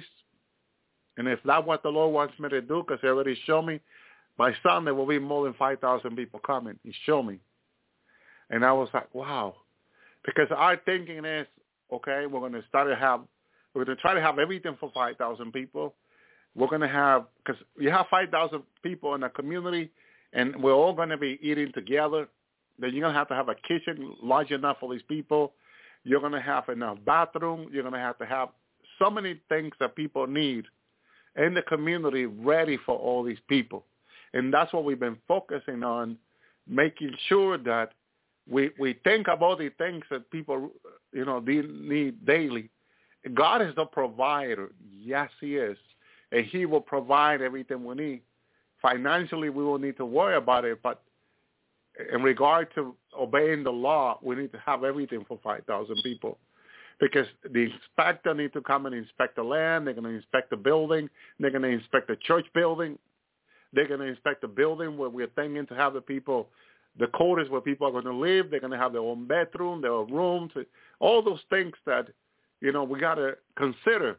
And if that's what the Lord wants me to do, because he already showed me, by Sunday will be more than five thousand people coming. He showed me. And I was like, wow. Because our thinking is, okay, we're going to start to have, we're going to try to have everything for five thousand people. We're going to have, because you have five thousand people in a community, and we're all going to be eating together. Then you're going to have to have a kitchen large enough for these people. You're going to have enough bathroom. You're going to have to have so many things that people need in the community ready for all these people. And that's what we've been focusing on, making sure that we we think about the things that people, you know, need daily. God is the provider. Yes, he is. And he will provide everything we need. Financially, we will need to worry about it, but in regard to obeying the law, we need to have everything for five thousand people. Because the inspector needs to come and inspect the land. They're going to inspect the building. They're going to inspect the church building. They're going to inspect the building where we're thinking to have the people, the quarters where people are going to live. They're going to have their own bedroom, their own rooms, all those things that, you know, we got to consider.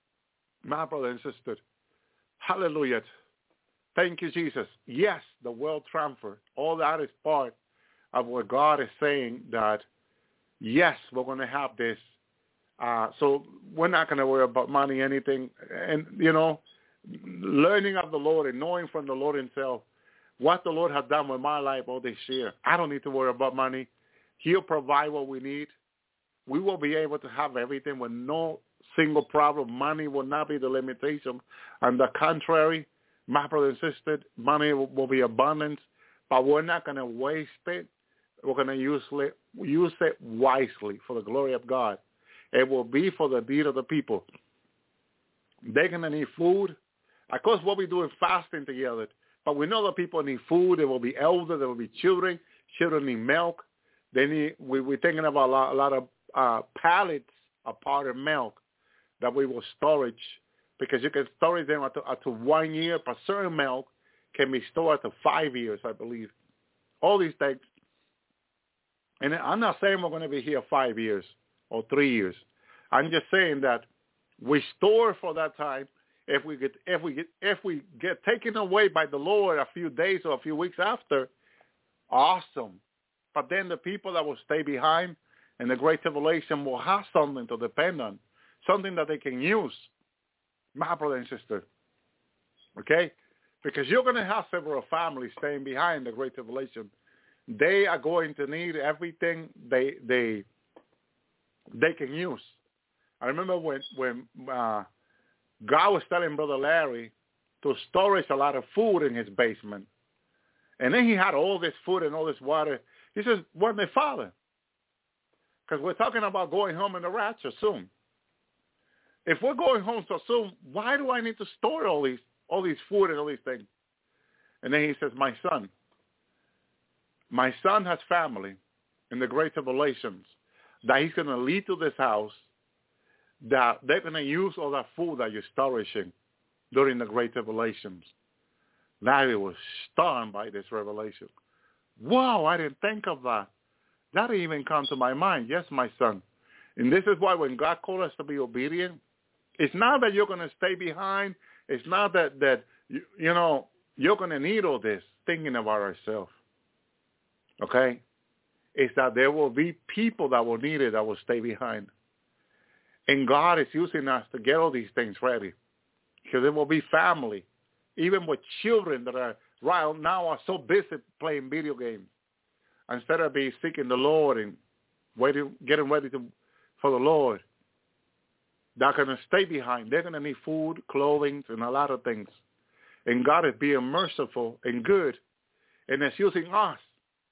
My brother and sister, hallelujah. Thank you, Jesus. Yes, the world transfer. All that is part of what God is saying that, yes, we're going to have this. Uh, so we're not going to worry about money, anything. And, you know, learning of the Lord and knowing from the Lord himself what the Lord has done with my life all this year. I don't need to worry about money. He'll provide what we need. We will be able to have everything with no single problem. Money will not be the limitation. On the contrary, my brother and sister, money will, will be abundant, but we're not going to waste it. We're going to use it, use it wisely for the glory of God. It will be for the need of the people. They're going to need food. Of course, we'll be doing fasting together, but we know that people need food. There will be elders. There will be children. Children need milk. They need. We, we're thinking about a lot, a lot of uh, pallets of powdered milk that we will storage, because you can store them up to, up to one year, but certain milk can be stored up to five years, I believe. All these things. And I'm not saying we're going to be here five years or three years. I'm just saying that we store for that time, if we get if we get if we get taken away by the Lord a few days or a few weeks after, awesome. But then the people that will stay behind in the Great Tribulation will have something to depend on, something that they can use, my brother and sister. Okay? Because you're going to have several families staying behind the Great Tribulation. They are going to need everything they they they can use. I remember when when uh, God was telling Brother Larry to storage a lot of food in his basement. And then he had all this food and all this water. He says, "Where's my Father?" Because we're talking about going home in the rapture soon. If we're going home so soon, why do I need to store all these all these food and all these things? And then he says, "My son, my son has family in the Great Tribulations that he's going to lead to this house, that they're going to use all that food that you're storaging during the Great Tribulations." Larry was stunned by this revelation. Wow, I didn't think of that. That didn't even come to my mind. Yes, my son. And this is why when God called us to be obedient, it's not that you're going to stay behind. It's not that, that you, you know, you're going to need all this thinking about ourselves. Okay? It's that there will be people that will need it that will stay behind. And God is using us to get all these things ready. Because there will be family, even with children that are right now are so busy playing video games. Instead of be seeking the Lord and waiting, getting ready to, for the Lord, they're going to stay behind. They're going to need food, clothing, and a lot of things. And God is being merciful and good, and it's using us.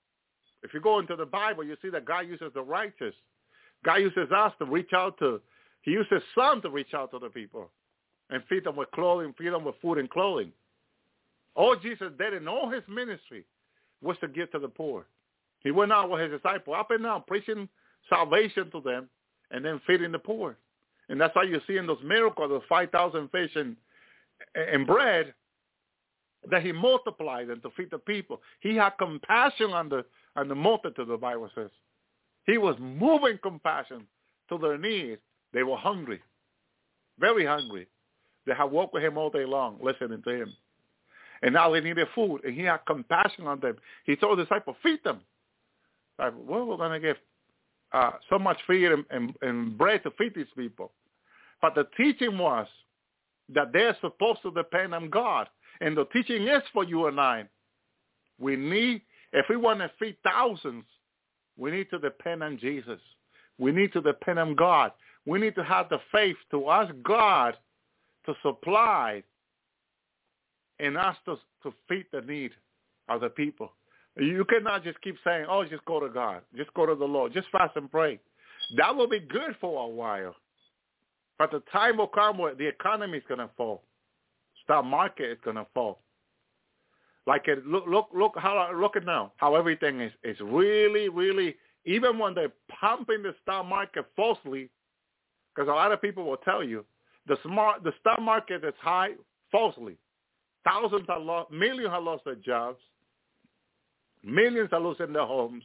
If you go into the Bible, you see that God uses the righteous. God uses us to reach out to, he uses some to reach out to the people and feed them with clothing, feed them with food and clothing. All Jesus did in all his ministry was to give to the poor. He went out with his disciples up and down, preaching salvation to them and then feeding the poor. And that's why you see in those miracles, those five thousand fish and, and bread, that he multiplied them to feed the people. He had compassion on the, on the multitude, the Bible says. He was moving compassion to their needs. They were hungry, very hungry. They had walked with him all day long, listening to him. And now they needed food, and he had compassion on them. He told the disciples, feed them. Like, well, we're going to give uh, so much feed and, and, and bread to feed these people. But the teaching was that they're supposed to depend on God. And the teaching is for you and I. We need, if we want to feed thousands, we need to depend on Jesus. We need to depend on God. We need to have the faith to ask God to supply and ask us to feed the need of the people. You cannot just keep saying, oh, just go to God. Just go to the Lord. Just fast and pray. That will be good for a while. But the time will come where the economy is going to fall. Stock market is going to fall. Like, it, look, look, look how, look at now, how everything is, is really, really, even when they're pumping the stock market falsely, because a lot of people will tell you, the smart, the stock market is high falsely. Thousands have lost, millions have lost their jobs. Millions are losing their homes.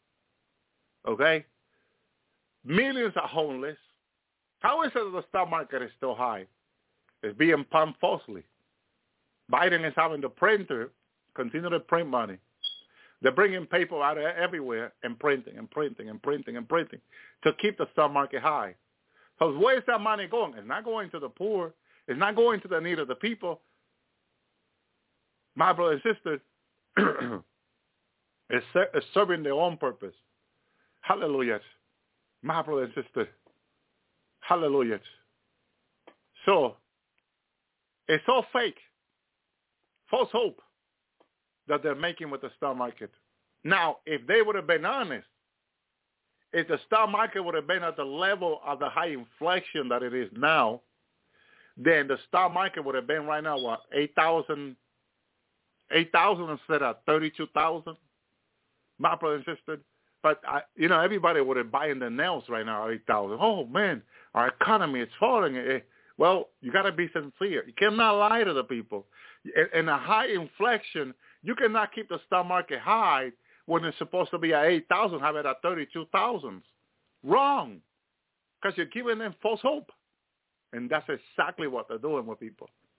Okay? Millions are homeless. How is it that the stock market is still high? It's being pumped falsely. Biden is having the printer continue to print money. They're bringing paper out of everywhere and printing and printing and printing and printing to keep the stock market high. So where is that money going? It's not going to the poor. It's not going to the need of the people. My brother and sister, it's, it's serving their own purpose. Hallelujah. My brother and sister. Hallelujah. So, it's all fake. False hope that they're making with the stock market. Now, if they would have been honest, if the stock market would have been at the level of the high inflation that it is now, then the stock market would have been right now, what, eight thousand eight thousand instead of thirty-two thousand, my brother and sister. But, I, you know, everybody would have buying the nails right now at eight thousand. Oh, man, our economy is falling. Well, you got to be sincere. You cannot lie to the people. In a high inflation, you cannot keep the stock market high when it's supposed to be at eight thousand, have it at thirty-two thousand. Wrong, because you're giving them false hope. And that's exactly what they're doing with people.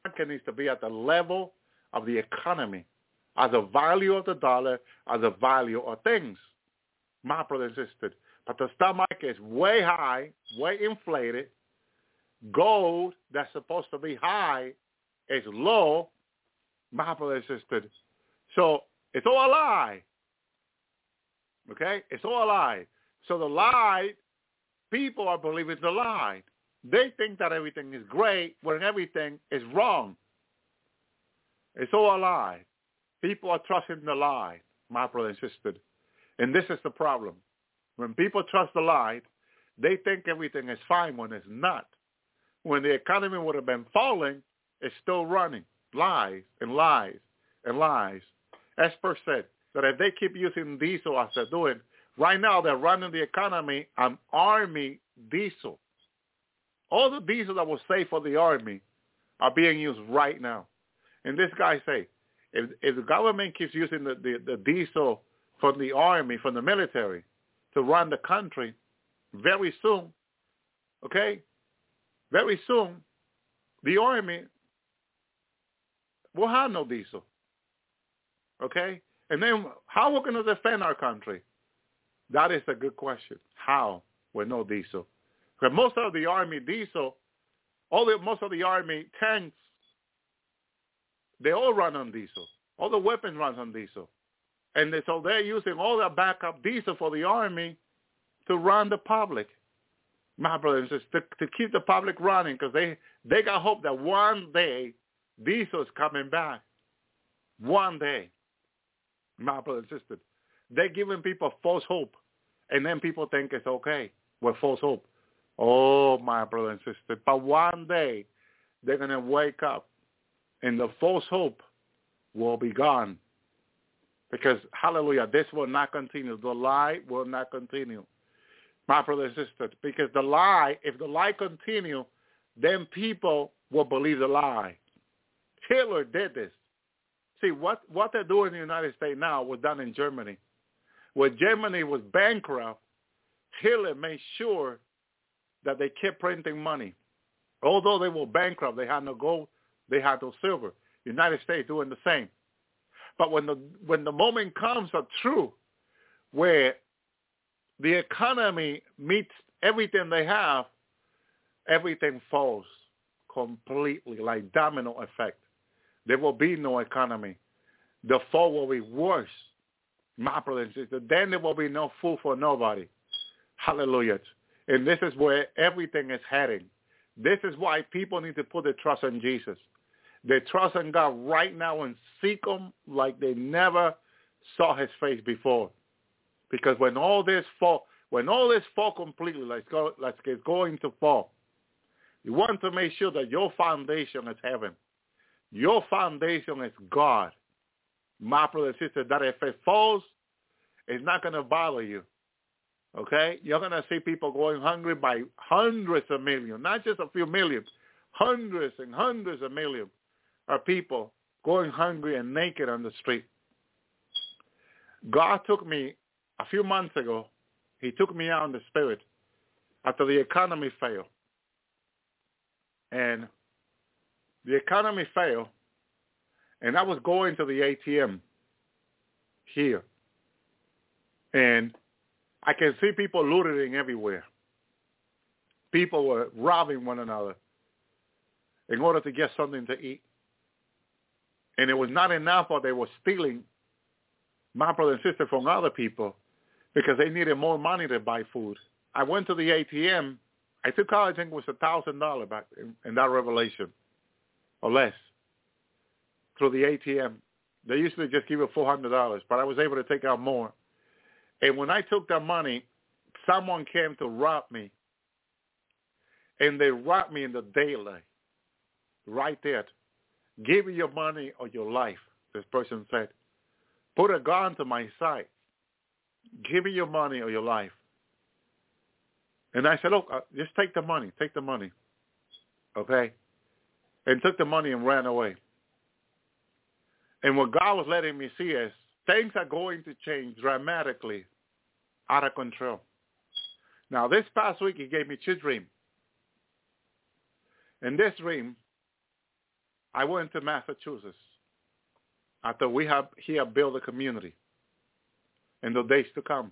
market needs to be at the level of the economy, as the value of the dollar, as the value of things. My brother and sister. But the stock market is way high, way inflated. Gold that's supposed to be high is low. My brother and sister. So it's all a lie. Okay? It's all a lie. So the lie, people are believing the lie. They think that everything is great when everything is wrong. It's all a lie. People are trusting the lie, my brother and sister. And this is the problem. When people trust the lie, they think everything is fine when it's not. When the economy would have been falling, it's still running. Lies and lies and lies. Experts said that if they keep using diesel as they're doing, right now they're running the economy on Army diesel. All the diesel that was saved for the Army are being used right now. And this guy say, if, if the government keeps using the, the, the diesel from the Army, from the military, to run the country, very soon, okay, very soon, the Army will have no diesel, okay? And then how are we going to defend our country? That is a good question. How with no diesel? Because most of the Army diesel, all the, most of the Army tanks, they all run on diesel. All the weapons run on diesel. And they, so they're using all that backup diesel for the Army to run the public. My brothers and sisters, to, to keep the public running, because they, they got hope that one day diesel is coming back. One day. My brothers and sisters. They're giving people false hope. And then people think it's okay with false hope. Oh, my brother and sister. But one day, they're going to wake up, and the false hope will be gone. Because, hallelujah, this will not continue. The lie will not continue. My brother and sister, because the lie, if the lie continue, then people will believe the lie. Hitler did this. See, what, what they're doing in the United States now was done in Germany. When Germany was bankrupt, Hitler made sure that they kept printing money. Although they were bankrupt, they had no gold, they had no silver. The United States doing the same. But when the when the moment comes of truth, where the economy meets everything they have, everything falls completely, like domino effect. There will be no economy. The fall will be worse. My brothers and sisters, then there will be no food for nobody. Hallelujah. And this is where everything is heading. This is why people need to put their trust in Jesus. They trust in God right now and seek him like they never saw his face before. Because when all this fall, when all this fall completely, like, go, like it's going to fall, you want to make sure that your foundation is heaven. Your foundation is God. My brother and sister, that if it falls, it's not going to bother you. Okay? You're going to see people going hungry by hundreds of millions, not just a few million, hundreds and hundreds of millions of people going hungry and naked on the street. God took me a few months ago. He took me out in the spirit after the economy failed. And the economy failed, and I was going to the A T M here. And I can see people looting everywhere. People were robbing one another in order to get something to eat. And it was not enough, or they were stealing, my brother and sister, from other people because they needed more money to buy food. I went to the A T M. I took out, I think it was one thousand dollars back in, in that revelation, or less, through the A T M. They usually just give you four hundred dollars, but I was able to take out more. And when I took that money, someone came to rob me. And they robbed me in the daylight, right there. Give me your money or your life, this person said. Put a gun to my side. Give me your money or your life. And I said, look, uh, just take the money. Take the money. Okay? And took the money and ran away. And what God was letting me see is things are going to change dramatically, out of control. Now, this past week, he gave me two dreams. In this dream, I went to Massachusetts after we have here built a community in the days to come.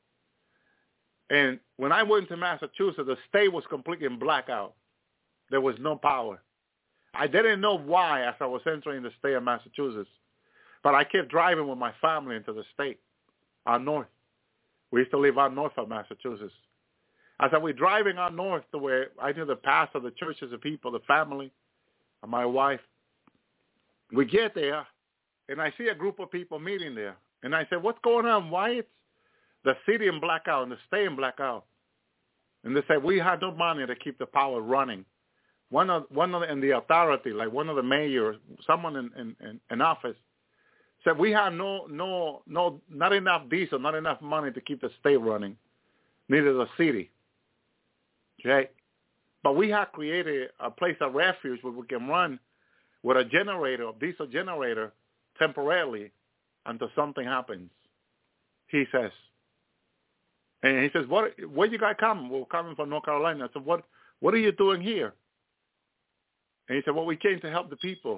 And when I went to Massachusetts, the state was completely in blackout. There was no power. I didn't know why as I was entering the state of Massachusetts, but I kept driving with my family into the state, out north. We used to live out north of Massachusetts. As I was driving out north to where I knew the pastor, the churches, the people, the family, and my wife, we get there, and I see a group of people meeting there. And I said, what's going on? Why it's the city in blackout and the state in blackout? And they said, we had no money to keep the power running. One of one of the, in the authority, like one of the mayors, someone in, in, in, in office, said we have no no no not enough diesel, not enough money to keep the state running, neither the city. Okay, but we have created a place of refuge where we can run with a generator, a diesel generator, temporarily until something happens. He says, and he says, "What? Where you guys come? We're coming from North Carolina." I said, "What? What are you doing here?" And he said, well, we came to help the people,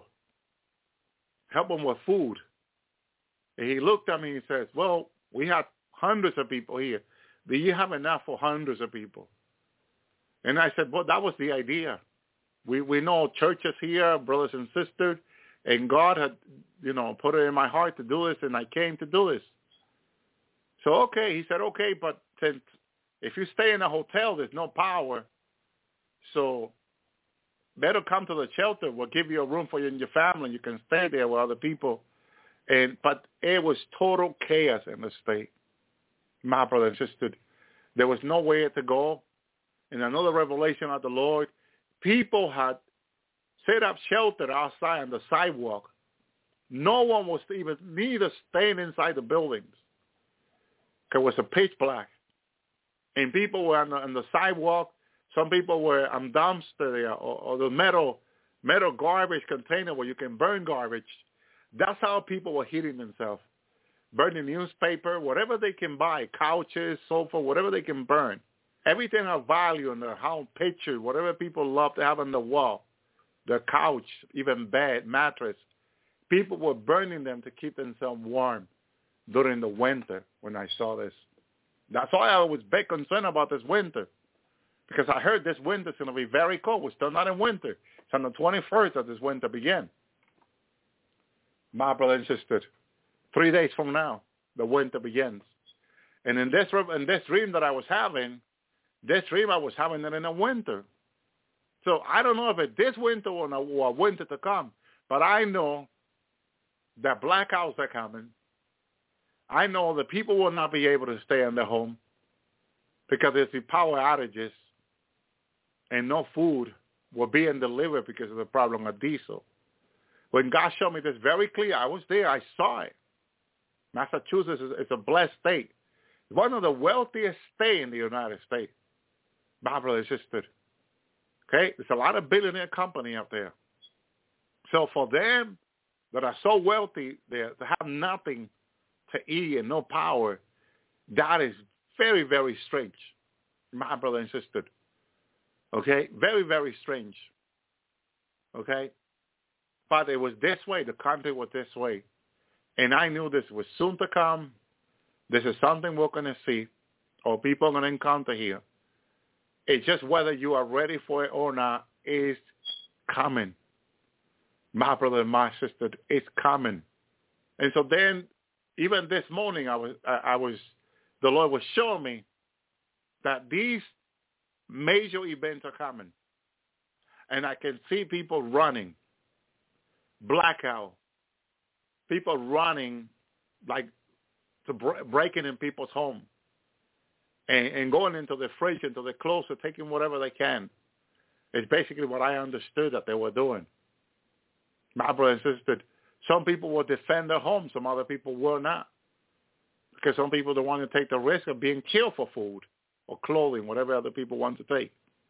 help them with food. And he looked at me and he says, well, we have hundreds of people here. Do you have enough for hundreds of people? And I said, well, that was the idea. We we know churches here, brothers and sisters, and God had, you know, put it in my heart to do this, and I came to do this. So, okay, he said, okay, but since if you stay in a hotel, there's no power, so better come to the shelter. We'll give you a room for you and your family. You can stay there with other people. And but it was total chaos in the state. My brother and sister, there was nowhere to go. And another revelation of the Lord, people had set up shelter outside on the sidewalk. No one was even neither staying inside the buildings. It was a pitch black. And people were on the, on the sidewalk. Some people were on dumpster there, or, or the metal metal garbage container where you can burn garbage. That's how people were heating themselves. Burning newspaper, whatever they can buy, couches, sofa, whatever they can burn. Everything of value in their home, pictures, whatever people love to have on the wall, their couch, even bed, mattress. People were burning them to keep themselves warm during the winter when I saw this. That's why I was big concerned about this winter. Because I heard this winter is going to be very cold. We're still not in winter. It's on the twenty-first that this winter began. My brother and sister, three days from now, the winter begins. And in this in this dream that I was having, this dream I was having it in the winter. So I don't know if it's this winter or a winter to come, but I know that blackouts are coming. I know that people will not be able to stay in their home because there's the power outages. And no food were being delivered because of the problem of diesel. When God showed me this very clear, I was there. I saw it. Massachusetts is, is a blessed state. It's one of the wealthiest states in the United States. My brother and sister. Okay? There's a lot of billionaire company out there. So for them that are so wealthy, they to have nothing to eat and no power, that is very, very strange. My brother and sister. Okay, very, very strange. Okay, but it was this way. The country was this way. And I knew this was soon to come. This is something we're going to see or people are going to encounter here. It's just whether you are ready for it or not is coming. My brother and my sister, it's coming. And so then, even this morning, I was, I, I was, the Lord was showing me that these major events are coming. And I can see people running, blackout, people running like to br- breaking in people's home and, and going into the fridge, into the closet, taking whatever they can. It's basically what I understood that they were doing. My brother and sister, some people will defend their home, some other people will not. Because some people don't want to take the risk of being killed for food or clothing, whatever other people want to take,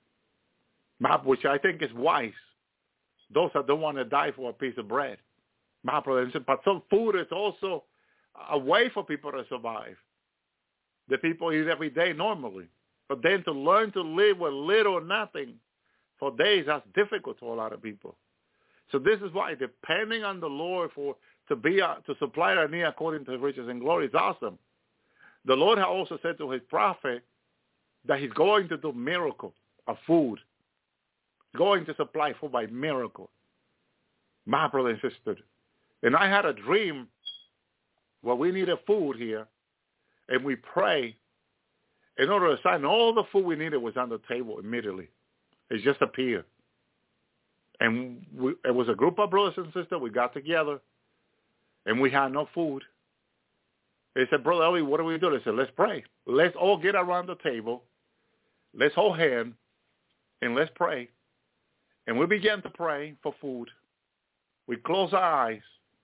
which I think is wise. Those that don't want to die for a piece of bread. But some food is also a way for people to survive. The people eat every day normally. But then to learn to live with little or nothing for days, that's difficult to a lot of people. So this is why depending on the Lord for to be uh, to supply our need according to his riches and glory is awesome. The Lord has also said to his prophet that he's going to do miracle of food, going to supply food by miracle. My brother and sister. And I had a dream where we needed food here, and we pray. In order to sign, all the food we needed was on the table immediately. It just appeared. And we, it was a group of brothers and sisters. We got together, and we had no food. They said, Brother Ellie, what do we do? They said, let's pray. Let's all get around the table. Let's hold hands, and let's pray. And we began to pray for food. We closed our eyes.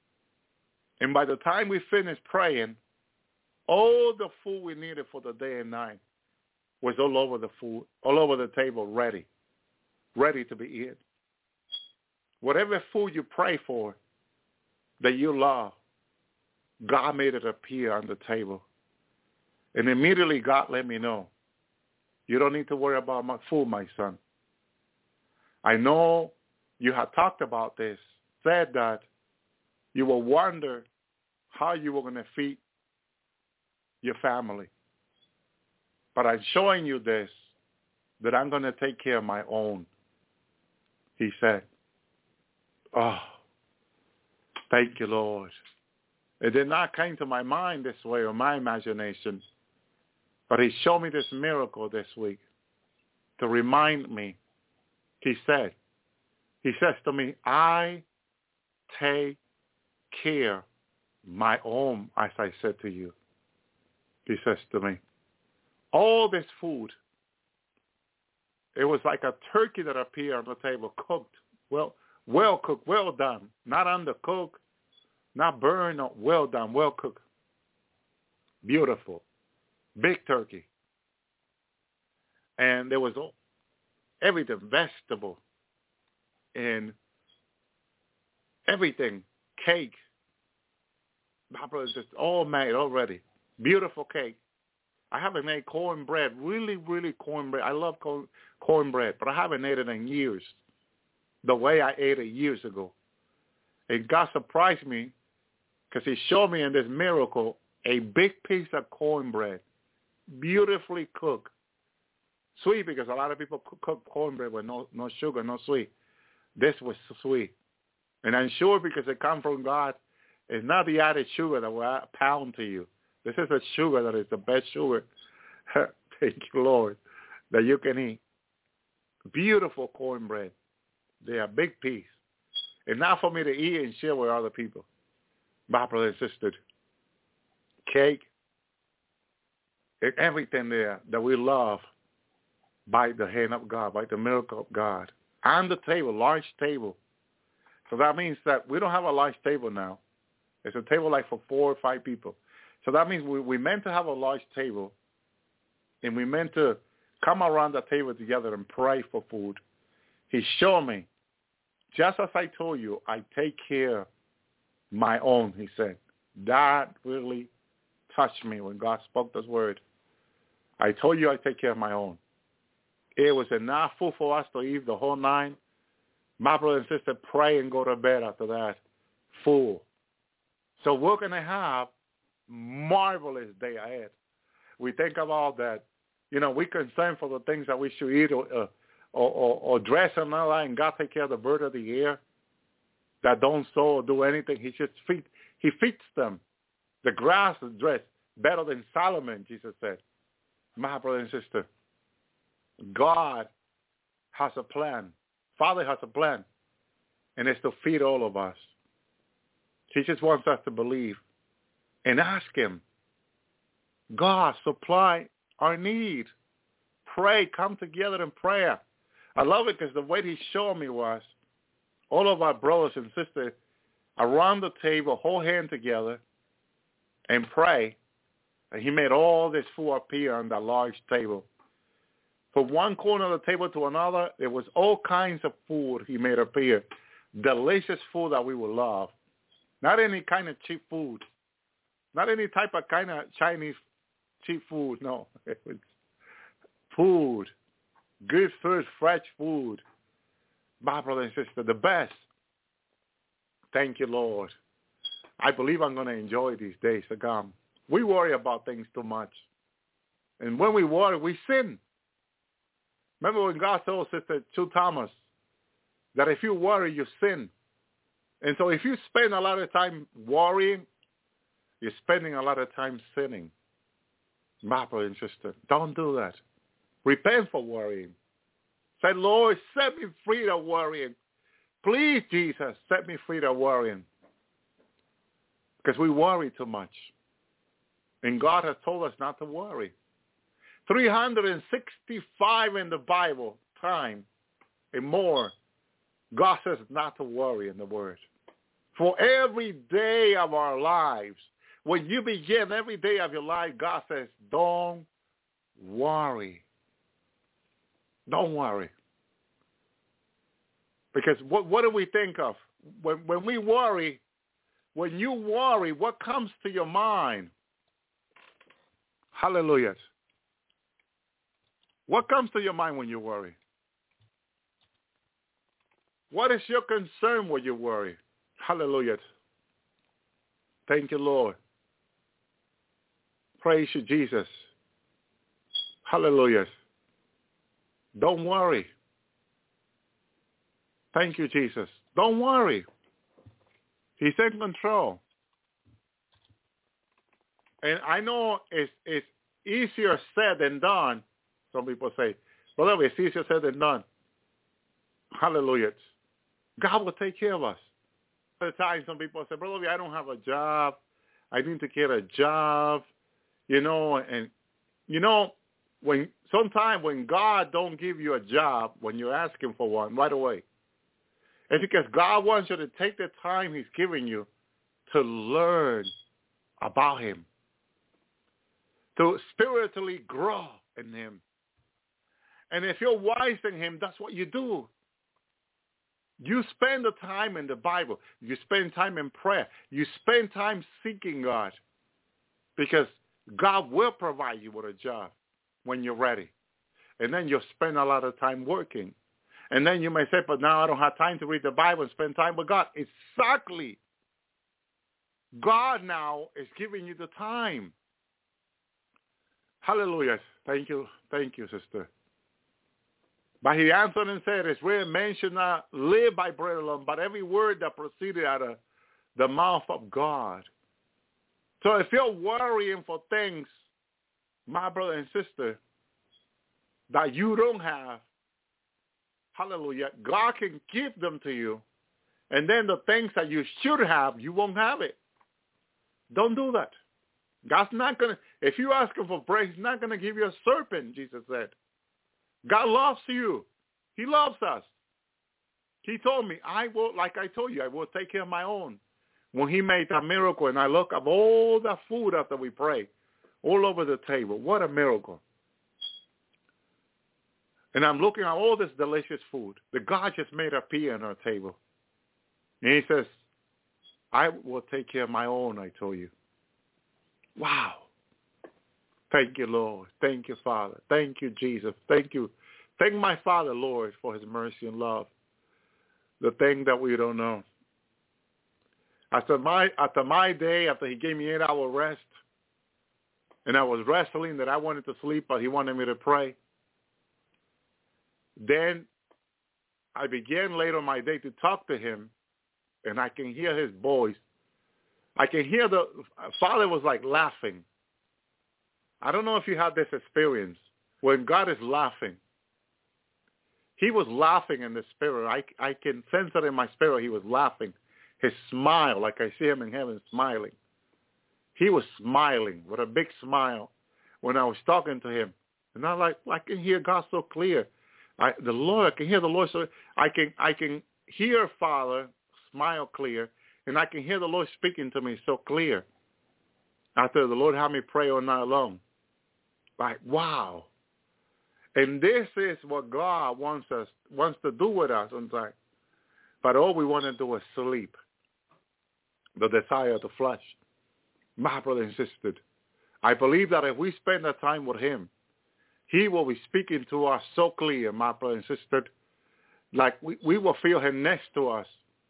And by the time we finished praying, all the food we needed for the day and night was all over the food, all over the table, ready, ready to be eaten. Whatever food you pray for that you love, God made it appear on the table. And immediately God let me know, you don't need to worry about my food, my son. I know you have talked about this, said that you will wonder how you were going to feed your family. But I'm showing you this, that I'm going to take care of my own. He said, oh, thank you, Lord. It did not come to my mind this way or my imagination, but he showed me this miracle this week to remind me. He said, he says to me, I take care my own, as I said to you. He says to me, all this food, it was like a turkey that appeared on the table, cooked, well, well cooked, well done, not undercooked, not burned, no, well done, well cooked, beautiful, big turkey. And there was everything, vegetable, and everything, cake. My brother's just all made already. Beautiful cake. I haven't made cornbread, really, really cornbread. I love corn, cornbread, but I haven't ate it in years, the way I ate it years ago. And God surprised me because he showed me in this miracle a big piece of cornbread, beautifully cooked. Sweet, because a lot of people cook cornbread with no, no sugar, no sweet. This was sweet. And I'm sure because it comes from God, it's not the added sugar that will pound to you. This is a sugar that is the best sugar, thank you, Lord, that you can eat. Beautiful cornbread. They are a big piece. And not for me to eat and share with other people. My brother and sister, cake, and everything there that we love by the hand of God, by the miracle of God. On the table, large table. So that means that we don't have a large table now. It's a table like for four or five people. So that means we, we meant to have a large table, and we meant to come around the table together and pray for food. He showed me, just as I told you, I take care my own, he said. That really touched me when God spoke this word. I told you I take care of my own. It was enough food for us to eat the whole nine. My brother and sister pray and go to bed after that, full. So we're going to have marvelous day ahead. We think about that, you know, we concern for the things that we should eat or, uh, or, or, or dress and all that, and God take care of the bird of the air that don't sow or do anything. He just feed, he feeds them. The grass is dressed better than Solomon, Jesus said. My brother and sister, God has a plan. Father has a plan, and it's to feed all of us. He just wants us to believe and ask him, God, supply our need. Pray, come together in prayer. I love it because the way he showed me was all of our brothers and sisters around the table, hold hands together and pray. And he made all this food appear on that large table. From one corner of the table to another, there was all kinds of food he made appear. Delicious food that we would love. Not any kind of cheap food. Not any type of kind of Chinese cheap food. No. It was food. Good food, fresh food. My brother and sister, the best. Thank you, Lord. I believe I'm going to enjoy these days to come. We worry about things too much. And when we worry, we sin. Remember when God told Sister Sue Thomas that if you worry, you sin. And so if you spend a lot of time worrying, you're spending a lot of time sinning. My brother and sister, don't do that. Repent for worrying. Say, Lord, set me free of worrying. Please, Jesus, set me free of worrying. Because we worry too much. And God has told us not to worry. three hundred sixty-five in the Bible time and more, God says not to worry in the Word. For every day of our lives, when you begin every day of your life, God says, don't worry. Don't worry. Because what, what do we think of? When, when we worry, when you worry, what comes to your mind? Hallelujah. What comes to your mind when you worry? What is your concern when you worry? Hallelujah. Thank you, Lord. Praise you, Jesus. Hallelujah. Don't worry. Thank you, Jesus. Don't worry. He's in control. And I know it's, it's easier said than done. Some people say, brother, it's easier said than done. Hallelujah. God will take care of us. At the time, some people say, brother, I don't have a job. I need to get a job. You know, and, you know, when sometimes when God don't give you a job, when you ask him for one, right away, it's because God wants you to take the time he's giving you to learn about him, to spiritually grow in him. And if you're wise in him, that's what you do. You spend the time in the Bible. You spend time in prayer. You spend time seeking God, because God will provide you with a job when you're ready. And then you'll spend a lot of time working. And then you may say, but now I don't have time to read the Bible and spend time with God. Exactly. God now is giving you the time. Hallelujah. Thank you. Thank you, sister. But he answered and said, it's written, man should not live by bread alone, but every word that proceeded out of the mouth of God. So if you're worrying for things, my brother and sister, that you don't have, hallelujah, God can give them to you. And then the things that you should have, you won't have it. Don't do that. God's not going to, if you ask him for bread, he's not going to give you a serpent, Jesus said. God loves you. He loves us. He told me, I will, like I told you, I will take care of my own. When he made that miracle, and I look up all the food after we pray, all over the table. What a miracle. And I'm looking at all this delicious food. The God just made appear on our table. And he says, I will take care of my own, I told you. Wow. Thank you, Lord. Thank you, Father. Thank you, Jesus. Thank you. Thank my Father, Lord, for his mercy and love. The thing that we don't know. After my, after my day, after he gave me eight hour rest, and I was wrestling that I wanted to sleep, but he wanted me to pray. Then I began later in my day to talk to him, and I can hear his voice. I can hear the Father was like laughing. I don't know if you had this experience when God is laughing. He was laughing in the spirit. I, I can sense it in my spirit. He was laughing. His smile, like I see him in heaven smiling. He was smiling with a big smile when I was talking to him. And I like I can hear God so clear. I, the Lord, I can hear the Lord so I can I can hear Father smile clear, and I can hear the Lord speaking to me so clear. After the Lord had me pray all night long. Like, wow. And this is what God wants us wants to do with us sometimes. But all we want to do is sleep. The desire of the flesh. My brother and sister, I believe that if we spend the time with him, he will be speaking to us so clear, my brother and sister, like we, we will feel him next to us.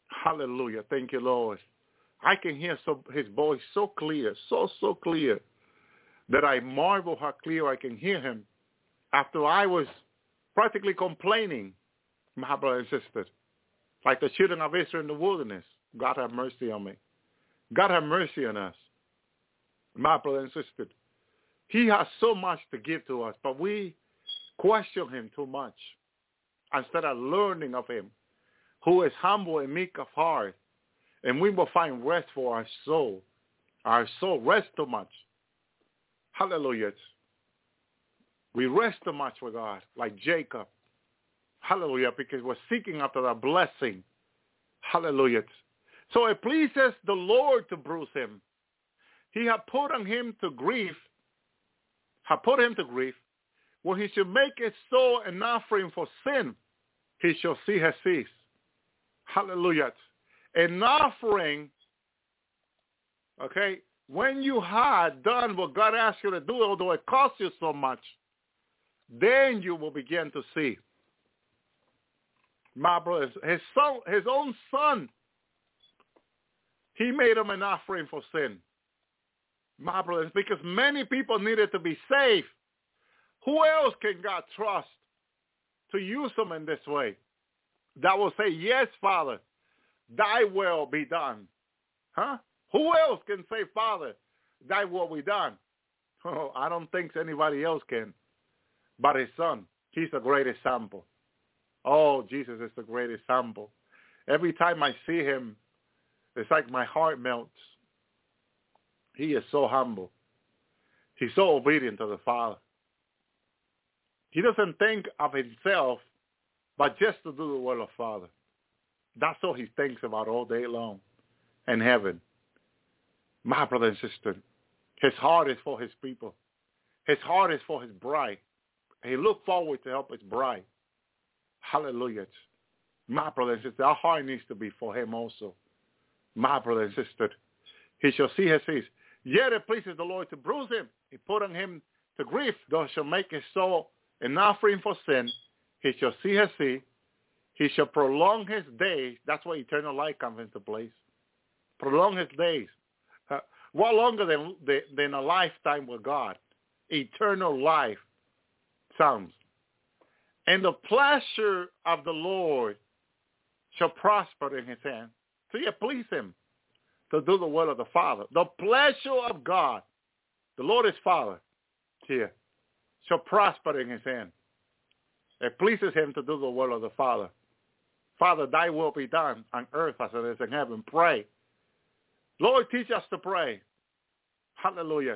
Hallelujah. Thank you, Lord. I can hear so, his voice so clear, so, so clear, that I marvel how clear I can hear him after I was practically complaining, my brother and sister, like the children of Israel in the wilderness. God have mercy on me. God have mercy on us, my brother and sister. He has so much to give to us, but we question him too much instead of learning of him, who is humble and meek of heart, and we will find rest for our soul. Our soul rests too much. Hallelujah. We rest too much with God, like Jacob. Hallelujah, because we're seeking after a blessing. Hallelujah. So it pleases the Lord to bruise him. He had put on him to grief, had put him to grief, where he should make his soul an offering for sin. He shall see her cease. Hallelujah. An offering, okay, when you had done what God asked you to do, although it cost you so much, then you will begin to see. My brothers, his son, his own son, he made him an offering for sin. My brothers, because many people needed to be saved. Who else can God trust to use them in this way? That will say, yes, Father, thy will be done. Huh? Who else can say, Father, thy will be done? Oh, I don't think anybody else can. But his son, he's a great example. Oh, Jesus is the great example. Every time I see him, it's like my heart melts. He is so humble. He's so obedient to the Father. He doesn't think of himself, but just to do the will of Father. That's all he thinks about all day long in heaven. My brother and sister, his heart is for his people. His heart is for his bride. He looked forward to help his bride. Hallelujah. My brother and sister, our heart needs to be for him also. My brother and sister, he shall see his cease. Yet it pleases the Lord to bruise him. He put on him to grief. Thou shalt make his soul an offering for sin. He shall see his seed. He shall prolong his days. That's why eternal life comes into place. Prolong his days. Uh, what longer than, than a lifetime with God? Eternal life sounds. And the pleasure of the Lord shall prosper in his hand. So you please him to do the will of the Father. The pleasure of God, the Lord is Father here, shall prosper in his hand. It pleases him to do the will of the Father. Father, thy will be done on earth as it is in heaven. Pray. Lord, teach us to pray. Hallelujah.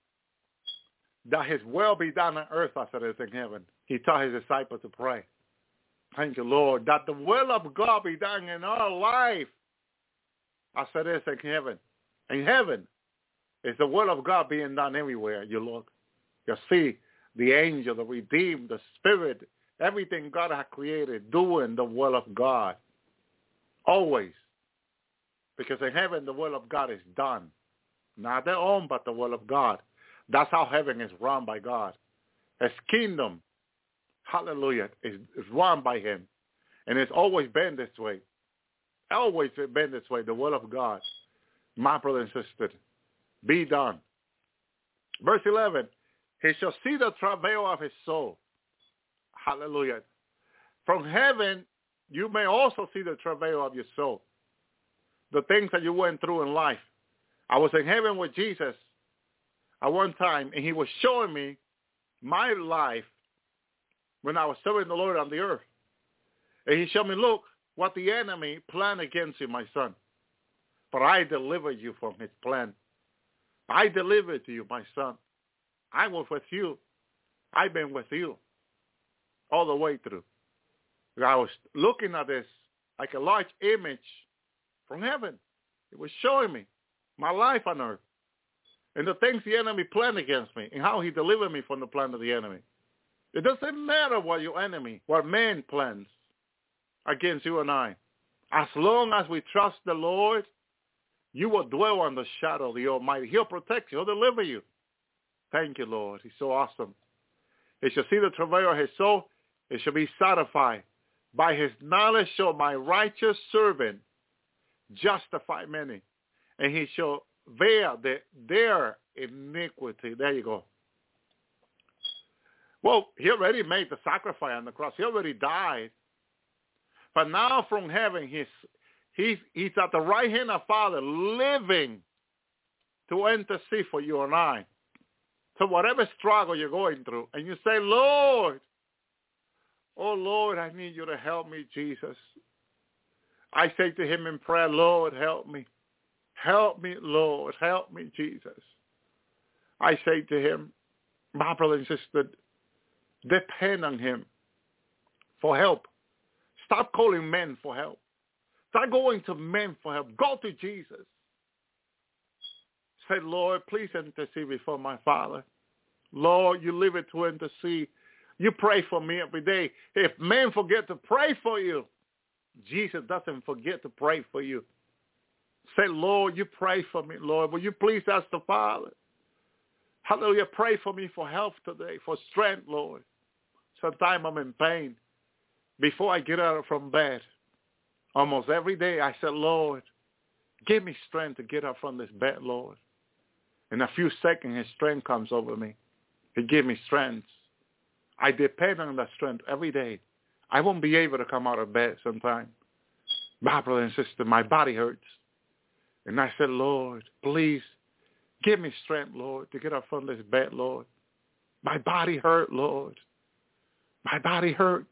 That his will be done on earth as it is in heaven. He taught his disciples to pray. Thank you, Lord. That the will of God be done in our life as it is in heaven. In heaven is the will of God being done everywhere you look. You see the angel, the redeemed, the spirit, everything God has created doing the will of God. Always. Because in heaven the will of God is done. Not their own, but the will of God. That's how heaven is run by God. His kingdom, hallelujah, is, is run by him. And it's always been this way. Always been this way, the will of God. My brother and sister, be done. Verse eleven, he shall see the travail of his soul. Hallelujah. From heaven, you may also see the travail of your soul. The things that you went through in life. I was in heaven with Jesus at one time, and he was showing me my life when I was serving the Lord on the earth. And he showed me, look, what the enemy planned against you, my son. But I delivered you from his plan. I delivered to you, my son. I was with you. I've been with you all the way through. I was looking at this like a large image from heaven. It was showing me my life on earth and the things the enemy planned against me and how he delivered me from the plan of the enemy. It doesn't matter what your enemy, what man plans against you and I. As long as we trust the Lord, you will dwell on the shadow of the Almighty. He'll protect you. He'll deliver you. Thank you, Lord. He's so awesome. He shall see the travail of his soul. It shall be satisfied. By his knowledge shall my righteous servant justify many, and he shall bear the, their iniquity. There you go. Well, he already made the sacrifice on the cross. He already died. But now from heaven, he's, he's, he's at the right hand of Father, living to intercede for you and I. So whatever struggle you're going through, and you say, Lord, oh, Lord, I need you to help me, Jesus. I say to him in prayer, Lord, help me. Help me, Lord. Help me, Jesus. I say to him, my brother and sister, depend on him for help. Stop calling men for help. Start going to men for help. Go to Jesus. Say, Lord, please intercede before my Father. Lord, you live it to intercede. You pray for me every day. If men forget to pray for you, Jesus doesn't forget to pray for you. Say, Lord, you pray for me, Lord. Will you please ask the Father? Hallelujah. Pray for me for health today, for strength, Lord. Sometimes I'm in pain. Before I get out from bed, almost every day I said, Lord, give me strength to get up from this bed, Lord. In a few seconds, his strength comes over me. He gives me strength. I depend on that strength every day. I won't be able to come out of bed sometimes. My brother and sister, my body hurts. And I said, Lord, please give me strength, Lord, to get up from this bed, Lord. My body hurt, Lord. My body hurts.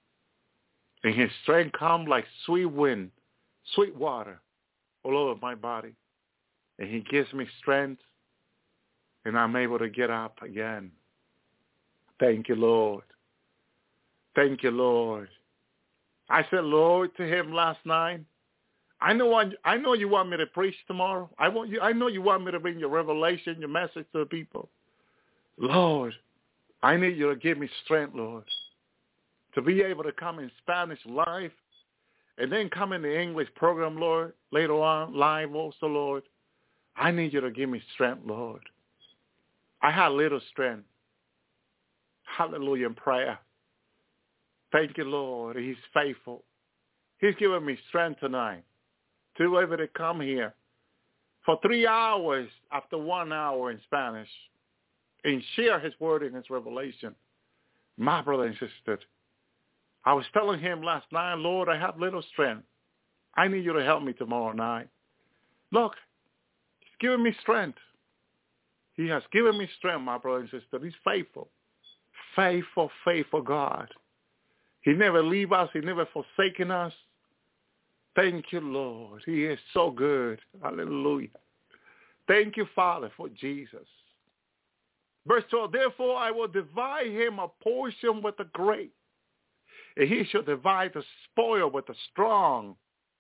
And his strength comes like sweet wind, sweet water all over my body. And he gives me strength, and I'm able to get up again. Thank you, Lord. Thank you, Lord. I said, Lord, to him last night, I know I, I know you want me to preach tomorrow. I want you. I know you want me to bring your revelation, your message to the people. Lord, I need you to give me strength, Lord, to be able to come in Spanish live and then come in the English program, Lord, later on, live also, Lord. I need you to give me strength, Lord. I had little strength. Hallelujah in prayer. Thank you, Lord. He's faithful. He's given me strength tonight to be able to come here for three hours after one hour in Spanish and share his word and his revelation. My brother and sister, I was telling him last night, Lord, I have little strength. I need you to help me tomorrow night. Look, he's given me strength. He has given me strength, my brother and sister. He's faithful. Faithful, faithful God. He never leave us. He never forsaken us. Thank you, Lord. He is so good. Hallelujah. Thank you, Father, for Jesus. Verse twelve, therefore I will divide him a portion with the great, and he shall divide the spoil with the strong.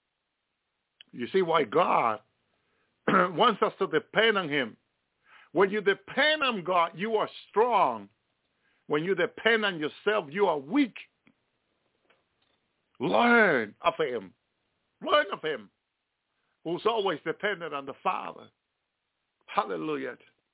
You see why God wants us to depend on him. When you depend on God, you are strong. When you depend on yourself, you are weak. Learn of him. Learn of him, who's always dependent on the Father. Hallelujah.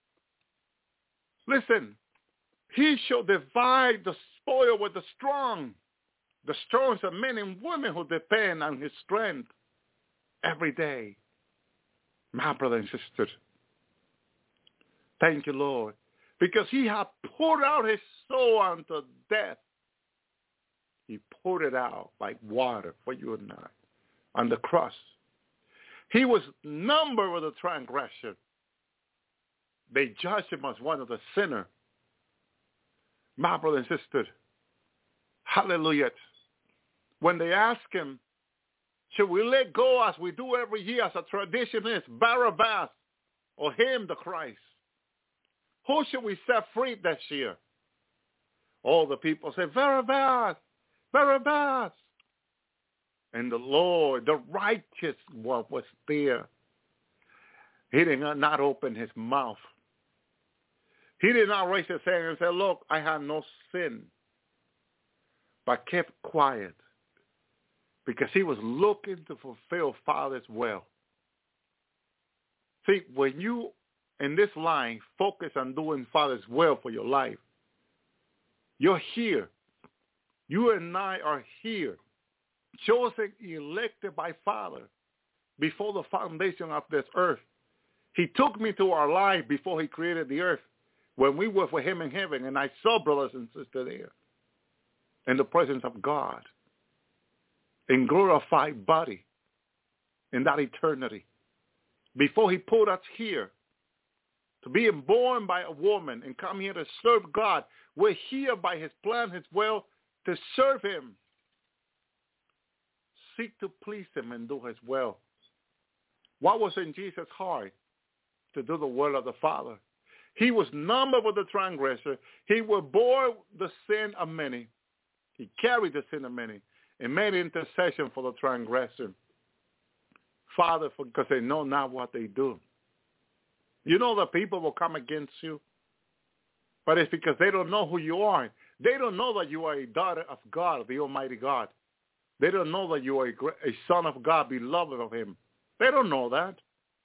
Listen, he shall divide the spoil with the strong. The strong are men and women who depend on his strength every day. My brother and sister, thank you, Lord, because he has poured out his soul unto death. He poured it out like water for you and I on the cross. He was numbered with a transgression. They judged him as one of the sinners. My brother and sister, hallelujah. When they asked him, should we let go as we do every year as a tradition is, Barabbas or him, the Christ? Who should we set free this year? All the people say, Barabbas, Barabbas. And the Lord, the righteous one, was there. He did not open his mouth. He did not raise his hand and say, look, I have no sin, but kept quiet because he was looking to fulfill Father's will. See, when you, in this line, focus on doing Father's will for your life, you're here. You and I are here, chosen, elected by Father before the foundation of this earth. He took me to our life before he created the earth, when we were for him in heaven, and I saw brothers and sisters there in the presence of God, in glorified body, in that eternity. Before he put us here, to be born by a woman and come here to serve God, we're here by his plan, his will, to serve him. Seek to please him and do his will. What was in Jesus' heart? To do the will of the Father. He was numbered with the transgressor. He will bore the sin of many. He carried the sin of many and made intercession for the transgressor. Father, because they know not what they do. You know that people will come against you, but it's because they don't know who you are. They don't know that you are a daughter of God, the Almighty God. They don't know that you are a, a son of God, beloved of him. They don't know that.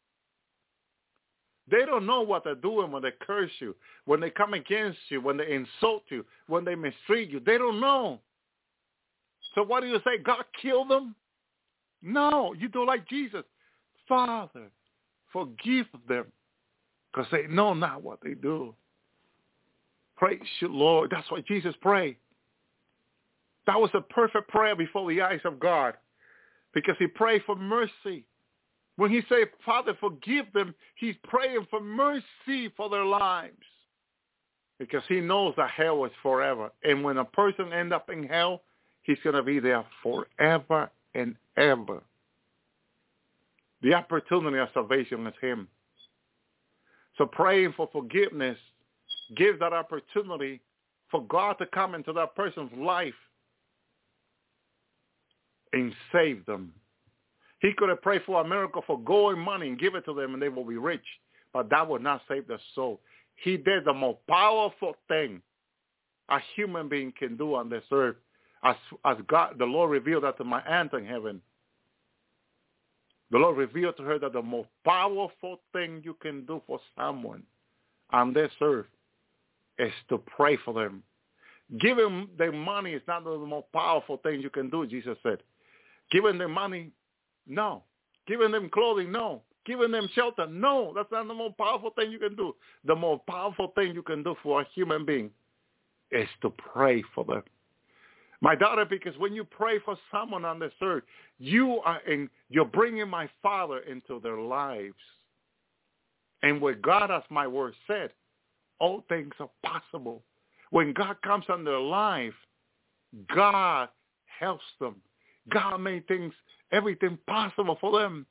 They don't know what they're doing when they curse you, when they come against you, when they insult you, when they mistreat you. They don't know. So what do you say? God killed them? No, you do like Jesus. Father, forgive them, because they know not what they do. Praise you, Lord. That's why Jesus prayed. That was a perfect prayer before the eyes of God, because he prayed for mercy. When he said, Father, forgive them, he's praying for mercy for their lives, because he knows that hell is forever. And when a person ends up in hell, he's going to be there forever and ever. The opportunity of salvation is him. So praying for forgiveness gives that opportunity for God to come into that person's life and save them. He could have prayed for a miracle for gold and money and give it to them and they will be rich, but that would not save their soul. He did the most powerful thing a human being can do on this earth, as, as God, the Lord revealed that to my aunt in heaven. The Lord revealed to her that the most powerful thing you can do for someone on this earth is to pray for them. Giving them money is not the most powerful thing you can do, Jesus said. Giving them money, no. Giving them clothing, no. Giving them shelter, no. That's not the most powerful thing you can do. The most powerful thing you can do for a human being is to pray for them. My daughter, because when you pray for someone on this earth, you are in, you're bringing my Father into their lives. And with God, as my word said, all things are possible. When God comes on their life, God helps them. God made things, everything possible for them.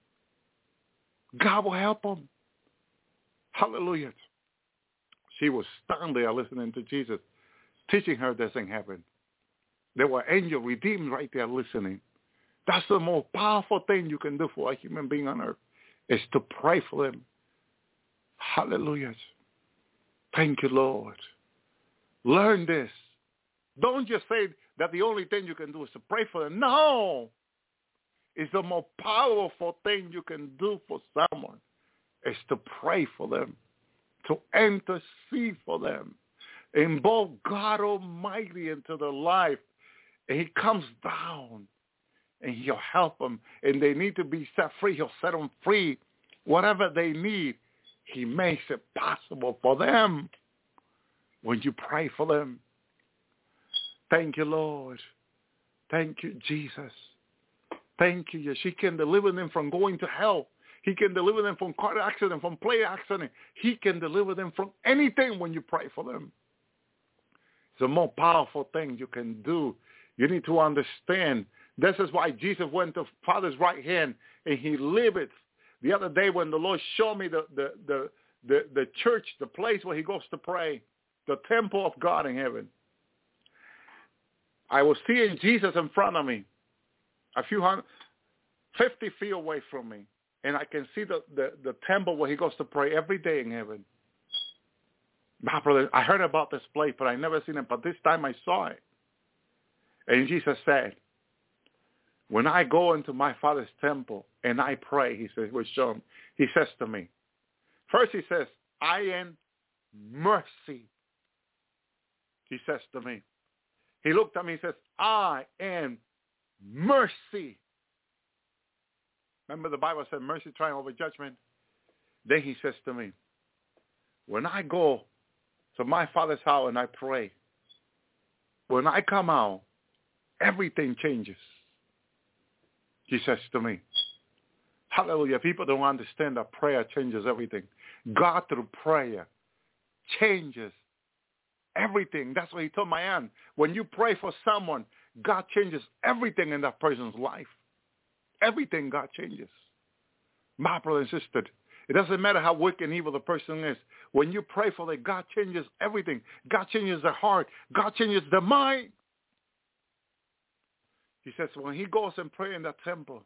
God will help them. Hallelujah. She was standing there listening to Jesus, teaching her this in heaven. There were angels redeemed right there listening. That's the most powerful thing you can do for a human being on earth, is to pray for them. Hallelujah. Thank you, Lord. Learn this. Don't just say that the only thing you can do is to pray for them. No. It's the most powerful thing you can do for someone is to pray for them, to intercede for them, involve God Almighty into their life. And he comes down and he'll help them. And they need to be set free. He'll set them free. Whatever they need, he makes it possible for them when you pray for them. Thank you, Lord. Thank you, Jesus. Thank you. He can deliver them from going to hell. He can deliver them from car accident, from plane accident. He can deliver them from anything when you pray for them. It's the most powerful thing you can do. You need to understand. This is why Jesus went to Father's right hand and he lived. The other day when the Lord showed me the, the, the, the, the church, the place where he goes to pray, the temple of God in heaven, I was seeing Jesus in front of me, a few hundred, fifty feet away from me. And I can see the, the, the temple where he goes to pray every day in heaven. My brother, I heard about this place, but I never seen it. But this time I saw it. And Jesus said, when I go into my Father's temple and I pray, he says, we're shown, he says to me, first he says, I am mercy. He says to me. He looked at me and says, I am mercy. Remember the Bible said mercy triumph over judgment. Then he says to me, when I go to my Father's house and I pray, when I come out, everything changes. He says to me, hallelujah. People don't understand that prayer changes everything. God through prayer changes everything. That's what he told my aunt. When you pray for someone, God changes everything in that person's life. Everything God changes. My brother and sister, it doesn't matter how wicked and evil the person is. When you pray for them, God changes everything. God changes their heart. God changes their mind. He says when he goes and prays in that temple,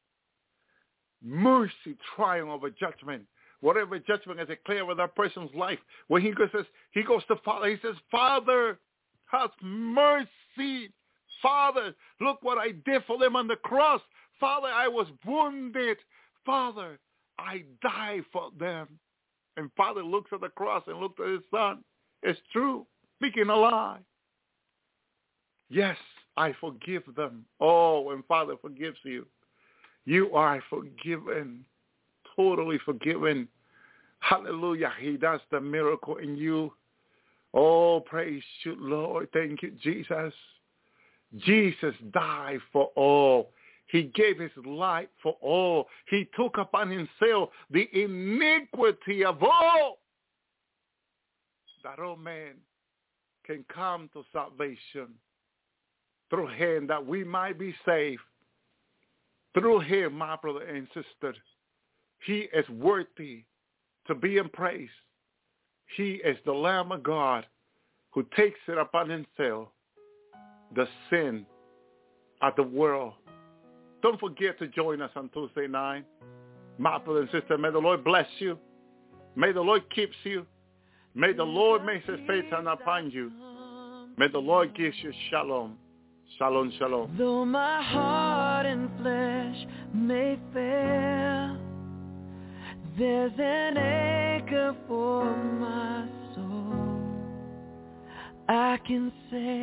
mercy triumph over judgment. Whatever judgment is declared over that person's life. When he goes, he goes to Father, he says, Father, have mercy. Father, look what I did for them on the cross. Father, I was wounded. Father, I died for them. And Father looks at the cross and looks at his son. It's true, speaking a lie. Yes, I forgive them. Oh, when Father forgives you, you are forgiven, totally forgiven. Hallelujah. He does the miracle in you. Oh, praise you, Lord. Thank you, Jesus. Jesus died for all. He gave his life for all. He took upon himself the iniquity of all, that all men can come to salvation through him, that we might be saved. Through him, my brother and sister, he is worthy to be in praise. He is the Lamb of God who takes it upon himself, the sin of the world. Don't forget to join us on Tuesday night. My brother and sister, may the Lord bless you. May the Lord keep you. May the Lord make his face shine upon you. May the Lord give you shalom. Shalom, shalom. Though my heart and flesh may fail, there's an anchor for my soul. I can say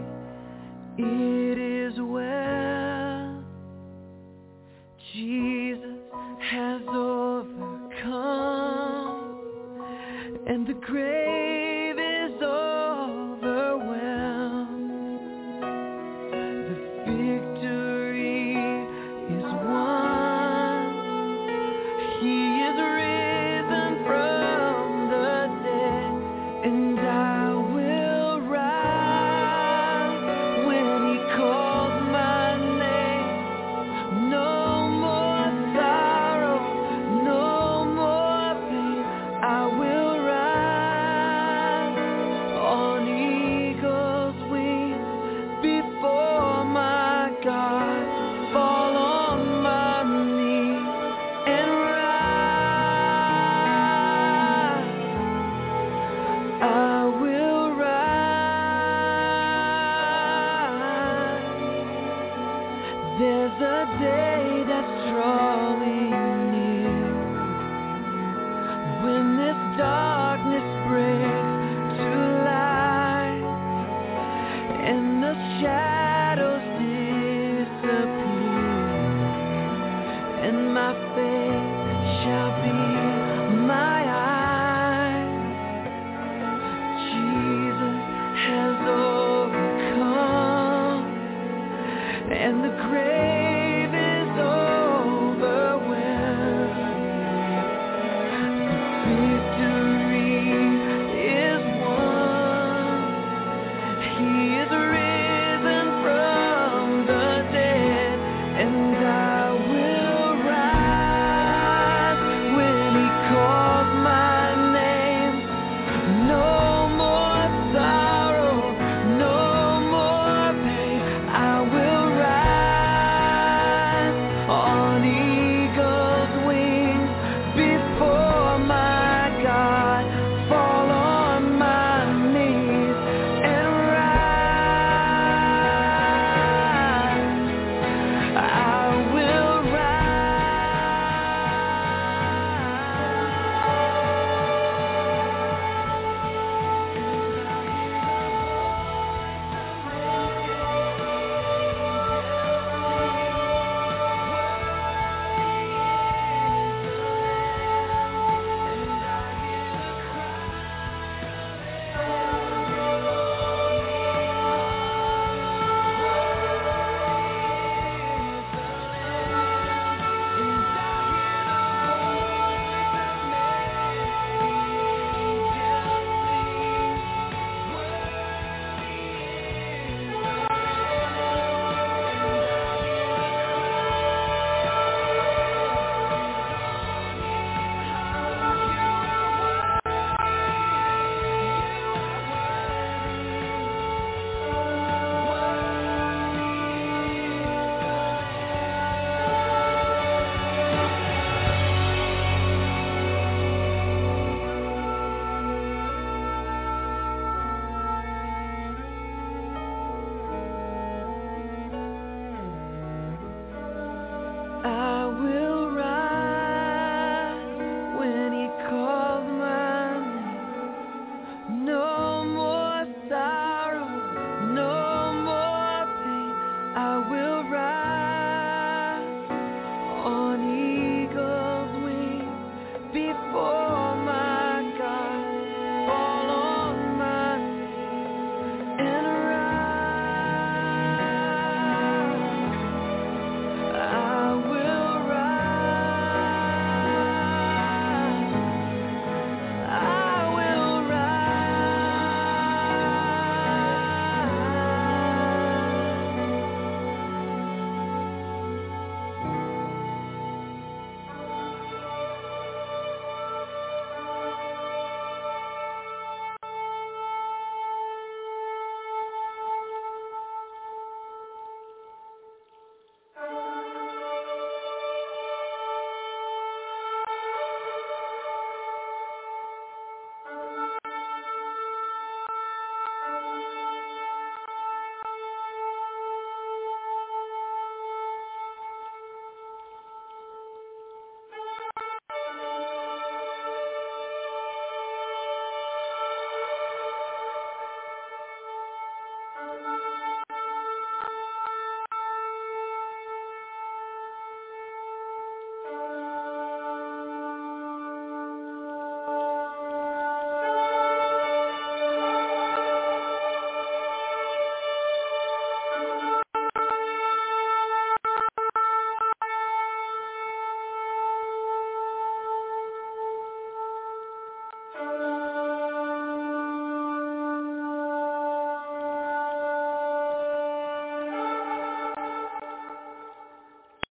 it is well. Jesus has overcome, and the grave